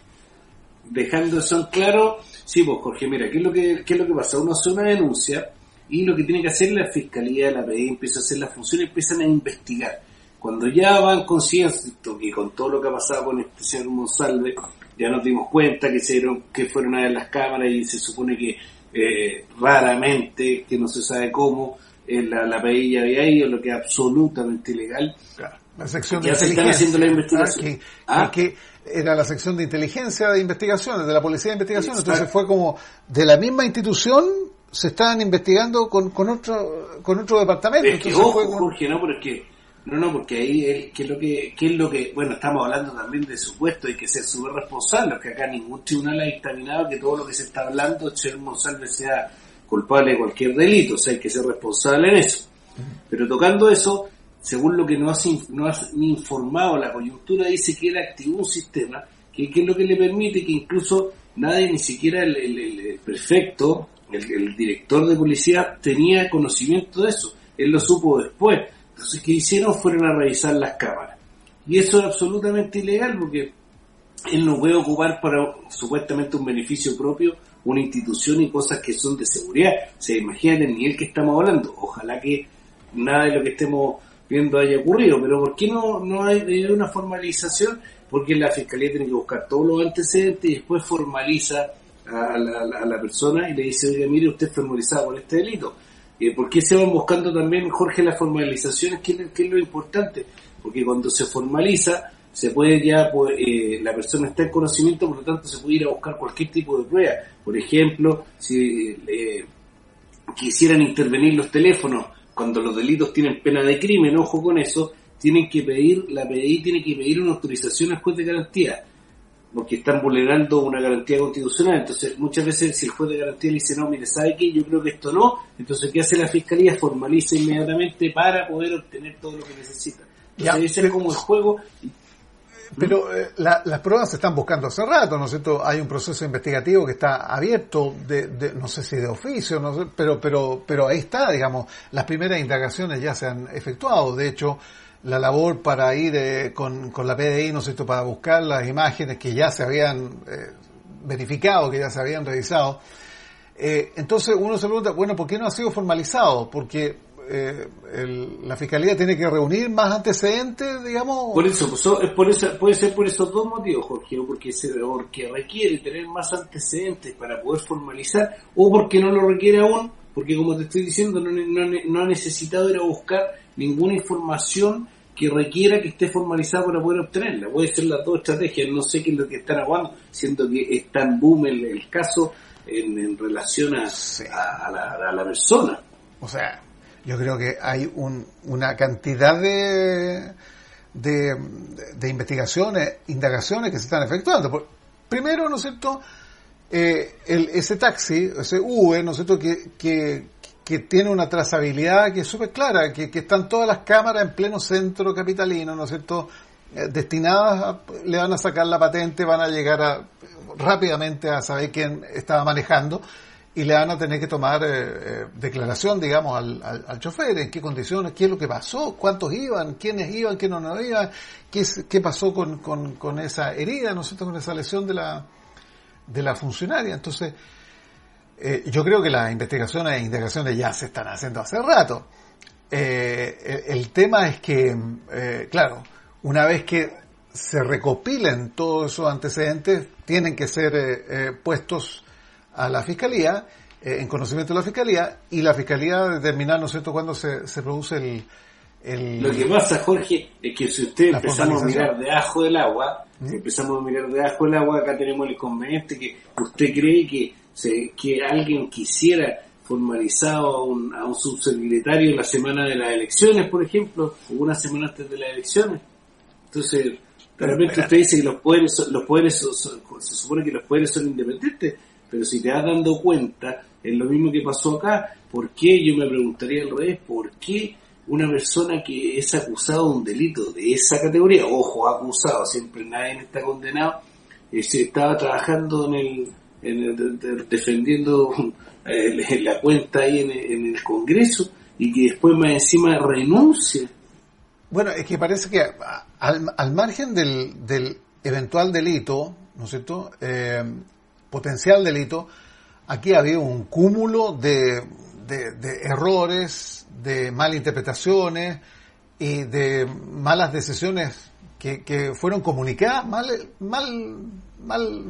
Dejando eso en claro, sí, pues Jorge, mira, ¿qué es lo que, qué es lo que pasa? Uno hace una denuncia y lo que tiene que hacer la Fiscalía, la P D I, empieza a hacer las funciones, empiezan a investigar. Cuando ya van conscientes que con todo lo que ha pasado con este señor Monsalve, ya nos dimos cuenta que se dieron, que fueron a ver las cámaras y se supone que eh, raramente, que no se sabe cómo, eh, la, la P D I ya había ido, lo que es absolutamente ilegal. Claro. La sección de ya se están haciendo la investigación. Ah, que, ¿Ah? que era la sección de inteligencia de investigaciones, de la policía de investigaciones. Entonces fue como de la misma institución se estaban investigando con, con otro con otro departamento. Es que, Entonces ojo, fue como... Jorge, no, pero es que no, no, porque ahí es que lo que, que es lo que, bueno, estamos hablando también de supuesto, hay que ser súper responsables, que acá ningún tribunal ha dictaminado que todo lo que se está hablando, el señor Monsalve sea culpable de cualquier delito, o sea, hay que ser responsable en eso. Pero tocando eso, según lo que nos ha, nos ha informado la coyuntura, dice que él activó un sistema que, que es lo que le permite que incluso nadie, ni siquiera el, el, el prefecto, el, el director de policía, tenía conocimiento de eso. Él lo supo después. Entonces, ¿qué hicieron? Fueron a revisar las cámaras. Y eso es absolutamente ilegal porque él no puede ocupar para supuestamente un beneficio propio una institución y cosas que son de seguridad. O sea, imagínate el nivel que estamos hablando. Ojalá que nada de lo que estemos viendo haya ocurrido, pero ¿por qué no, no hay una formalización? Porque la Fiscalía tiene que buscar todos los antecedentes y después formaliza a la, a la, a la persona y le dice, oiga, mire, usted es formalizado por este delito. Eh, ¿Por qué se van buscando también, Jorge, las formalizaciones? ¿Qué, qué es lo importante? Porque cuando se formaliza, se puede ya, pues, eh, la persona está en conocimiento, por lo tanto se puede ir a buscar cualquier tipo de prueba. Por ejemplo, si eh, quisieran intervenir los teléfonos, cuando los delitos tienen pena de crimen, ojo con eso, tienen que pedir, la P D I tiene que pedir una autorización al juez de garantía, porque están vulnerando una garantía constitucional. Entonces, muchas veces si el juez de garantía le dice, no, mire, ¿sabe qué? Yo creo que esto no. Entonces, ¿qué hace la Fiscalía? Formaliza inmediatamente para poder obtener todo lo que necesita. Entonces, ese es como el juego. Pero eh, la, las pruebas se están buscando hace rato, ¿no es cierto? Hay un proceso investigativo que está abierto, de, de, no sé si de oficio, no sé, pero, pero, pero ahí está, digamos, las primeras indagaciones ya se han efectuado. De hecho, la labor para ir eh, con, con la P D I, ¿no es cierto?, para buscar las imágenes que ya se habían eh, verificado, que ya se habían revisado. Eh, entonces uno se pregunta, bueno, ¿por qué no ha sido formalizado? Porque eh, el, la Fiscalía tiene que reunir más antecedentes, digamos. Por eso, pues, es por eso, puede ser por esos dos motivos, Jorge, o porque, se, porque requiere tener más antecedentes para poder formalizar, o porque no lo requiere aún, porque como te estoy diciendo, no, no, no ha necesitado ir a buscar ninguna información que requiera que esté formalizada para poder obtenerla. Puede ser las dos estrategias, no sé qué es lo que están aguando, siendo que es tan boom el, el caso en, en relación a, sí. a, a, la, a la persona. O sea, yo creo que hay un, una cantidad de, de, de investigaciones, indagaciones que se están efectuando. Por, primero, ¿no es cierto?, eh, el, ese taxi, ese Uber, ¿no es cierto?, que, que, que tiene una trazabilidad que es súper clara, que, que están todas las cámaras en pleno centro capitalino, ¿no es cierto?, eh, destinadas a, le van a sacar la patente, van a llegar a, rápidamente a saber quién estaba manejando, y le van a tener que tomar eh, eh, declaración, digamos, al, al, al chofer, en qué condiciones, qué es lo que pasó, cuántos iban, quiénes iban, quiénes no iban, qué, qué pasó con, con, con esa herida, ¿no es cierto?, con esa lesión de la, de la funcionaria. Entonces, eh, yo creo que las investigaciones e indagaciones ya se están haciendo hace rato. Eh, el, el tema es que, eh, claro, una vez que se recopilen todos esos antecedentes, tienen que ser eh, eh, puestos a la Fiscalía, eh, en conocimiento de la Fiscalía, y la Fiscalía determinar, ¿no es cierto?, cuándo se, se produce el, el... Lo que pasa, Jorge, es que si usted empezamos a mirar debajo del agua, ¿Mm? si empezamos a mirar debajo del agua, acá tenemos el inconveniente que usted cree que, se, que alguien quisiera formalizado a un, a un subsecretario en la semana de las elecciones, por ejemplo, o una semana antes de las elecciones. Entonces, de repente usted dice que los poderes, son, los poderes son, son, se supone que los poderes son independientes, pero si te has dando cuenta, es lo mismo que pasó acá. ¿Por qué? Yo me preguntaría al revés, ¿por qué una persona que es acusado de un delito de esa categoría, ojo, acusado, siempre nadie está condenado, eh, se estaba trabajando en el, en el de, de, defendiendo eh, la cuenta ahí en el, en el Congreso, y que después más encima renuncia? Bueno, es que parece que al, al margen del, del eventual delito, ¿no es cierto?, eh, potencial delito, aquí ha habido un cúmulo de, de, de errores, de malinterpretaciones y de malas decisiones que, que fueron comunicadas mal, mal, mal,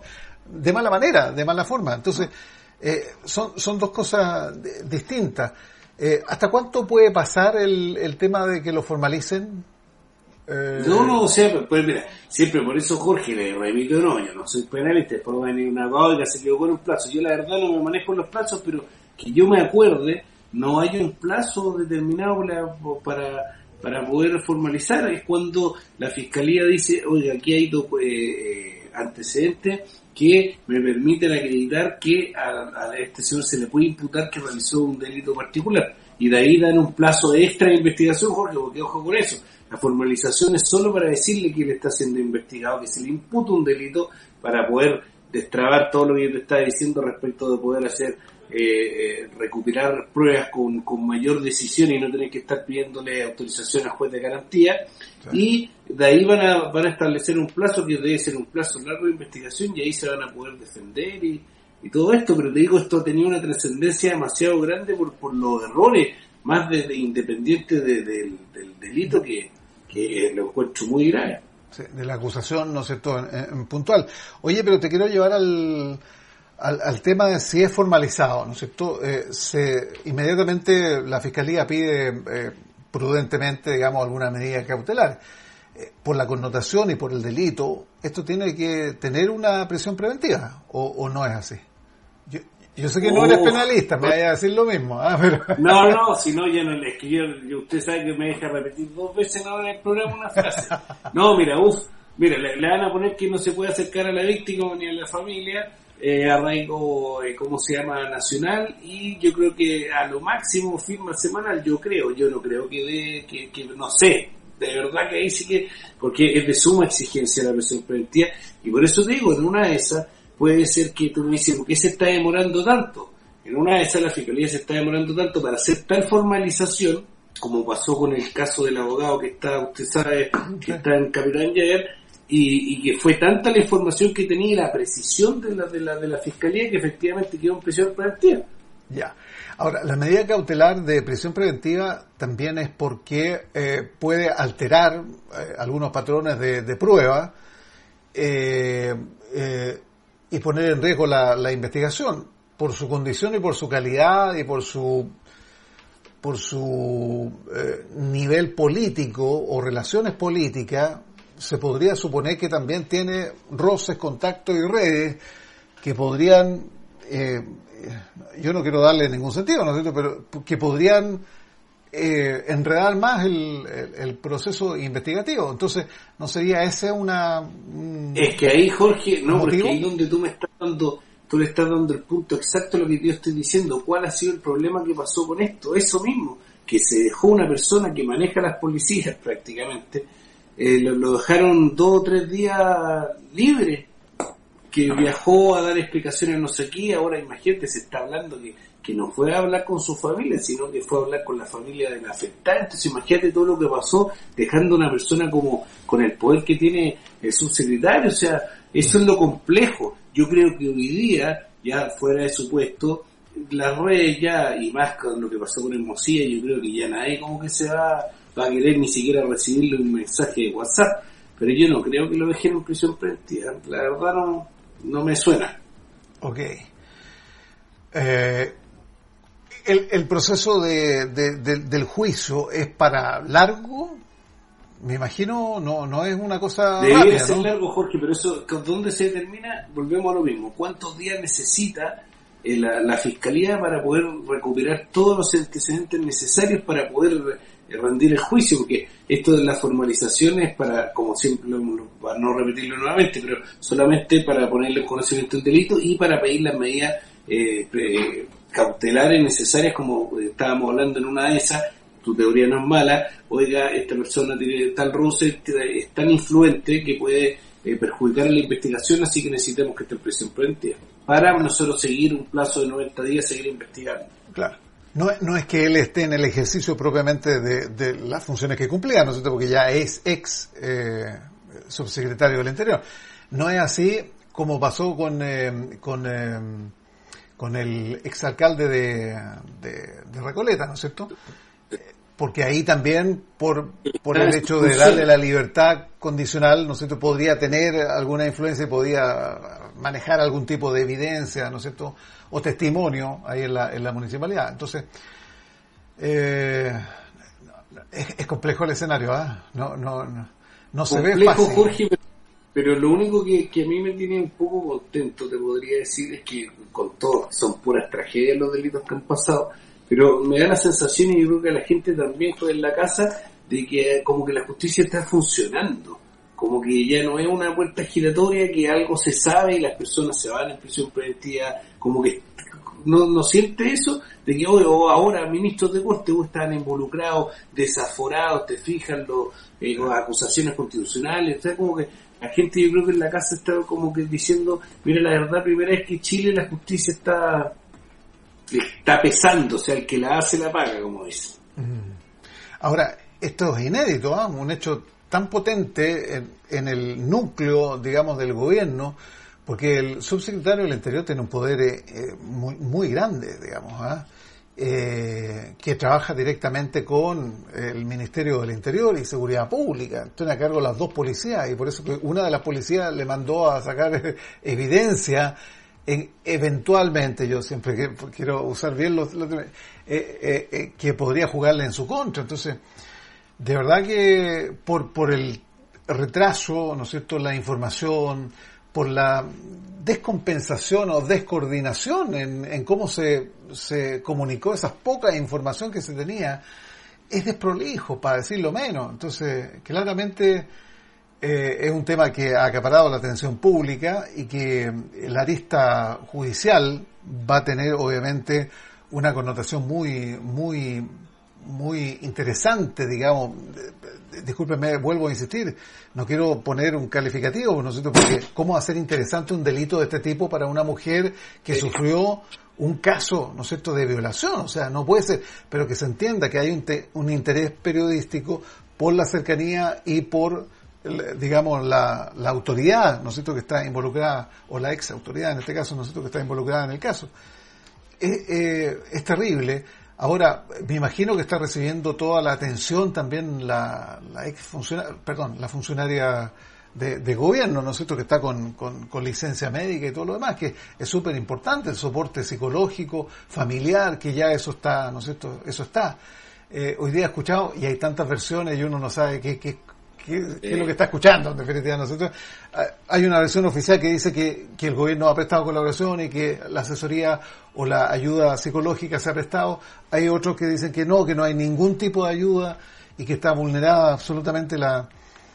de mala manera, de mala forma. Entonces, eh, son, son dos cosas distintas. Eh, ¿Hasta cuánto puede pasar el, el tema de que lo formalicen? Eh... No, no, o sea, pues mira, siempre por eso Jorge le remito, no, yo no soy penalista, después va a venir una abogado que se equivocó en un plazo. Yo la verdad no me manejo en los plazos, pero que yo me acuerde, no hay un plazo determinado para, para, para poder formalizar. Es cuando la Fiscalía dice, oiga, aquí hay dos eh, antecedentes que me permiten acreditar que a, a este señor se le puede imputar que realizó un delito particular. Y de ahí dan un plazo extra de investigación, Jorge, porque ojo con eso. La formalización es solo para decirle que él está siendo investigado, que se le imputa un delito, para poder destrabar todo lo que yo te estaba diciendo respecto de poder hacer, eh, eh, recuperar pruebas con, con mayor decisión y no tener que estar pidiéndole autorización al juez de garantía. Sí. Y de ahí van a, van a establecer un plazo que debe ser un plazo largo de investigación, y ahí se van a poder defender y, y todo esto. Pero te digo, esto ha tenido una trascendencia demasiado grande por, por los errores, más de, de independiente de, de, del delito, que, que lo encuentro muy grave. Sí, de la acusación, ¿no es cierto?, en, en puntual. Oye, pero te quiero llevar al, al, al tema de si es formalizado, ¿no es cierto? Eh, se, inmediatamente la Fiscalía pide eh, prudentemente, digamos, alguna medida cautelar. Eh, por la connotación y por el delito, ¿esto tiene que tener una prisión preventiva o, o no es así? Yo, Yo sé que no eres penalista, me vaya a decir lo mismo. ¿Ah? Pero... No, no, si no, ya no le escribió. Usted sabe que me deja repetir dos veces ahora en el programa una frase. No, mira, uff, mira, le, le van a poner que no se puede acercar a la víctima ni a la familia, eh, arraigo, eh, ¿cómo se llama?, nacional, y yo creo que a lo máximo firma semanal, yo creo, yo no creo que de, que, que no sé, de verdad que ahí sí que, porque es de suma exigencia la prisión preventiva, y por eso te digo, en una de esas, puede ser que tú me dices, ¿por qué se está demorando tanto? En una de esas la Fiscalía se está demorando tanto para hacer tal formalización, como pasó con el caso del abogado que está, usted sabe, que está en Capitán Yaer, y, y que fue tanta la información que tenía y la precisión de la, de la, de la Fiscalía que efectivamente quedó en prisión preventiva. Ya. Ahora, la medida cautelar de prisión preventiva también es porque eh, puede alterar eh, algunos patrones de, de prueba, eh, eh, y poner en riesgo la, la investigación por su condición y por su calidad y por su por su eh, nivel político o relaciones políticas. Se podría suponer que también tiene roces, contactos y redes que podrían, eh, yo no quiero darle ningún sentido, ¿no es cierto?, pero que podrían eh, enredar más el, el, el proceso investigativo. Entonces, ¿no sería ese una... Un, es que ahí, Jorge, no, motivo? Porque ahí donde tú me estás dando, tú le estás dando el punto exacto a lo que yo estoy diciendo. ¿Cuál ha sido el problema que pasó con esto? Eso mismo, que se dejó una persona que maneja las policías prácticamente, eh, lo, lo dejaron dos o tres días libre, que viajó a dar explicaciones no sé qué. Ahora imagínate, se está hablando que que no fue a hablar con su familia, sino que fue a hablar con la familia del afectado. Entonces imagínate todo lo que pasó, dejando a una persona como con el poder que tiene el subsecretario. O sea, eso es lo complejo. Yo creo que hoy día, ya fuera de su puesto, las redes ya, y más con lo que pasó con Hermosilla, yo creo que ya nadie como que se va, va a querer ni siquiera recibirle un mensaje de WhatsApp. Pero yo no creo que lo dejen en prisión preventiva. La verdad no, no me suena. Ok. Eh... El, el proceso de, de, de, del juicio es para largo, me imagino, no no es una cosa debería rápida, ser ¿no? largo, Jorge, pero eso, ¿dónde se determina? Volvemos a lo mismo. ¿Cuántos días necesita eh, la, la Fiscalía para poder recuperar todos los antecedentes necesarios para poder rendir el juicio, porque esto de las formalizaciones, para, como siempre, para no repetirlo nuevamente, pero solamente para ponerle en conocimiento el delito y para pedir las medidas eh, eh, cautelares necesarias, como estábamos hablando en una de esas. Tu teoría no es mala, oiga, esta persona tiene tal roce, es tan influente que puede eh, perjudicar a la investigación, así que necesitamos que esté en prisión preventiva para nosotros seguir un plazo de noventa días, seguir investigando. Claro. No, no es que él esté en el ejercicio propiamente de, de las funciones que cumplía, ¿no es cierto? Porque ya es ex eh, subsecretario del Interior. No es así como pasó con eh, con, eh, con el exalcalde de, de, de Recoleta, ¿no es cierto? Porque ahí también, por por el hecho de darle la libertad condicional, ¿no es cierto?, podría tener alguna influencia y podía manejar algún tipo de evidencia, ¿no es cierto?, o testimonio ahí en la, en la municipalidad. Entonces, eh, es, es complejo el escenario, ¿ah? ¿eh? No, no, no, no se ve fácil. Jorge, pero lo único que, que a mí me tiene un poco contento, te podría decir, es que con todo, son puras tragedias los delitos que han pasado, pero me da la sensación, y yo creo que a la gente también fue en la casa, de que como que la justicia está funcionando, como que ya no es una puerta giratoria, que algo se sabe y las personas se van en prisión preventiva, como que no, no siente eso, de que hoy o ahora ministros de corte están involucrados, desaforados, te fijan los, eh, las acusaciones constitucionales, o sea, como que la gente, yo creo que en la casa está como que diciendo, mira, la verdad primera es que Chile la justicia está está pesando, o sea, el que la hace la paga, como dice. Ahora, esto es inédito, ¿eh? Un hecho tan potente en, en el núcleo, digamos, del gobierno, porque el subsecretario del Interior tiene un poder eh, muy, muy grande, digamos, ¿eh? Eh, que trabaja directamente con el Ministerio del Interior y Seguridad Pública. Tiene a cargo las dos policías, y por eso que una de las policías le mandó a sacar evidencia en, eventualmente, yo siempre que, quiero usar bien los, los eh, eh, eh, que podría jugarle en su contra. Entonces, de verdad que por por el retraso, ¿no es cierto?, la información, por la descompensación o descoordinación en, en cómo se, se comunicó esa poca información que se tenía, es desprolijo, para decirlo menos. Entonces, claramente eh, es un tema que ha acaparado la atención pública y que la arista judicial va a tener, obviamente, una connotación muy, muy, muy interesante, digamos. Discúlpenme, vuelvo a insistir, no quiero poner un calificativo, ¿no es cierto?, porque ¿cómo hacer interesante un delito de este tipo para una mujer que sufrió un caso, ¿no es cierto?, de violación? O sea, no puede ser, pero que se entienda que hay un, te, un interés periodístico por la cercanía y por, digamos, la, la autoridad, ¿no es cierto?, que está involucrada, o la ex autoridad en este caso, ¿no es cierto?, que está involucrada en el caso. Es, eh, es terrible. Ahora, me imagino que está recibiendo toda la atención también la, la ex funcionaria, perdón, la funcionaria de, de gobierno, ¿no es cierto?, que está con, con, con licencia médica y todo lo demás, que es súper importante, el soporte psicológico, familiar, que ya eso está, ¿no es cierto?, eso está. Eh, hoy día he escuchado, y hay tantas versiones y uno no sabe qué, qué, qué, qué es lo que está escuchando, en definitiva, ¿no es cierto? Hay una versión oficial que dice que, que el gobierno ha prestado colaboración y que la asesoría o la ayuda psicológica se ha prestado. Hay otros que dicen que no, que no hay ningún tipo de ayuda y que está vulnerada absolutamente la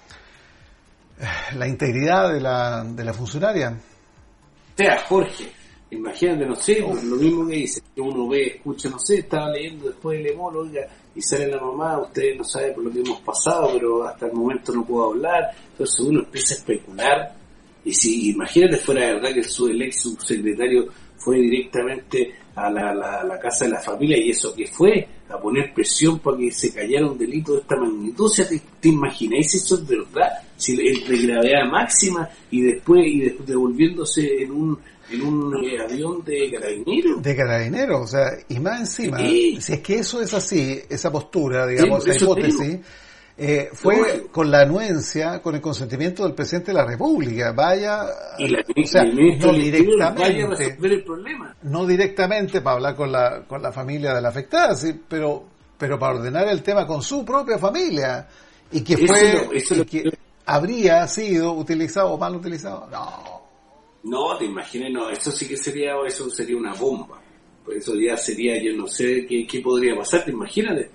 la integridad de la de la funcionaria. O sea, Jorge, imagínate, no sé, oh. lo mismo que dice, que uno ve, escucha, no sé, estaba leyendo después del emolo, oiga, y sale la mamá, ustedes no saben por lo que hemos pasado, pero hasta el momento no puedo hablar. Entonces uno empieza a especular, y si imagínate fuera verdad que el, el ex subsecretario fue directamente a la, la, la casa de la familia, y eso que fue a poner presión para que se callara un delito de esta magnitud. O sea, ¿te, te imagináis eso es verdad? Si el de gravedad máxima y después y después devolviéndose en un en un eh, avión de carabineros. De carabineros, o sea, y más encima, sí. Si es que eso es así, esa postura, digamos, sí, esa hipótesis, eh, fue no, con la anuencia, con el consentimiento del presidente de la República. Vaya, y la, o sea, no directamente, vaya a resolver el problema. No directamente para hablar con la con la familia de la afectada, sí, pero pero para ordenar el tema con su propia familia, y que eso fue, lo, eso y lo, que lo, habría sido utilizado o mal utilizado. No. No, te imaginas, no, eso sí que sería, eso sería una bomba. Por eso ya sería, yo no sé qué, qué podría pasar, te imagínate.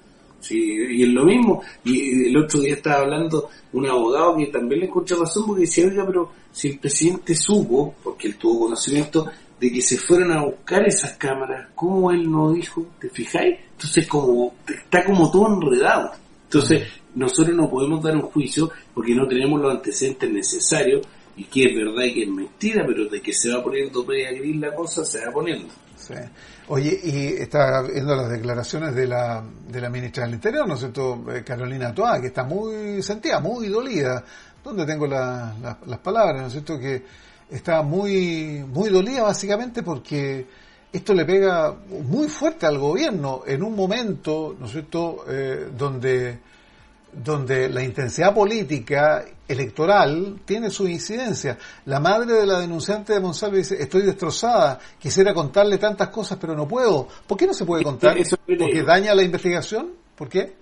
Sí, y es lo mismo. Y el otro día estaba hablando un abogado que también le escuché razón porque decía, oiga, pero si el presidente supo, porque él tuvo conocimiento de que se fueron a buscar esas cámaras, ¿cómo él no dijo? ¿Te fijáis? Entonces como está como todo enredado. Entonces nosotros no podemos dar un juicio porque no tenemos los antecedentes necesarios y que es verdad y que es mentira, pero de que se va poniendo media gris la cosa, se va poniendo. Sí. Oye, y está viendo las declaraciones de la de la ministra del Interior, ¿no es cierto?, Carolina Toá, que está muy sentida, muy dolida. ¿Dónde tengo la, la, las palabras, ¿no es cierto?, que está muy muy dolida básicamente porque esto le pega muy fuerte al gobierno en un momento, ¿no es cierto?, eh, donde donde la intensidad política electoral tiene su incidencia. La madre de la denunciante de Monsalve dice, estoy destrozada, quisiera contarle tantas cosas pero no puedo. ¿Por qué no se puede contar? ¿Porque daña la investigación? ¿Por qué?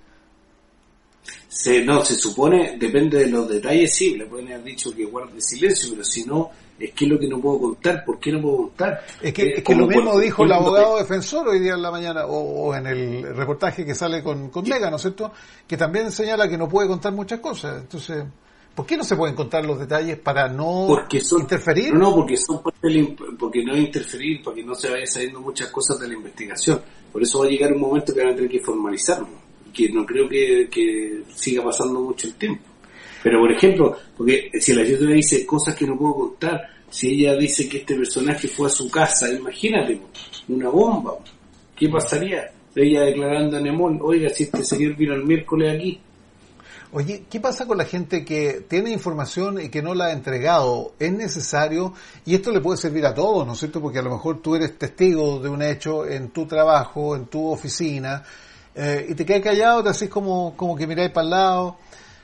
Se, no, se supone, depende de los detalles, sí, le pueden haber dicho que guarde silencio, pero si no, es que es lo que no puedo contar. ¿Por qué no puedo contar? Es que, eh, es que lo mismo por, dijo por, el abogado de... defensor hoy día en la mañana, o, o en el reportaje que sale con, con Mega, ¿no es cierto?, que también señala que no puede contar muchas cosas. Entonces, ¿por qué no se pueden contar los detalles para no porque son, interferir? No, porque son parte de, porque no interferir, para que no se vaya sabiendo muchas cosas de la investigación. Por eso va a llegar un momento que van a tener que formalizarlo, que no creo que, que siga pasando mucho el tiempo. Pero, por ejemplo, porque si la gente dice cosas que no puedo contar, si ella dice que este personaje fue a su casa, imagínate, una bomba, ¿qué pasaría? Ella declarando en Emol, oiga, si este señor vino el miércoles aquí. Oye, ¿qué pasa con la gente que tiene información y que no la ha entregado? Es necesario, y esto le puede servir a todos, ¿no es cierto?, porque a lo mejor tú eres testigo de un hecho en tu trabajo, en tu oficina, eh, y te quedas callado, te haces como, como que miráis para el lado.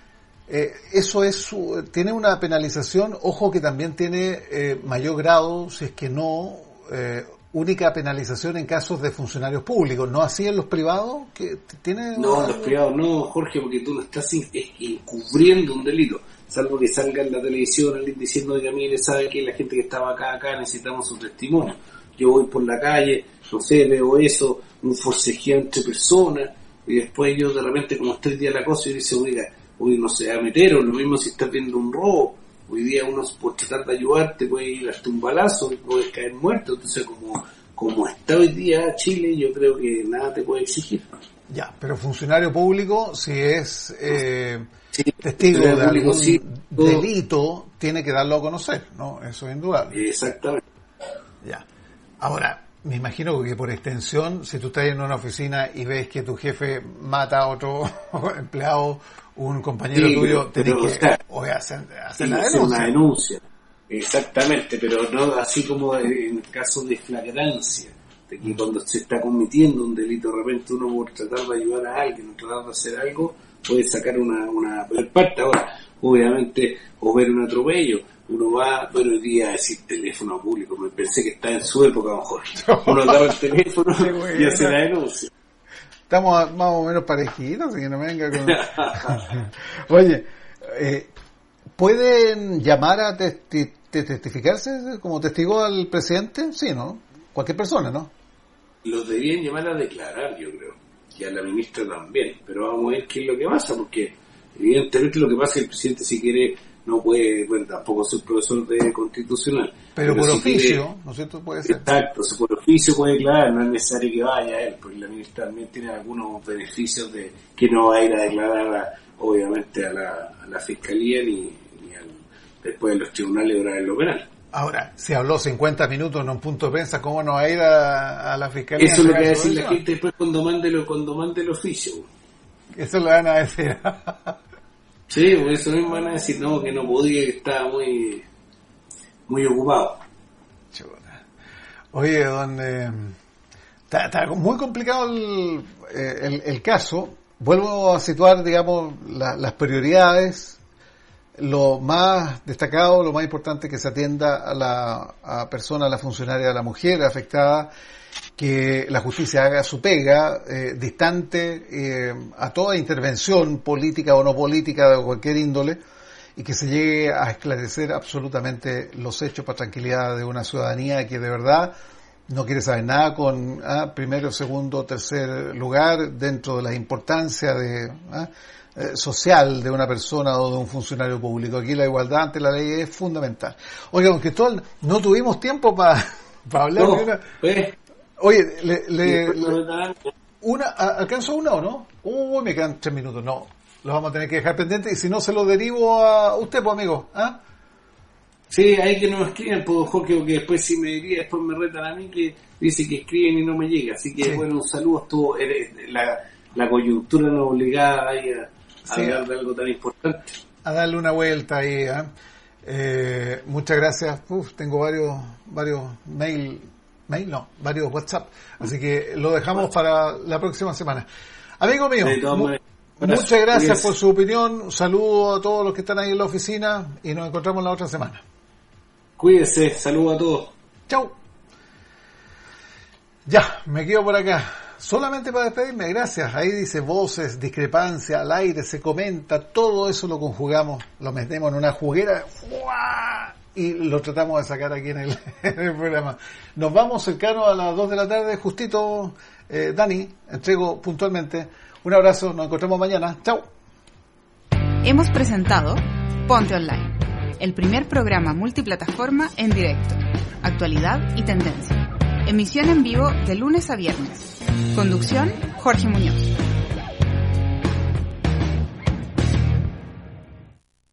Eh, eso es tiene una penalización, ojo que también tiene eh, mayor grado, si es que no eh, única penalización en casos de funcionarios públicos, ¿no así en los privados? Que tiene no, en los privados no, Jorge, porque tú no estás encubriendo un delito, salvo que salga en la televisión alguien diciendo que a mí le sabe que la gente que estaba acá, acá necesitamos su testimonio. Yo voy por la calle, no sé, veo eso, un forcejeo entre personas, y después yo de repente, como está el día de la cosa, y dice, oiga, hoy no se va a meter, o lo mismo si estás viendo un robo, hoy día uno por tratar de ayudarte puede ir hasta un balazo y puedes caer muerto. Entonces como, como está hoy día Chile, yo creo que nada te puede exigir. Ya, pero funcionario público, si es eh, sí, testigo de público, algún sí, delito, tiene que darlo a conocer, ¿no? Eso es indudable. Exactamente. Ya. Ahora, me imagino que por extensión, si tú estás en una oficina y ves que tu jefe mata a otro empleado, un compañero sí, tuyo, pero, tenés pero, que o sea, hacer, hacer sí, la denuncia. Una denuncia. Exactamente, pero no así como en el caso de flagrancia, de que cuando se está cometiendo un delito, de repente uno por tratar de ayudar a alguien, o tratar de hacer algo, puede sacar una, una parte. Ahora, obviamente, o ver un atropello, uno va, bueno, hoy día decir teléfono público, me pensé que está en su época, don Jorge. Uno agarra el teléfono y hace la denuncia. Estamos más o menos parejitos, así que no me venga con... Oye, eh, ¿pueden llamar a testi- testificarse como testigo al presidente? Sí, ¿no? Cualquier persona, ¿no? Los debían llamar a declarar, yo creo, y a la ministra también, pero vamos a ver qué es lo que pasa, porque evidentemente lo que pasa es que el presidente, si quiere, no puede, bueno, tampoco soy profesor de constitucional. Pero, pero por si oficio, quiere, ¿no es cierto? Puede ser. Exacto, si por oficio puede declarar, no es necesario que vaya él, porque la ministra también tiene algunos beneficios de que no va a ir a declarar, a, obviamente, a la, a la fiscalía ni, ni al, después de los tribunales orales lo penal. Ahora, si habló cincuenta minutos en un punto de prensa, ¿cómo no va a ir a, a la fiscalía? Eso es lo que va a decir la gente después cuando mande, lo, cuando mande el oficio. Eso lo van a decir. Sí, por eso mismo van a decir, no, que no podía, que estaba muy muy ocupado. Chuta. Oye, don, eh, está, está muy complicado el, el, el caso. Vuelvo a situar, digamos, la, las prioridades. Lo más destacado, lo más importante, que se atienda a la a persona, a la funcionaria, a la mujer afectada, que la justicia haga su pega, eh, distante eh, a toda intervención política o no política de cualquier índole, y que se llegue a esclarecer absolutamente los hechos para tranquilidad de una ciudadanía que de verdad no quiere saber nada con ah, primero, segundo, tercer lugar dentro de la importancia de ah, eh, social de una persona o de un funcionario público. Aquí la igualdad ante la ley es fundamental. Oiga, don Cristóbal, no tuvimos tiempo para pa hablar no, de una... pues, Oye, le, le, sí, le... una ¿alcanzó una o no? Uy, me quedan tres minutos. No, lo vamos a tener que dejar pendiente y si no se lo derivo a usted, pues amigo. ¿Ah? Sí, hay que no me escriben, pues Jorge, porque después si me diría, después me retan a mí que dice que escriben y no me llega. Así que sí. Bueno, un saludo. Estuvo, la, la coyuntura nos obligaba ahí a, a sí, hablar de algo tan importante. A darle una vuelta ahí. ¿eh? Eh, muchas gracias. Uf, tengo varios varios mail, mail no, varios WhatsApp. Así que lo dejamos para la próxima semana. Amigo mío, mu- muchas gracias por su opinión. Un saludo a todos los que están ahí en la oficina y nos encontramos la otra semana. Cuídese, saludo a todos. Chau. Ya, me quedo por acá. Solamente para despedirme, gracias. Ahí dice voces, discrepancia, al aire, se comenta, todo eso lo conjugamos, lo metemos en una juguera y lo tratamos de sacar aquí en el, en el programa. Nos vamos cercano a las dos de la tarde, justito, eh, Dani, entrego puntualmente. Un abrazo, nos encontramos mañana. Chau. Hemos presentado Ponte Online, el primer programa multiplataforma en directo, actualidad y tendencia. Emisión en vivo de lunes a viernes. Conducción, Jorge Muñoz.